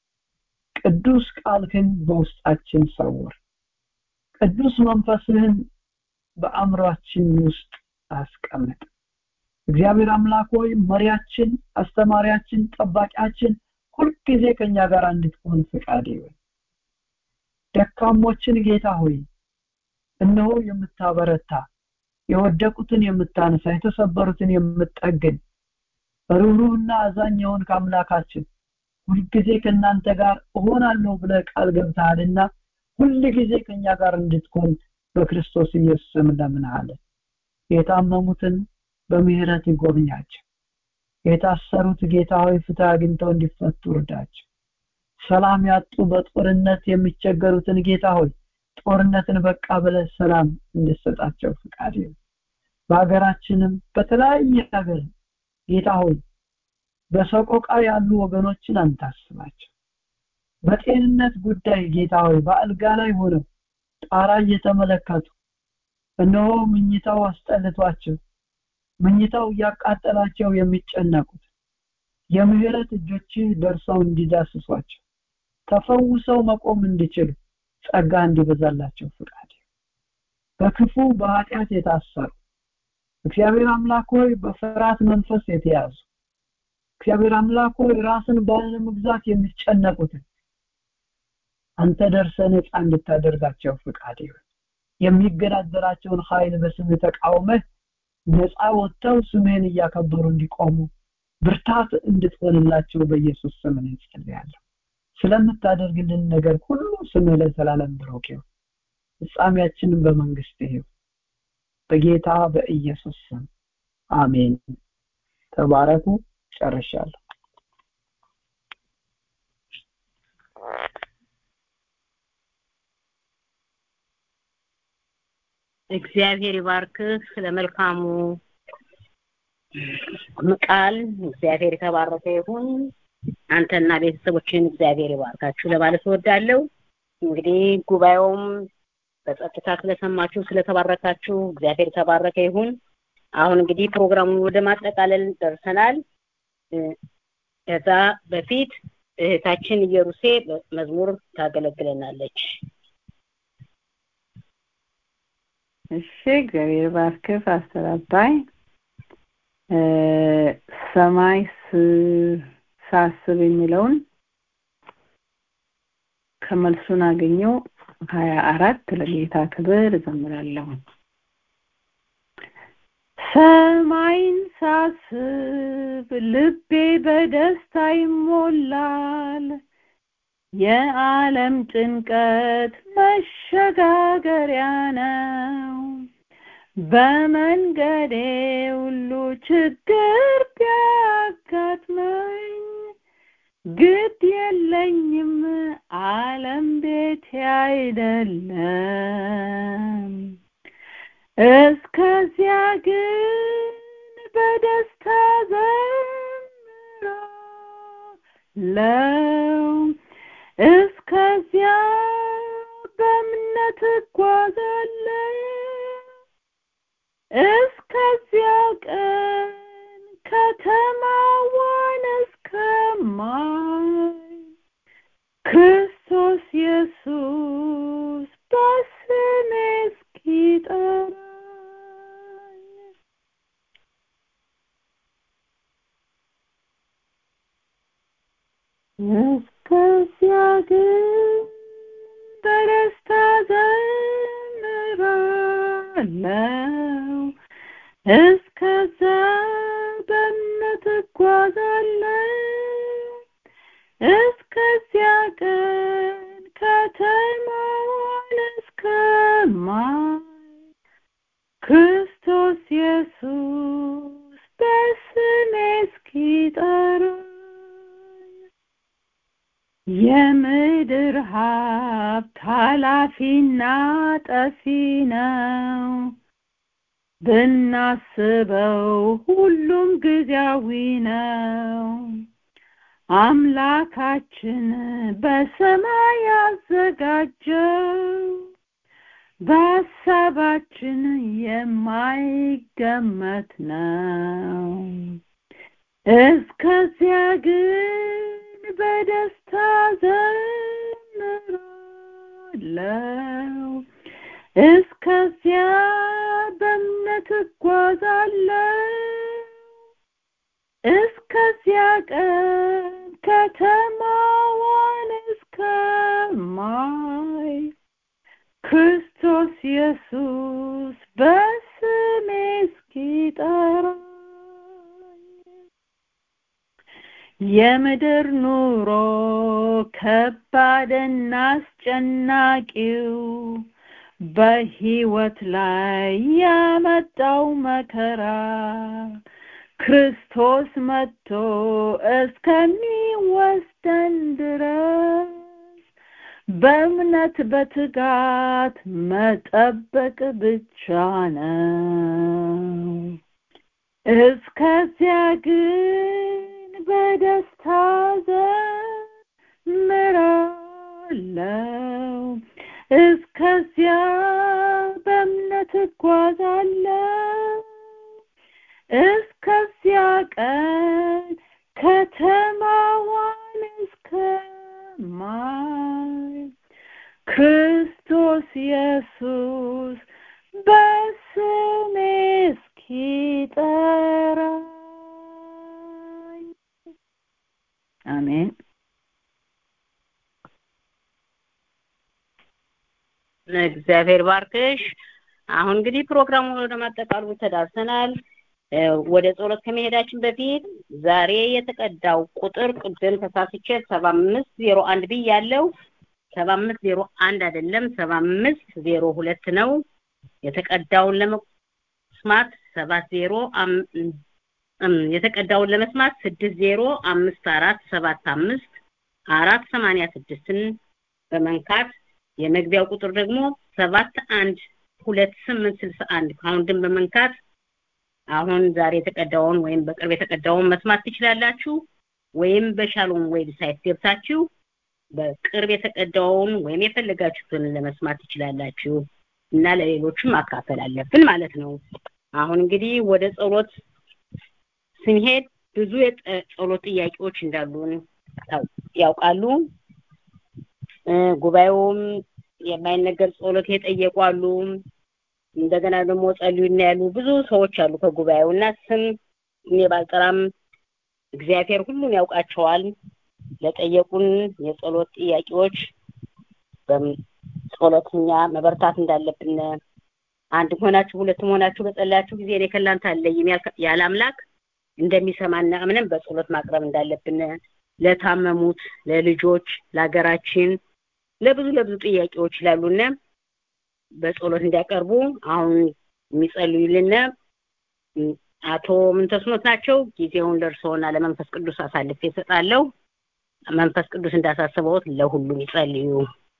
ቅዱስ ቃልህን በውስጣችን ሰውር። ቅዱስ መንፈስህን በአእምሯችን ውስጥ አስቀምጥ። እግዚአብሔር አምላክ ሆይ መሪያችን፣ አስተማሪያችን፣ ጠባቂያችን ሁልጊዜ ከኛ ጋር እንድትሆን ፍቃድ ይሁን። ደካሞችን ጌታ ሆይ እነሆ የምታበረታ፣ የወደቁትን የምታነሳ፣ የተሰበሩትን የምትጠግን ሩህሩህና አዛኝ የሆንክ አምላካችን ሁልጊዜ ከእናንተ ጋር እሆናለሁ ብለህ ቃል ገብተሃልና ሁልጊዜ ከኛ ጋር እንድትሆን በክርስቶስ ኢየሱስ ስም እንለምንሃለን። የታመሙትን በምህረት ይጎብኛቸው። የታሰሩት ጌታ ሆይ ፍትህ አግኝተው እንዲፈቱ እርዳቸው። ሰላም ያጡ በጦርነት የሚቸገሩትን ጌታ ሆይ ጦርነትን በቃ ብለህ ሰላም እንድትሰጣቸው ፍቃድ ይሁን። በሀገራችንም በተለያየ ሀገር ጌታ ሆይ በሰቆቃ ያሉ ወገኖችን አንተ አስባቸው። በጤንነት ጉዳይ ጌታ ሆይ በአልጋ ላይ ሆነው ጣራ እየተመለከቱ እነሆ ምኝታው አስጠልቷቸው ምኝታው ያቃጠላቸው የሚጨነቁት የምህረት እጆች ደርሰው እንዲዳስሷቸው ተፈውሰው መቆም እንዲችሉ ጸጋ እንዲበዛላቸው ፍቃድ ይሁን። በክፉ በኃጢአት የታሰሩ እግዚአብሔር አምላክ ሆይ በፍርሃት መንፈስ የተያዙ እግዚአብሔር አምላክ ሆይ ራስን ባለመግዛት የሚጨነቁትን አንተ ደርሰህ ነፃ እንድታደርጋቸው ፍቃድ ይሁን። የሚገዳደራቸውን ኃይል በስም ተቃውመህ ነፃ ወጥተው ስምህን እያከበሩ እንዲቆሙ ብርታት እንድትሆንላቸው በኢየሱስ ስም እንጸልያለን። ስለምታደርግልን ነገር ሁሉ ስምህ ለዘላለም ብሩክ ይሁን። ፍጻሜያችንን በመንግስትህ ይሁን። በጌታ በኢየሱስ ስም አሜን። ተባረኩ። ጨርሻለሁ። እግዚአብሔር ይባርክህ ስለመልካሙ ቃል። እግዚአብሔር የተባረከ ይሁን። አንተና ቤተሰቦችን እግዚአብሔር ይባርካችሁ ለማለት እወዳለሁ። እንግዲህ ጉባኤውም በጸጥታ ስለሰማችሁ ስለተባረካችሁ እግዚአብሔር የተባረከ ይሁን። አሁን እንግዲህ ፕሮግራሙን ወደ ማጠቃለል ደርሰናል። ከዛ በፊት እህታችን ኢየሩሴ መዝሙር ታገለግለናለች። እሺ፣ እግዚአብሔር ባርክህ አስተራባይ። ሰማይ ሳስብ የሚለውን ከመልሱን አገኘው 24 ለጌታ ክብር እዘምራለሁ። ሰማይን ሳስብ ልቤ በደስታ ይሞላል። የዓለም ጭንቀት መሸጋገሪያ ነው። በመንገዴ ሁሉ ችግር ቢያጋጥመኝ ግድ የለኝም፣ ዓለም ቤቴ አይደለም። እስከዚያ ግን በደስታ ዘምራለሁ። እስከዚያ በእምነት እጓዛለሁ። እስከዚያ ቀን ከተማዋን እስከማይ ክርስቶስ ኢየሱስ በስሜ እስኪጠራኝ እስከዚያ ግን በደስታ ዘምራለሁ። እስከዛ በእምነት እጓዛለሁ። እስከዚያ ቀን ከተማዋን እስከማይ ክርስቶስ ኢየሱስ በስሜ እስኪጠራኝ የምድር ሀብት ኃላፊና ጠፊ ነው። ብናስበው ሁሉም ጊዜያዊ ነው። አምላካችን በሰማይ ያዘጋጀው በሀሳባችን የማይገመት ነው። እስከዚያ ግን በደስታ እኖራለሁ እስከዚያ በእምነት እጓዛለሁ እስከዚያ ቀን ከተማዋን እስከማይ ክርስቶስ ኢየሱስ በስሜ እስኪጠራኝ የምድር ኑሮ ከባድና አስጨናቂው በሕይወት ላይ ያመጣው መከራ ክርስቶስ መጥቶ እስከሚወስደን ድረስ በእምነት በትጋት መጠበቅ ብቻ ነው። እስከዚያ ግን በደስታ ዘምራለሁ እስከዚያ በእምነት እጓዛለሁ እስከዚያ ቀን ከተማዋን እስከማይ ክርስቶስ ኢየሱስ በስሜ እስኪጠራኝ አሜን። እግዚአብሔር ባርክሽ። አሁን እንግዲህ ፕሮግራሙን ወደ ማጠቃለሉ ተዳርሰናል። ወደ ጸሎት ከመሄዳችን በፊት ዛሬ የተቀዳው ቁጥር ቅድም ተሳስቼ 7501 ብያለሁ። 7501 አይደለም 7502 ነው። የተቀዳውን ለመስማት 60 486ን በመንካት የመግቢያው ቁጥር ደግሞ 712861 ፓውንድን በመንካት አሁን ዛሬ የተቀዳውን ወይም በቅርብ የተቀዳውን መስማት ትችላላችሁ። ወይም በሻሎም ዌብሳይት ገብታችሁ በቅርብ የተቀዳውን ወይም የፈለጋችሁትን ለመስማት ትችላላችሁ እና ለሌሎችም ማካፈል አለብን ማለት ነው። አሁን እንግዲህ ወደ ጸሎት ስንሄድ ብዙ የጸሎት ጥያቄዎች እንዳሉን ያውቃሉ። ጉባኤውም የማይነገር ጸሎት የጠየቁ አሉ። እንደገና ደግሞ ጸልዩና ያሉ ብዙ ሰዎች አሉ ከጉባኤውና ስም እኔ ባልጠራም እግዚአብሔር ሁሉን ያውቃቸዋል። ለጠየቁን የጸሎት ጥያቄዎች በጸሎትኛ መበርታት እንዳለብን አንድ ሆናችሁ ሁለት ሆናችሁ በጸለያችሁ ጊዜ እኔ ከእናንተ አለይም ያለ አምላክ እንደሚሰማና አምነን በጸሎት ማቅረብ እንዳለብን ለታመሙት ለልጆች ለሀገራችን ለብዙ ጥያቄዎች ይላሉና በጸሎት እንዲያቀርቡ አሁን የሚጸልዩልን አቶ ምንተስኖት ናቸው። ጊዜውን ለእርሶና ለመንፈስ ቅዱስ አሳልፌ እሰጣለሁ። መንፈስ ቅዱስ እንዳሳሰበውት ለሁሉም ይጸልዩ።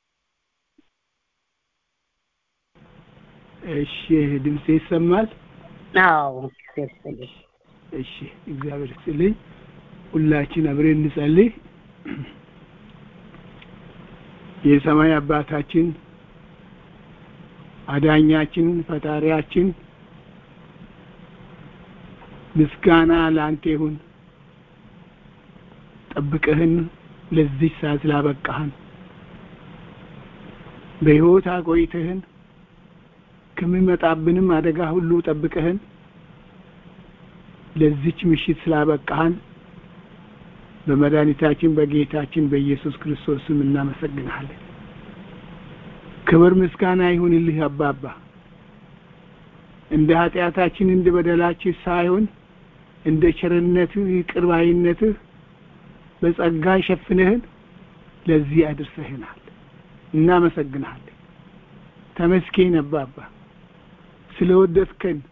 እሺ ድምጼ ይሰማል? አዎ ይሰማል። እሺ እግዚአብሔር ይስጥልኝ። ሁላችን አብረን እንጸልይ። የሰማይ አባታችን አዳኛችን ፈጣሪያችን ምስጋና ላንተ ይሁን። ጠብቀህን ለዚህ ሰዓት ስላበቃህን በሕይወት አቆይተህን ከሚመጣብንም አደጋ ሁሉ ጠብቀህን ለዚች ምሽት ስላበቃህን በመድኃኒታችን በጌታችን በኢየሱስ ክርስቶስ ስም እናመሰግናለን። ክብር ምስጋና ይሁንልህ አባባ። እንደ ኃጢአታችን እንደ በደላችን ሳይሆን እንደ ቸርነትህ ይቅር ባይነትህ በጸጋ ሸፍነህን ለዚህ አድርሰህናል። እናመሰግናለን። ተመስገን አባባ ስለወደድከን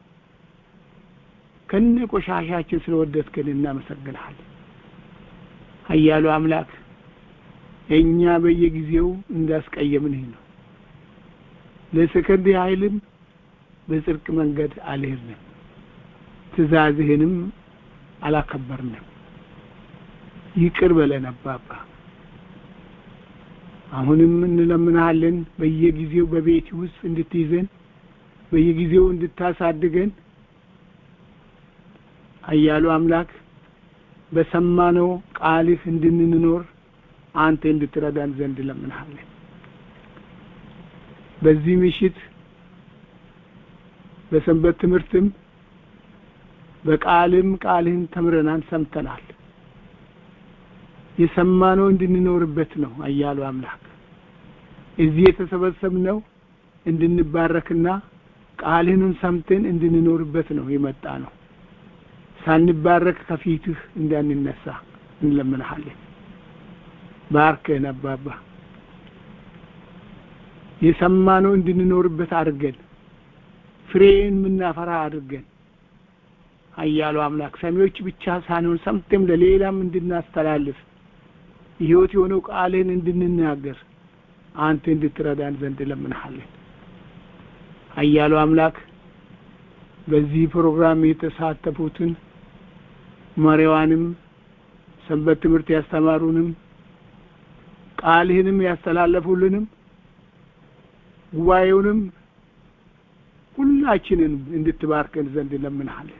ከነ ቆሻሻችን ስለወደድከን እናመሰግናለን። ኃያሉ አምላክ እኛ በየጊዜው እንዳስቀየምንህ ነው። ለሰከንድ ያህልም በጽድቅ መንገድ አልሄድንም፣ ትእዛዝህንም አላከበርንም። ይቅር በለን አባባ። አሁንም እንለምናለን በየጊዜው በቤት ውስጥ እንድትይዘን በየጊዜው እንድታሳድገን ኃያሉ አምላክ በሰማነው ቃልህ እንድንኖር አንተ እንድትረዳን ዘንድ ለምንሃለን። በዚህ ምሽት በሰንበት ትምህርትም በቃልም ቃልን ተምረናን ሰምተናል። የሰማነው እንድንኖርበት ነው። አያሉ አምላክ እዚህ የተሰበሰብነው እንድንባረክና ቃልህንም ሰምተን እንድንኖርበት ነው የመጣ ነው። ሳንባረክ ከፊትህ እንዳንነሳ እንለምንሃለን። ባርከን አባባ የሰማነው እንድንኖርበት አድርገን ፍሬን ምናፈራ አድርገን አያሉ አምላክ ሰሚዎች ብቻ ሳንሆን ሰምተን ለሌላም እንድናስተላልፍ ሕይወት የሆነው ቃልን እንድንናገር አንተ እንድትረዳን ዘንድ ለምንሃለን። አያሉ አምላክ በዚህ ፕሮግራም የተሳተፉትን መሪዋንም ሰንበት ትምህርት ያስተማሩንም ቃልህንም ያስተላለፉልንም ጉባኤውንም ሁላችንን እንድትባርከን ዘንድ ለምንሃለን።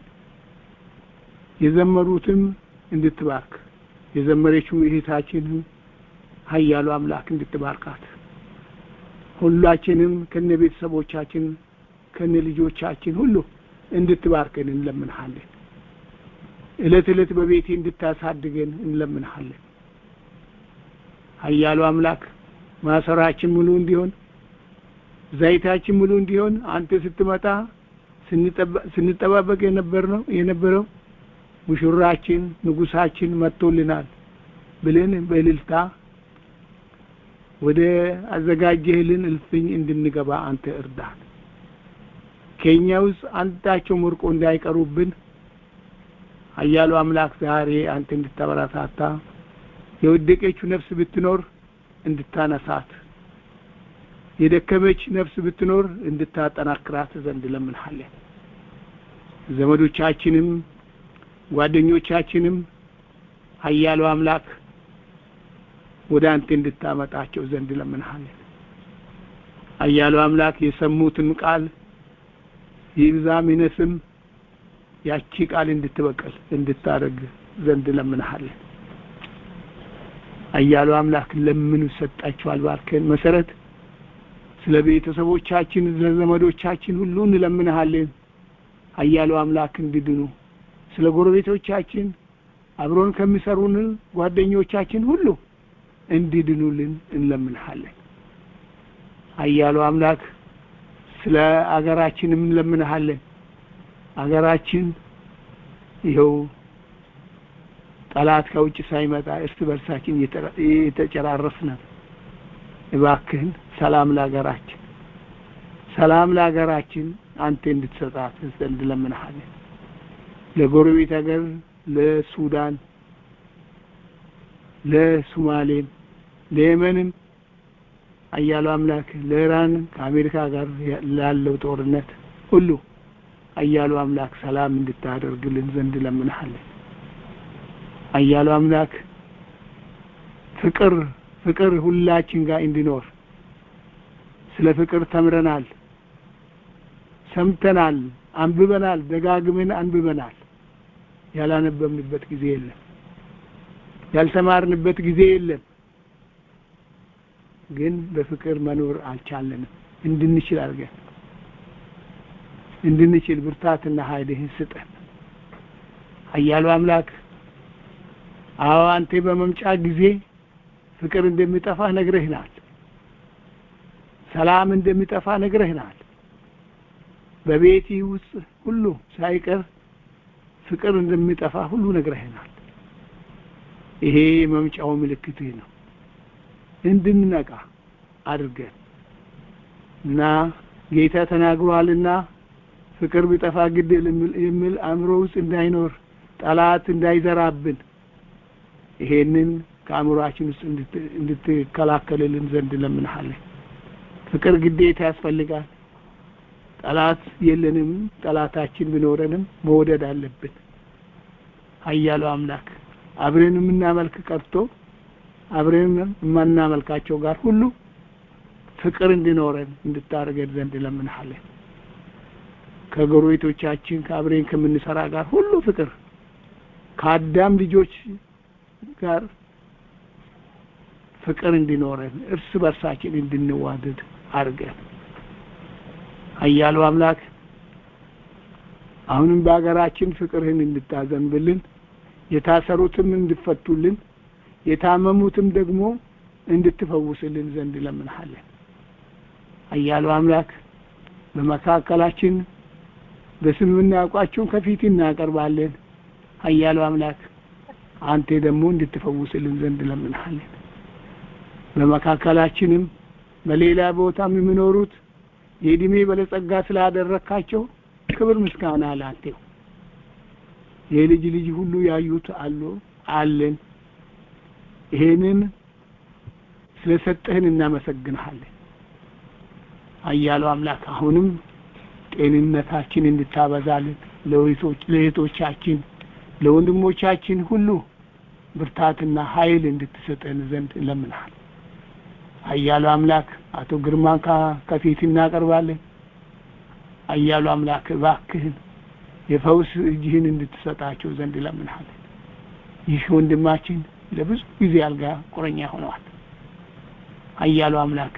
የዘመሩትም እንድትባርክ የዘመረችው እህታችን ኃያሉ አምላክ እንድትባርካት ሁላችንም ከነቤተሰቦቻችን ከነልጆቻችን ሁሉ እንድትባርከን እንለምንሃለን። እለት እለት በቤቴ እንድታሳድገን እንለምንሃለን። ኃያሉ አምላክ ማሰራችን ሙሉ እንዲሆን ዘይታችን ሙሉ እንዲሆን አንተ ስትመጣ ስንጠባበቅ የነበረው ሙሽራችን ንጉሳችን መጥቶልናል ብለን በእልልታ ወደ አዘጋጀህልን እልፍኝ እንድንገባ አንተ እርዳን። ከኛ ውስጥ አንዳቸው ምርቆ እንዳይቀሩብን ኃያሉ አምላክ ዛሬ አንተ እንድታበረታታ የወደቀችው ነፍስ ብትኖር እንድታነሳት የደከመች ነፍስ ብትኖር እንድታጠናክራት ዘንድ ለምንሃለን። ዘመዶቻችንም ጓደኞቻችንም ኃያሉ አምላክ ወደ አንተ እንድታመጣቸው ዘንድ ለምንሃለን። ኃያሉ አምላክ የሰሙትን ቃል ይብዛም ይነስም ያቺ ቃል እንድትበቀል እንድታረግ ዘንድ ለምንሃለን። ኃያሉ አምላክ ለምን ሰጣችኋል ባርከን መሰረት ስለ ቤተሰቦቻችን ስለ ዘመዶቻችን ሁሉ እንለምንሃለን። ኃያሉ አምላክ እንድድኑ ስለ ጎረቤቶቻችን አብሮን ከሚሰሩን ጓደኞቻችን ሁሉ እንድድኑልን እንለምንሃለን። ኃያሉ አምላክ ስለ አገራችንም እንለምንሃለን። አገራችን ይኸው ጠላት ከውጭ ሳይመጣ እርስ በርሳችን የተጨራረስን እባክህን ሰላም ለሀገራችን ሰላም ለሀገራችን አንተ እንድትሰጣት ዘንድ ለምንሃለን። ለጎረቤት ሀገር ለሱዳን ለሶማሌም ለየመንም ኃያሉ አምላክ ለኢራን ከአሜሪካ ጋር ላለው ጦርነት ሁሉ ኃያሉ አምላክ ሰላም እንድታደርግልን ዘንድ ለምንሃለን። ኃያሉ አምላክ ፍቅር ሁላችን ጋር እንዲኖር ስለ ፍቅር ተምረናል፣ ሰምተናል፣ አንብበናል፣ ደጋግመን አንብበናል። ያላነበብንበት ጊዜ የለም፣ ያልተማርንበት ጊዜ የለም። ግን በፍቅር መኖር አልቻለንም። እንድንችል አድርገን እንድንችል ብርታትና ኃይልህን ስጠን። ኃያሉ አምላክ አንተ በመምጫ ጊዜ ፍቅር እንደሚጠፋ ነግረህናል፣ ሰላም እንደሚጠፋ ነግረህናል። በቤቲ ውስጥ ሁሉ ሳይቀር ፍቅር እንደሚጠፋ ሁሉ ነግረህናል። ይሄ መምጫው ምልክት ነው። እንድንነቃ አድርገን እና ጌታ ተናግሯልና ፍቅር ቢጠፋ ግድ የሚል አእምሮ ውስጥ እንዳይኖር ጠላት እንዳይዘራብን ይሄንን ከአእምሮአችን ውስጥ እንድትከላከልልን ዘንድ ለምንሃለን። ፍቅር ግዴታ ያስፈልጋል። ጠላት የለንም፣ ጠላታችን ቢኖረንም መውደድ አለብን። ኃያሉ አምላክ አብረን የምናመልክ ቀርቶ አብረን የማናመልካቸው ጋር ሁሉ ፍቅር እንዲኖረን እንድታረገን ዘንድ ለምንሃለን። ከጎረቤቶቻችን ከአብረን ከምንሰራ ጋር ሁሉ ፍቅር ከአዳም ልጆች ጋር ፍቅር እንዲኖረን እርስ በርሳችን እንድንዋደድ አድርገን ኃያሉ አምላክ አሁንም በአገራችን ፍቅርህን እንድታዘንብልን የታሰሩትም እንድፈቱልን የታመሙትም ደግሞ እንድትፈውስልን ዘንድ ለምንሃለን። ኃያሉ አምላክ በመካከላችን በስምምና ያውቃቸውን ከፊት እናቀርባለን። ኃያሉ አምላክ አንተ ደግሞ እንድትፈውስልን ዘንድ ለምንሃለን። በመካከላችንም በሌላ ቦታም የሚኖሩት የእድሜ ባለጸጋ ስላደረካቸው ክብር ምስጋና ላንተ ይሁን። የልጅ ልጅ ሁሉ ያዩት አለን። ይሄንን ስለሰጠህን እናመሰግንሃለን። ኃያሉ አምላክ አሁንም ጤንነታችን እንድታበዛልን ለእህቶቻችን ለወንድሞቻችን ሁሉ ብርታትና ኃይል እንድትሰጠን ዘንድ ለምንሃል። ኃያሉ አምላክ አቶ ግርማን ከፊት እናቀርባለን። ኃያሉ አምላክ እባክህን የፈውስ እጅህን እንድትሰጣቸው ዘንድ ለምንሃለን። ይህ ወንድማችን ለብዙ ጊዜ አልጋ ቁረኛ ሆነዋል። ኃያሉ አምላክ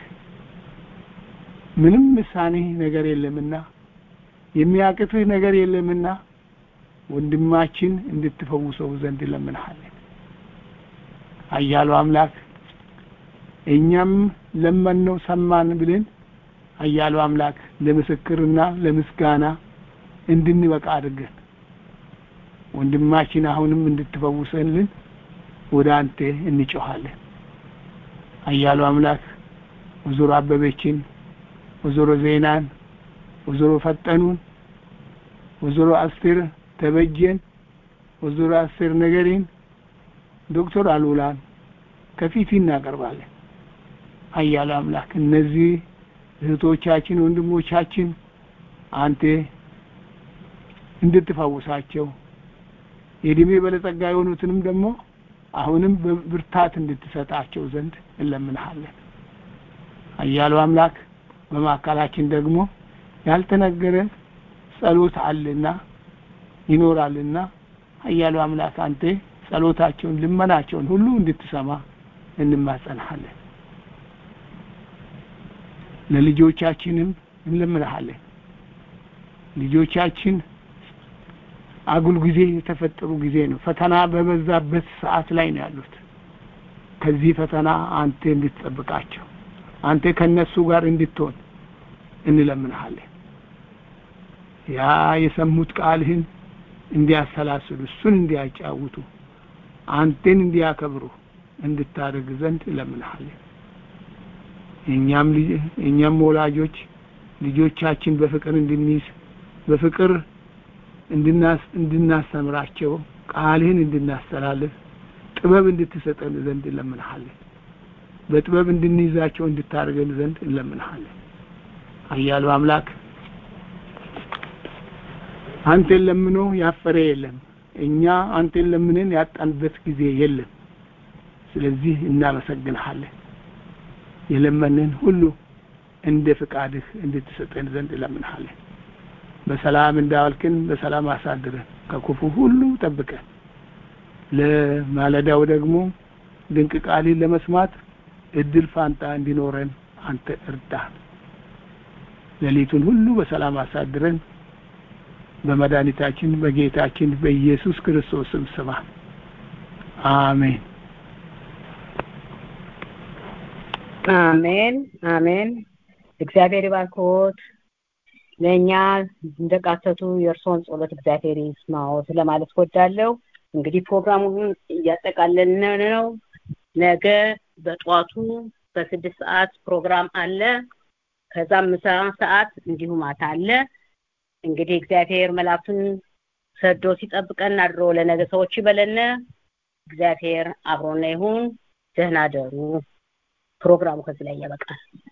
ምንም ምሳኔ ነገር የለምና የሚያቅትህ ነገር የለምና ወንድማችን እንድትፈውሰው ዘንድ ለምንሃለን። ኃያሉ አምላክ እኛም ለመነው ሰማን ብለን ኃያሉ አምላክ ለምስክርና ለምስጋና እንድንበቃ አድርገን ወንድማችን አሁንም እንድትፈውሰልን ወደ አንተ እንጮሃለን። ኃያሉ አምላክ ወይዘሮ አበበችን ወይዘሮ ዜናን ወይዘሮ ፈጠኑን ወይዘሮ አስቴር ተበጀን ወይዘሮ አስቴር ነገሬን ዶክተር አሉላን ከፊት እናቀርባለን። ኃያሉ አምላክ እነዚህ እህቶቻችን ወንድሞቻችን አንተ እንድትፈውሳቸው የእድሜ ባለጸጋ የሆኑትንም ደግሞ አሁንም በብርታት እንድትሰጣቸው ዘንድ እንለምንሃለን። ኃያሉ አምላክ በማካከላችን ደግሞ ያልተነገረ ጸሎት አለና ይኖራልና ኃያሉ አምላክ አንተ ጸሎታቸውን ልመናቸውን ሁሉ እንድትሰማ እንማጸንሃለን። ለልጆቻችንም እንለምንሃለን። ልጆቻችን አጉል ጊዜ የተፈጠሩ ጊዜ ነው። ፈተና በበዛበት ሰዓት ላይ ነው ያሉት። ከዚህ ፈተና አንተ እንድትጠብቃቸው አንተ ከነሱ ጋር እንድትሆን እንለምንሃለን። ያ የሰሙት ቃልህን እንዲያሰላስሉ እሱን እንዲያጫውቱ አንተን እንዲያከብሩ እንድታደርግ ዘንድ እንለምንሃለን። እኛም ወላጆች ልጆቻችን በፍቅር እንድንይዝ በፍቅር እንድናስተምራቸው ቃልህን እንድናስተላልፍ ጥበብ እንድትሰጠን ዘንድ እንለምንሃለን። በጥበብ እንድንይዛቸው እንድታደርገን ዘንድ እንለምንሃለን። ኃያሉ አምላክ አንተን ለምኖ ያፈረ የለም። እኛ አንተን ለምነን ያጣንበት ጊዜ የለም። ስለዚህ እናመሰግንሃለን። የለመንን ሁሉ እንደ ፍቃድህ እንድትሰጠን ዘንድ እንለምንሃለን። በሰላም እንዳዋልከን በሰላም አሳድረን ከክፉ ሁሉ ጠብቀን ለማለዳው ደግሞ ድንቅ ቃልህን ለመስማት እድል ፋንታ እንዲኖረን አንተ እርዳን። ሌሊቱን ሁሉ በሰላም አሳድረን በመድኃኒታችን በጌታችን በኢየሱስ ክርስቶስ ስም ስማ። አሜን አሜን አሜን። እግዚአብሔር ይባርኮት። ለኛ እንደቃተቱ የእርሶን ጸሎት እግዚአብሔር ይስማው ስለማለት ወዳለው። እንግዲህ ፕሮግራሙን እያጠቃለልን ነው። ነገ በጧቱ በ6 ሰዓት ፕሮግራም አለ። ከዛም ምሳ ሰዓት እንዲሁ ማታ አለ። እንግዲህ እግዚአብሔር መላእክቱን ሰዶ ሲጠብቀን አድሮ ለነገ ሰዎች ይበለን። እግዚአብሔር አብሮና ይሁን። ደህና ደሩ። ፕሮግራሙ ከዚህ ላይ ያበቃል።